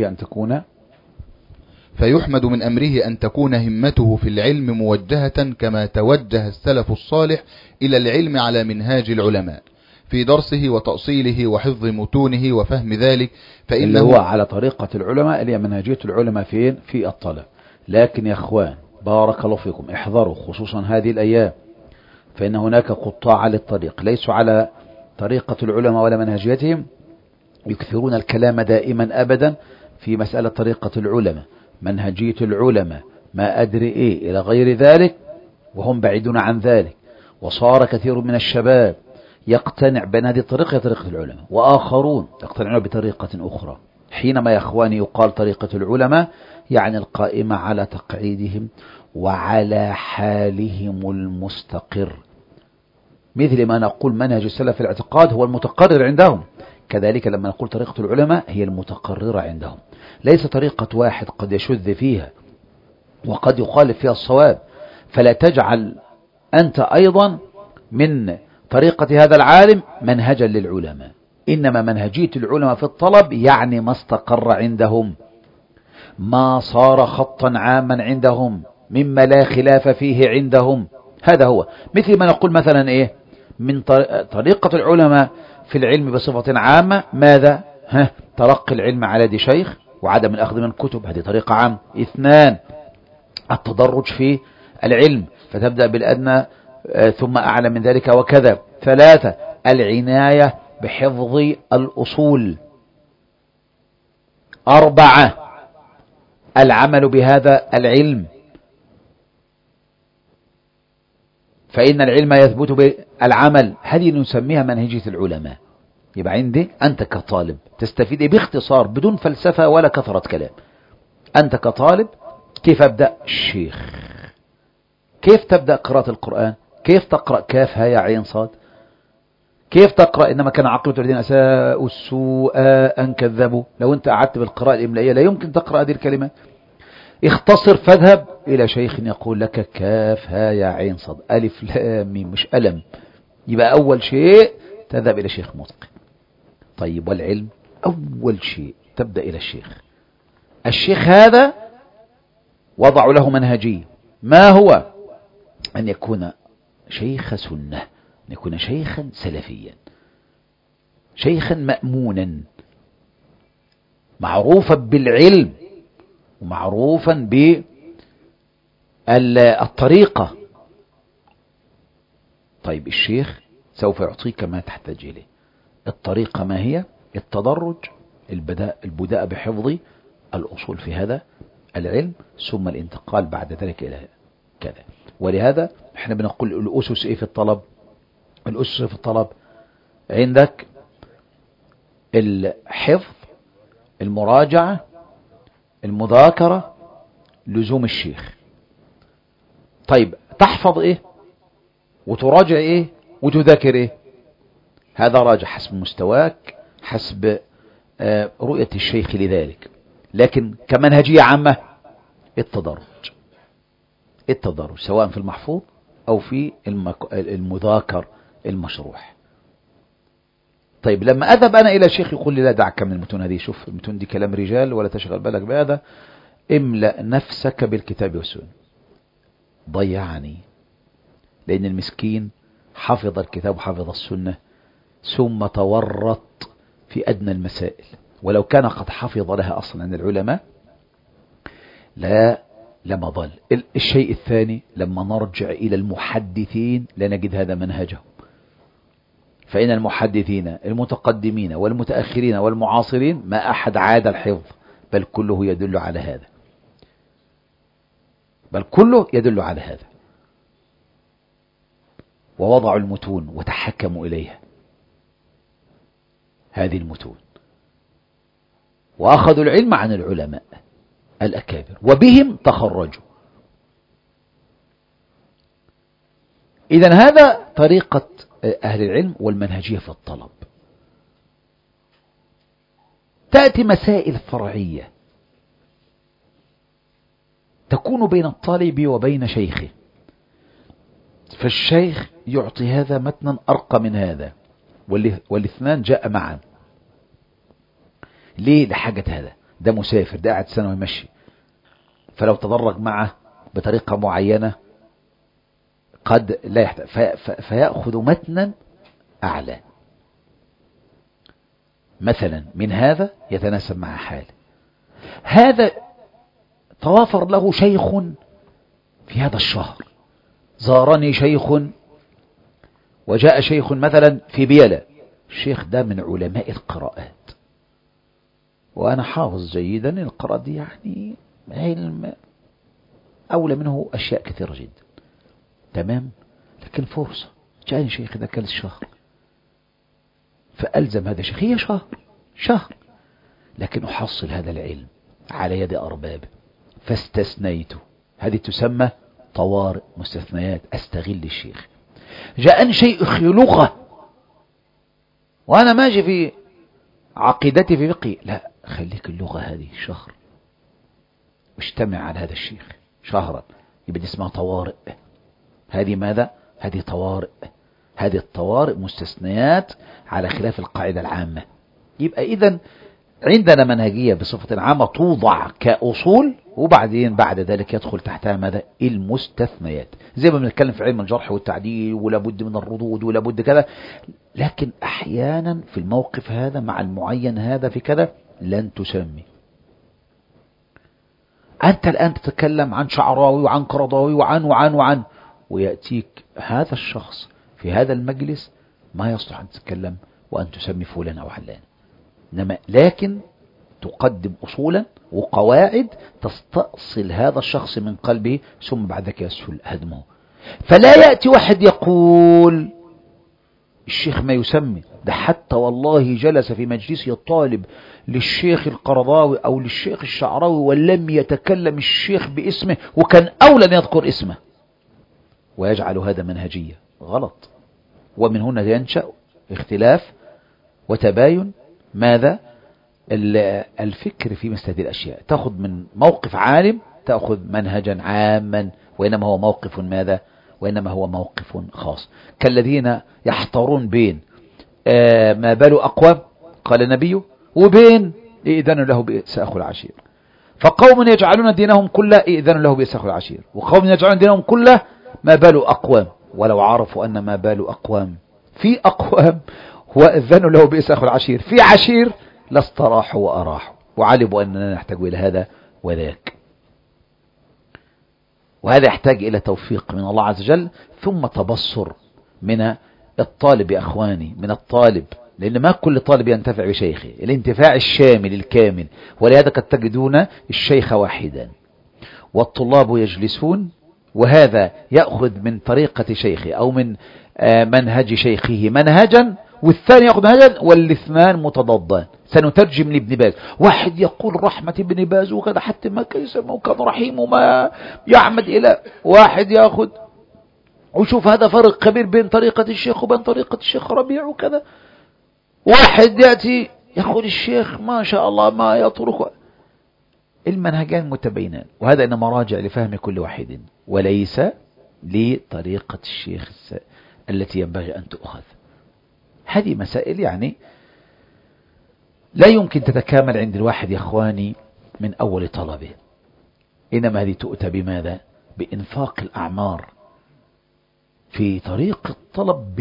من أمره أن تكون همته في العلم موجهة كما توجه السلف الصالح إلى العلم على منهاج العلماء في درسه وتأصيله وحفظ متونه وفهم ذلك، فإنه اللي هو على طريقة العلماء، اللي هي منهجية العلماء فين؟ في الطلب. لكن يا أخوان بارك الله فيكم، احذروا خصوصا هذه الأيام، فإن هناك قطاع للطريق ليسوا على طريقة العلماء ولا منهجيتهم، يكثرون الكلام دائما أبدا في مسألة طريقة العلماء، منهجية العلماء، ما أدري إيه إلى غير ذلك، وهم بعيدون عن ذلك. وصار كثير من الشباب يقتنع بأن هذه الطريقة طريقة العلماء، وآخرون يقتنعون بطريقة أخرى. حينما يا أخواني يقال طريقة العلماء يعني القائمة على تقعيدهم وعلى حالهم المستقر، مثل ما نقول منهج السلف في الاعتقاد هو المتقرر عندهم، كذلك لما نقول طريقة العلماء هي المتقررة عندهم. ليس طريقة واحد قد يشذ فيها وقد يخالف فيها الصواب، فلا تجعل أنت أيضا من طريقة هذا العالم منهجا للعلماء. إنما منهجية العلماء في الطلب يعني ما استقر عندهم، ما صار خطا عاما عندهم مما لا خلاف فيه عندهم، هذا هو. مثل ما نقول مثلا إيه من طريقة العلماء في العلم بصفة عامة، ماذا؟ تلقي العلم على يد شيخ وعدم الأخذ من كتب، هذه طريقة عامة. 2 التدرج في العلم، فتبدأ بالأدنى ثم أعلى من ذلك وكذا. 3 العناية بحفظ الأصول. 4 العمل بهذا العلم. فإن العلم يثبت بالعمل. هذه نسميها منهجية العلماء. يبقى عندي أنت كطالب تستفيد باختصار بدون فلسفة ولا كثرة كلام. أنت كطالب كيف أبدأ؟ الشيخ. كيف تبدأ قراءة القرآن؟ كيف تقرأ كاف ها يا عين صاد؟ كيف تقرأ إنما كان عاقبة الذين أساءوا السوء أن كذبوا؟ لو أنت قعدت بالقراءة الإملائية لا يمكن تقرأ هذه الكلمات. اختصر، فاذهب إلى شيخ يقول لك كاف ها يا عين صاد ألف لام ميم، مش ألم. يبقى أول شيء تذهب إلى شيخ متقن. طيب والعلم؟ أول شيء تبدأ إلى الشيخ. الشيخ هذا وضعوا له منهجية. ما هو؟ أن يكون شيخ سنة، أن يكون شيخا سلفيا، شيخا مأمونا، معروفا بالعلم ومعروفا بالطريقة. طيب الشيخ سوف يعطيك ما تحتاج إليه. الطريقة ما هي؟ التدرج، البداء بحفظ الأصول في هذا العلم، ثم الانتقال بعد ذلك إلى كذا. ولهذا احنا بنقول الأسس في الطلب. الأسس في الطلب عندك الحفظ، المراجعة، المذاكرة، لزوم الشيخ. طيب تحفظ ايه وتراجع ايه وتذاكر ايه؟ هذا راجع حسب مستواك، حسب رؤية الشيخ لذلك. لكن كمنهجية عامة التدرج سواء في المحفوظ أو في المذاكر المشروح. طيب لما أذهب أنا إلى شيخ يقول لي لا دعك من المتون هذه، شوف المتون دي كلام رجال ولا تشغل بالك بهذا، املأ نفسك بالكتاب والسنة. ضيعني، لأن المسكين حفظ الكتاب وحفظ السنة ثم تورط في أدنى المسائل، ولو كان قد حفظ لها أصلا العلماء لما ضل. الشيء الثاني لما نرجع إلى المحدثين لنجد هذا منهجهم. فإن المحدثين المتقدمين والمتأخرين والمعاصرين ما أحد عاد الحفظ، بل كله يدل على هذا، ووضعوا المتون وتحكموا إليها، هذه المتون، وأخذوا العلم عن العلماء الأكابر وبهم تخرجوا. إذن هذا طريقة أهل العلم والمنهجية في الطلب. تأتي مسائل فرعية تكون بين الطالب وبين شيخه، فالشيخ يعطي هذا متنا أرقى من هذا، والاثنان جاء معا. ليه؟ لحاجة هذا، ده مسافر، ده قاعد سنة ويمشي، فلو تدرج معه بطريقة معينة قد لا يحتاج، فيأخذ متنا أعلى مثلا من هذا يتناسب مع حاله. هذا توافر له شيخ في هذا الشهر، زارني شيخ وجاء شيخ مثلا في بيلة، الشيخ ده من علماء القراءات وأنا حافظ جيدا القراءة دي، يعني علم أولى منه أشياء كثيرة جدا، تمام. لكن فرصة جاءني شيخ ده كل الشهر، فألزم هذا الشيخ، هي شهر لكن أحصل هذا العلم على يد أربابه، فاستثنيته. هذه تسمى طوارئ، مستثنيات، أستغل الشيخ. جاءني شيء لغة وأنا ماجي في عقيدتي في فقهي، لا خليك اللغة هذه شهر، اجتمع على هذا الشيخ شهرا، يبقى اسمها طوارئ. هذه ماذا؟ هذه طوارئ. هذه الطوارئ مستثنيات على خلاف القاعدة العامة. يبقى إذن عندنا منهجية بصفة عامة توضع كأصول، وبعدين بعد ذلك يدخل تحتها ماذا؟ المستثنيات، زي ما بنتكلم في علم الجرح والتعديل، ولا بد من الردود ولا بد كذا. لكن أحيانا في الموقف هذا مع المعين هذا في كذا لن تسمي. أنت الآن تتكلم عن شعراوي وعن قرضاوي وعن ويأتيك هذا الشخص في هذا المجلس ما يصلح أن تتكلم وأن تسمي فلان أو علان، لكن تقدم أصولا وقواعد تستأصل هذا الشخص من قلبه، ثم بعد ذلك يسهل هدمه. فلا يأتي واحد يقول الشيخ ما يسمي ده، حتى والله جلس في مجلسه الطالب للشيخ القرضاوي أو للشيخ الشعراوي ولم يتكلم الشيخ باسمه، وكان أولى أن يذكر اسمه، ويجعل هذا منهجية غلط. ومن هنا ينشأ اختلاف وتباين ماذا الفكر في مثل هذه الأشياء. تأخذ من موقف عالم تأخذ منهجا عاما، وإنما هو موقف ماذا، وإنما هو موقف خاص. كالذين يحتارون بين ما بال أقوام قال النبي وبين إئذان له بئس أخو العشير. فقوم يجعلون دينهم كله إئذان له بئس أخو العشير، وقوم يجعلون دينهم كله ما بال أقوام، ولو عرفوا أن ما بال أقوام في أقوام هو إئذان له بئس أخو العشير في عشير لاستراحوا وأراحوا، وعلموا أننا نحتاج إلى هذا وذاك. وهذا يحتاج إلى توفيق من الله عز وجل، ثم تبصر من الطالب يا أخواني، من الطالب، لأن ما كل طالب ينتفع بشيخه، الانتفاع الشامل الكامل. ولهذا قد تجدون الشيخ واحدا والطلاب يجلسون، وهذا يأخذ من طريقة شيخه أو من منهج شيخه منهجا، والثاني يأخذ منهجا، والاثنان متضادان. سنترجم لابن باز، واحد يقول رحمة ابن باز وكذا حتى ما كيسمه وكان رحيم وما يعمد إلى، واحد يأخذ وشوف هذا فرق كبير بين طريقة الشيخ وبين طريقة الشيخ ربيع وكذا. واحد يأتي يقول الشيخ ما شاء الله ما يطرق. المنهجان متبينان، وهذا إنما راجع لفهم كل واحد وليس لطريقة الشيخ التي ينبغي أن تؤخذ. هذه مسائل يعني لا يمكن تتكامل عند الواحد يا أخواني من أول طلبه، إنما هذه تؤتى بماذا؟ بإنفاق الأعمار في طريق الطلب،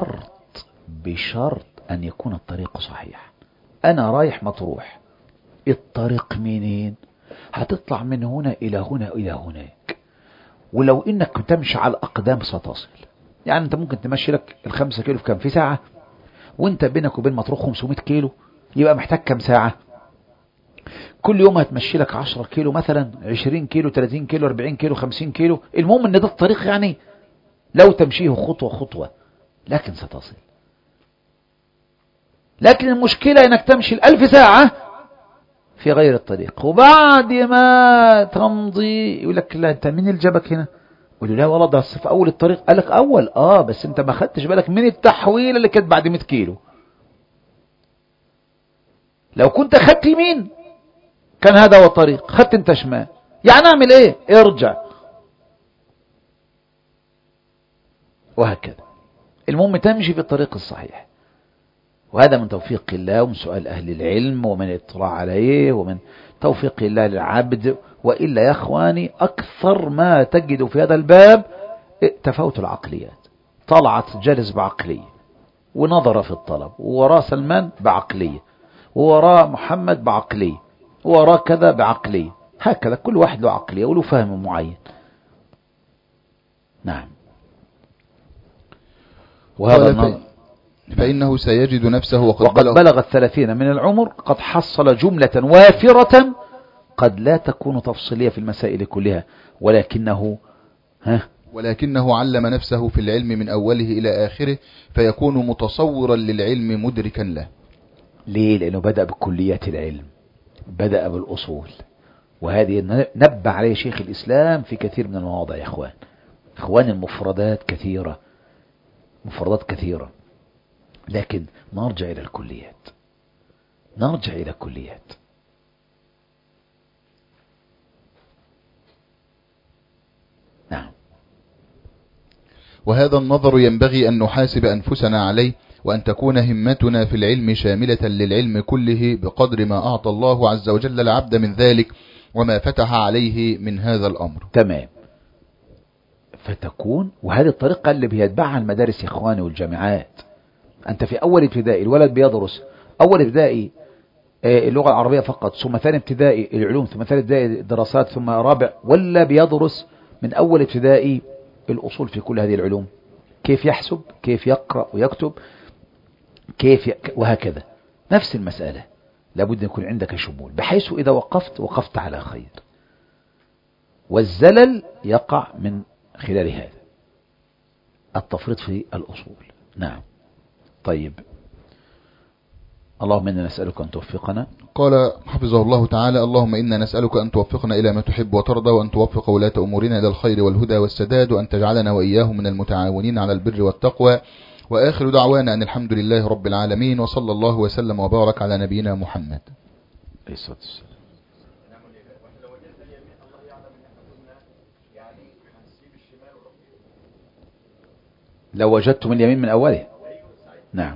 بشرط أن يكون الطريق صحيح. أنا رايح مطروح، الطريق منين؟ هتطلع من هنا إلى هنا إلى هناك، ولو إنك تمشي على الأقدام ستصل. يعني أنت ممكن تمشي لك 5 كيلو في كم؟ في ساعة، وانت بينك وبين مطروح 500 كيلو، يبقى محتاج كم ساعة؟ كل يوم هتمشي لك 10 كيلو مثلا، 20 كيلو، 30 كيلو، 40 كيلو، 50 كيلو. المهم ان ده الطريق، يعني لو تمشيه خطوة خطوة لكن ستصل. لكن المشكلة انك تمشي 1000 ساعة في غير الطريق، وبعد ما تمضي يقول لك لا انت مين اللي جابك هنا؟ يقول له لا والله ده في اول الطريق. قال لك اول بس انت ما خدتش بالك من التحويل اللي كانت بعد 100 كيلو. لو كنت خدت يمين كان هذا هو الطريق، خدت انت شمال، يعني اعمل ايه؟ ارجع، وهكذا. المهم تمشي في الطريق الصحيح، وهذا من توفيق الله ومن سؤال أهل العلم ومن الاطلاع عليه ومن توفيق الله للعبد. وإلا يا أخواني أكثر ما تجد في هذا الباب تفاوت العقليات. طلعت جالس بعقلية ونظر في الطلب، ووراء سلمان بعقلية، ووراء محمد بعقلية، ووراء كذا بعقلية، هكذا كل واحد له عقلية وله فهم معين. نعم. وهذا فإنه سيجد نفسه وقد بلغ 30 من العمر قد حصل جملة وافرة قد لا تكون تفصيلية في المسائل كلها، ولكنه علم نفسه في العلم من أوله إلى آخره، فيكون متصورا للعلم مدركا له. ليه؟ لأنه بدأ بكليات العلم، بدأ بالأصول، وهذه نبه عليه شيخ الإسلام في كثير من المواضع. يا إخوان المفردات كثيرة، مفردات كثيرة، لكن نرجع إلى الكليات، نرجع إلى الكليات. نعم. وهذا النظر ينبغي أن نحاسب أنفسنا عليه، وأن تكون همتنا في العلم شاملة للعلم كله بقدر ما أعطى الله عز وجل العبد من ذلك وما فتح عليه من هذا الأمر. تمام. فتكون، وهذه الطريقة اللي بيتبعها المدارس يا إخواني والجامعات. أنت في أول ابتدائي الولد بيدرس أول ابتدائي اللغة العربية فقط، ثم ثاني ابتدائي العلوم، ثم ثالث ابتدائي الدراسات، ثم رابع، ولا بيدرس من أول ابتدائي الأصول في كل هذه العلوم؟ كيف يحسب، كيف يقرأ ويكتب، وهكذا. نفس المسألة لابد أن يكون عندك شمول، بحيث إذا وقفت على خير، والزلل يقع من خلال هذا. التفريط في الأصول. نعم. طيب، اللهم إنا نسألك أن توفقنا. قال حفظه الله تعالى: اللهم إنا نسألك أن توفقنا إلى ما تحب وترضى، وأن توفق ولاة أمورنا إلى الخير والهدى والسداد، وأن تجعلنا وإياهم من المتعاونين على البر والتقوى. وآخر دعوانا أن الحمد لله رب العالمين، وصلى الله وسلم وبارك على نبينا محمد. لو وجدتم اليمين من أوله. نعم.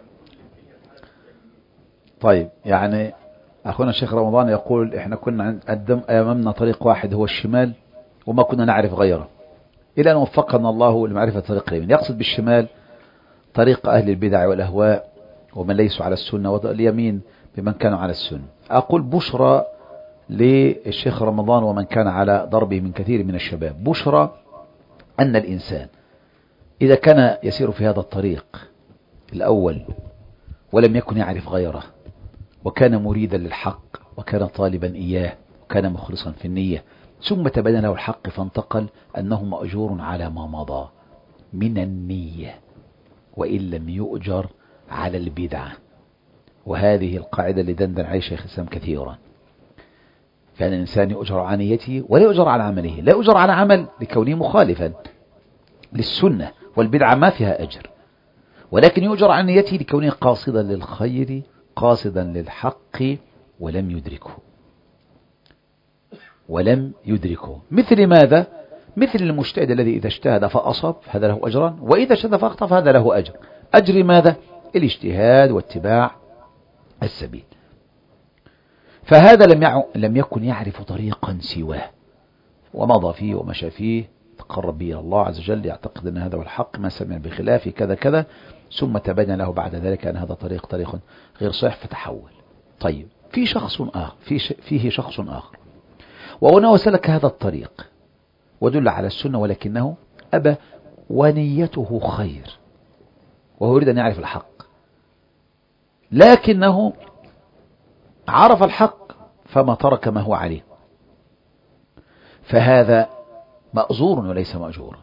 طيب، يعني أخونا الشيخ رمضان يقول إحنا كنا أمامنا طريق واحد هو الشمال، وما كنا نعرف غيره إلى أن وفقنا الله لمعرفة طريق اليمين. يقصد بالشمال طريق أهل البدع والأهواء ومن ليسوا على السنة، واليمين بمن كانوا على السنة. أقول بشرى للشيخ رمضان ومن كان على ضربه من كثير من الشباب، بشرى أن الإنسان إذا كان يسير في هذا الطريق الأول ولم يكن يعرف غيره، وكان مريدا للحق، وكان طالبا إياه، وكان مخلصا في النية، ثم تبين له الحق فانتقل، أنه مأجور على ما مضى من النية، وإن لم يؤجر على البدعة. وهذه القاعدة اللي دندن عليها شيخ الإسلام كثيرا، فأن الإنسان يؤجر على نيته ولا يؤجر على عمله. لا يؤجر على عمل لكونه مخالفا للسنة، والبدعة ما فيها أجر، ولكن يؤجر على نيته لكونه قاصدا للخير، قاصدا للحق، ولم يدركه. مثل ماذا؟ مثل المجتهد الذي إذا اجتهد فأصاب هذا له أجرا، وإذا اجتهد فأخطأ فهذا له أجر. أجر ماذا؟ الاجتهاد واتباع السبيل. فهذا لم يكن يعرف طريقا سواه، ومضى فيه ومشى فيه، تقرب به إلى الله عز وجل، يعتقد أن هذا هو الحق، ما سمع بخلافه كذا كذا، ثم تبين له بعد ذلك أن هذا طريق غير صحيح فتحول. طيب، فيه شخص آخر وهنا سلك هذا الطريق ودل على السنة، ولكنه أبى، ونيته خير، وهو يريد أن يعرف الحق، لكنه عرف الحق فما ترك ما هو عليه، فهذا مأزور وليس مأجورا،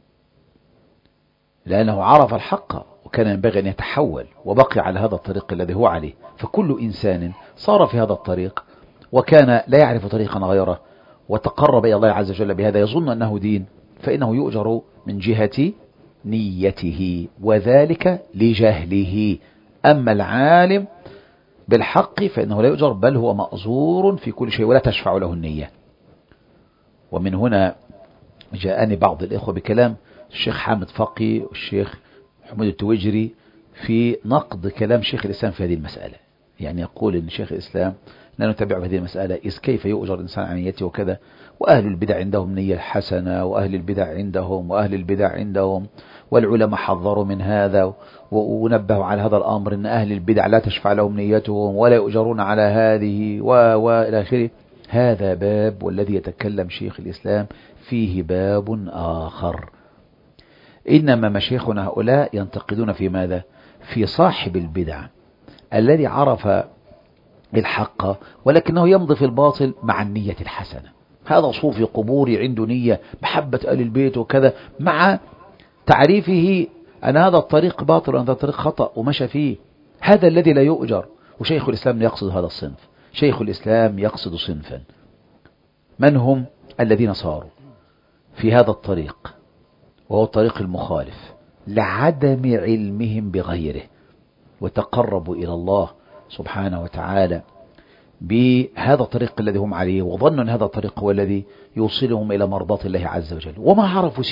لأنه عرف الحق وكان ينبغي أن يتحول وبقي على هذا الطريق الذي هو عليه. فكل إنسان صار في هذا الطريق وكان لا يعرف طريقا غيره وتقرب إلى الله عز وجل بهذا يظن أنه دين، فإنه يؤجر من جهة نيته، وذلك لجهله. أما العالم بالحق فإنه لا يؤجر، بل هو مأزور في كل شيء ولا تشفع له النية. ومن هنا جاءني بعض الإخوة بكلام الشيخ حامد فقي والشيخ حمود التويجري في نقد كلام شيخ الإسلام في هذه المسألة. يعني يقول إن شيخ الإسلام لا نتبع في هذه المسألة، إذ كيف يؤجر الإنسان عن نيته وكذا، وأهل البدع عندهم نية حسنة، وأهل البدع عندهم، والعلماء حذروا من هذا ونبهوا على هذا الأمر، إن أهل البدع لا تشفع لهم نيتهم ولا يؤجرون على هذه وإلى آخره. هذا باب، والذي يتكلم شيخ الإسلام فيه باب آخر. إنما مشايخنا هؤلاء ينتقدون في ماذا؟ في صاحب البدع الذي عرف الحق ولكنه يمضي في الباطل مع النية الحسنة. هذا صوفي قبوري عنده نية محبة آل البيت وكذا، مع تعريفه أن هذا الطريق باطل وأن هذا الطريق خطأ ومشى فيه. هذا الذي لا يؤجر. وشيخ الإسلام يقصد هذا الصنف. شيخ الإسلام يقصد صنفا، من هم؟ الذين صاروا في هذا الطريق، وهو الطريق المخالف، لعدم علمهم بغيره، وتقربوا إلى الله سبحانه وتعالى بهذا الطريق الذي هم عليه، وظنوا أن هذا الطريق هو الذي يوصلهم إلى مرضاة الله عز وجل، وما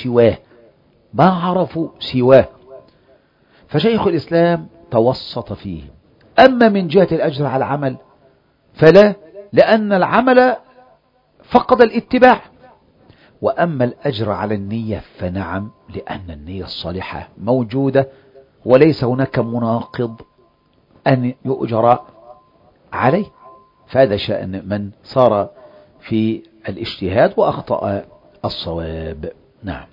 عرفوا سواه. فشيخ الإسلام توسط فيه. أما من جهة الأجر على العمل فلا، لأن العمل فقد الاتباع. وأما الأجر على النية فنعم، لأن النية الصالحة موجودة، وليس هناك مناقض أن يؤجر عليه. فهذا شأن من صار في الاجتهاد وأخطأ الصواب. نعم.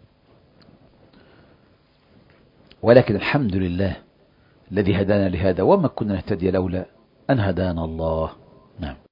ولكن الحمد لله الذي هدانا لهذا، وما كنا نهتدي لولا أن هدانا الله. نعم.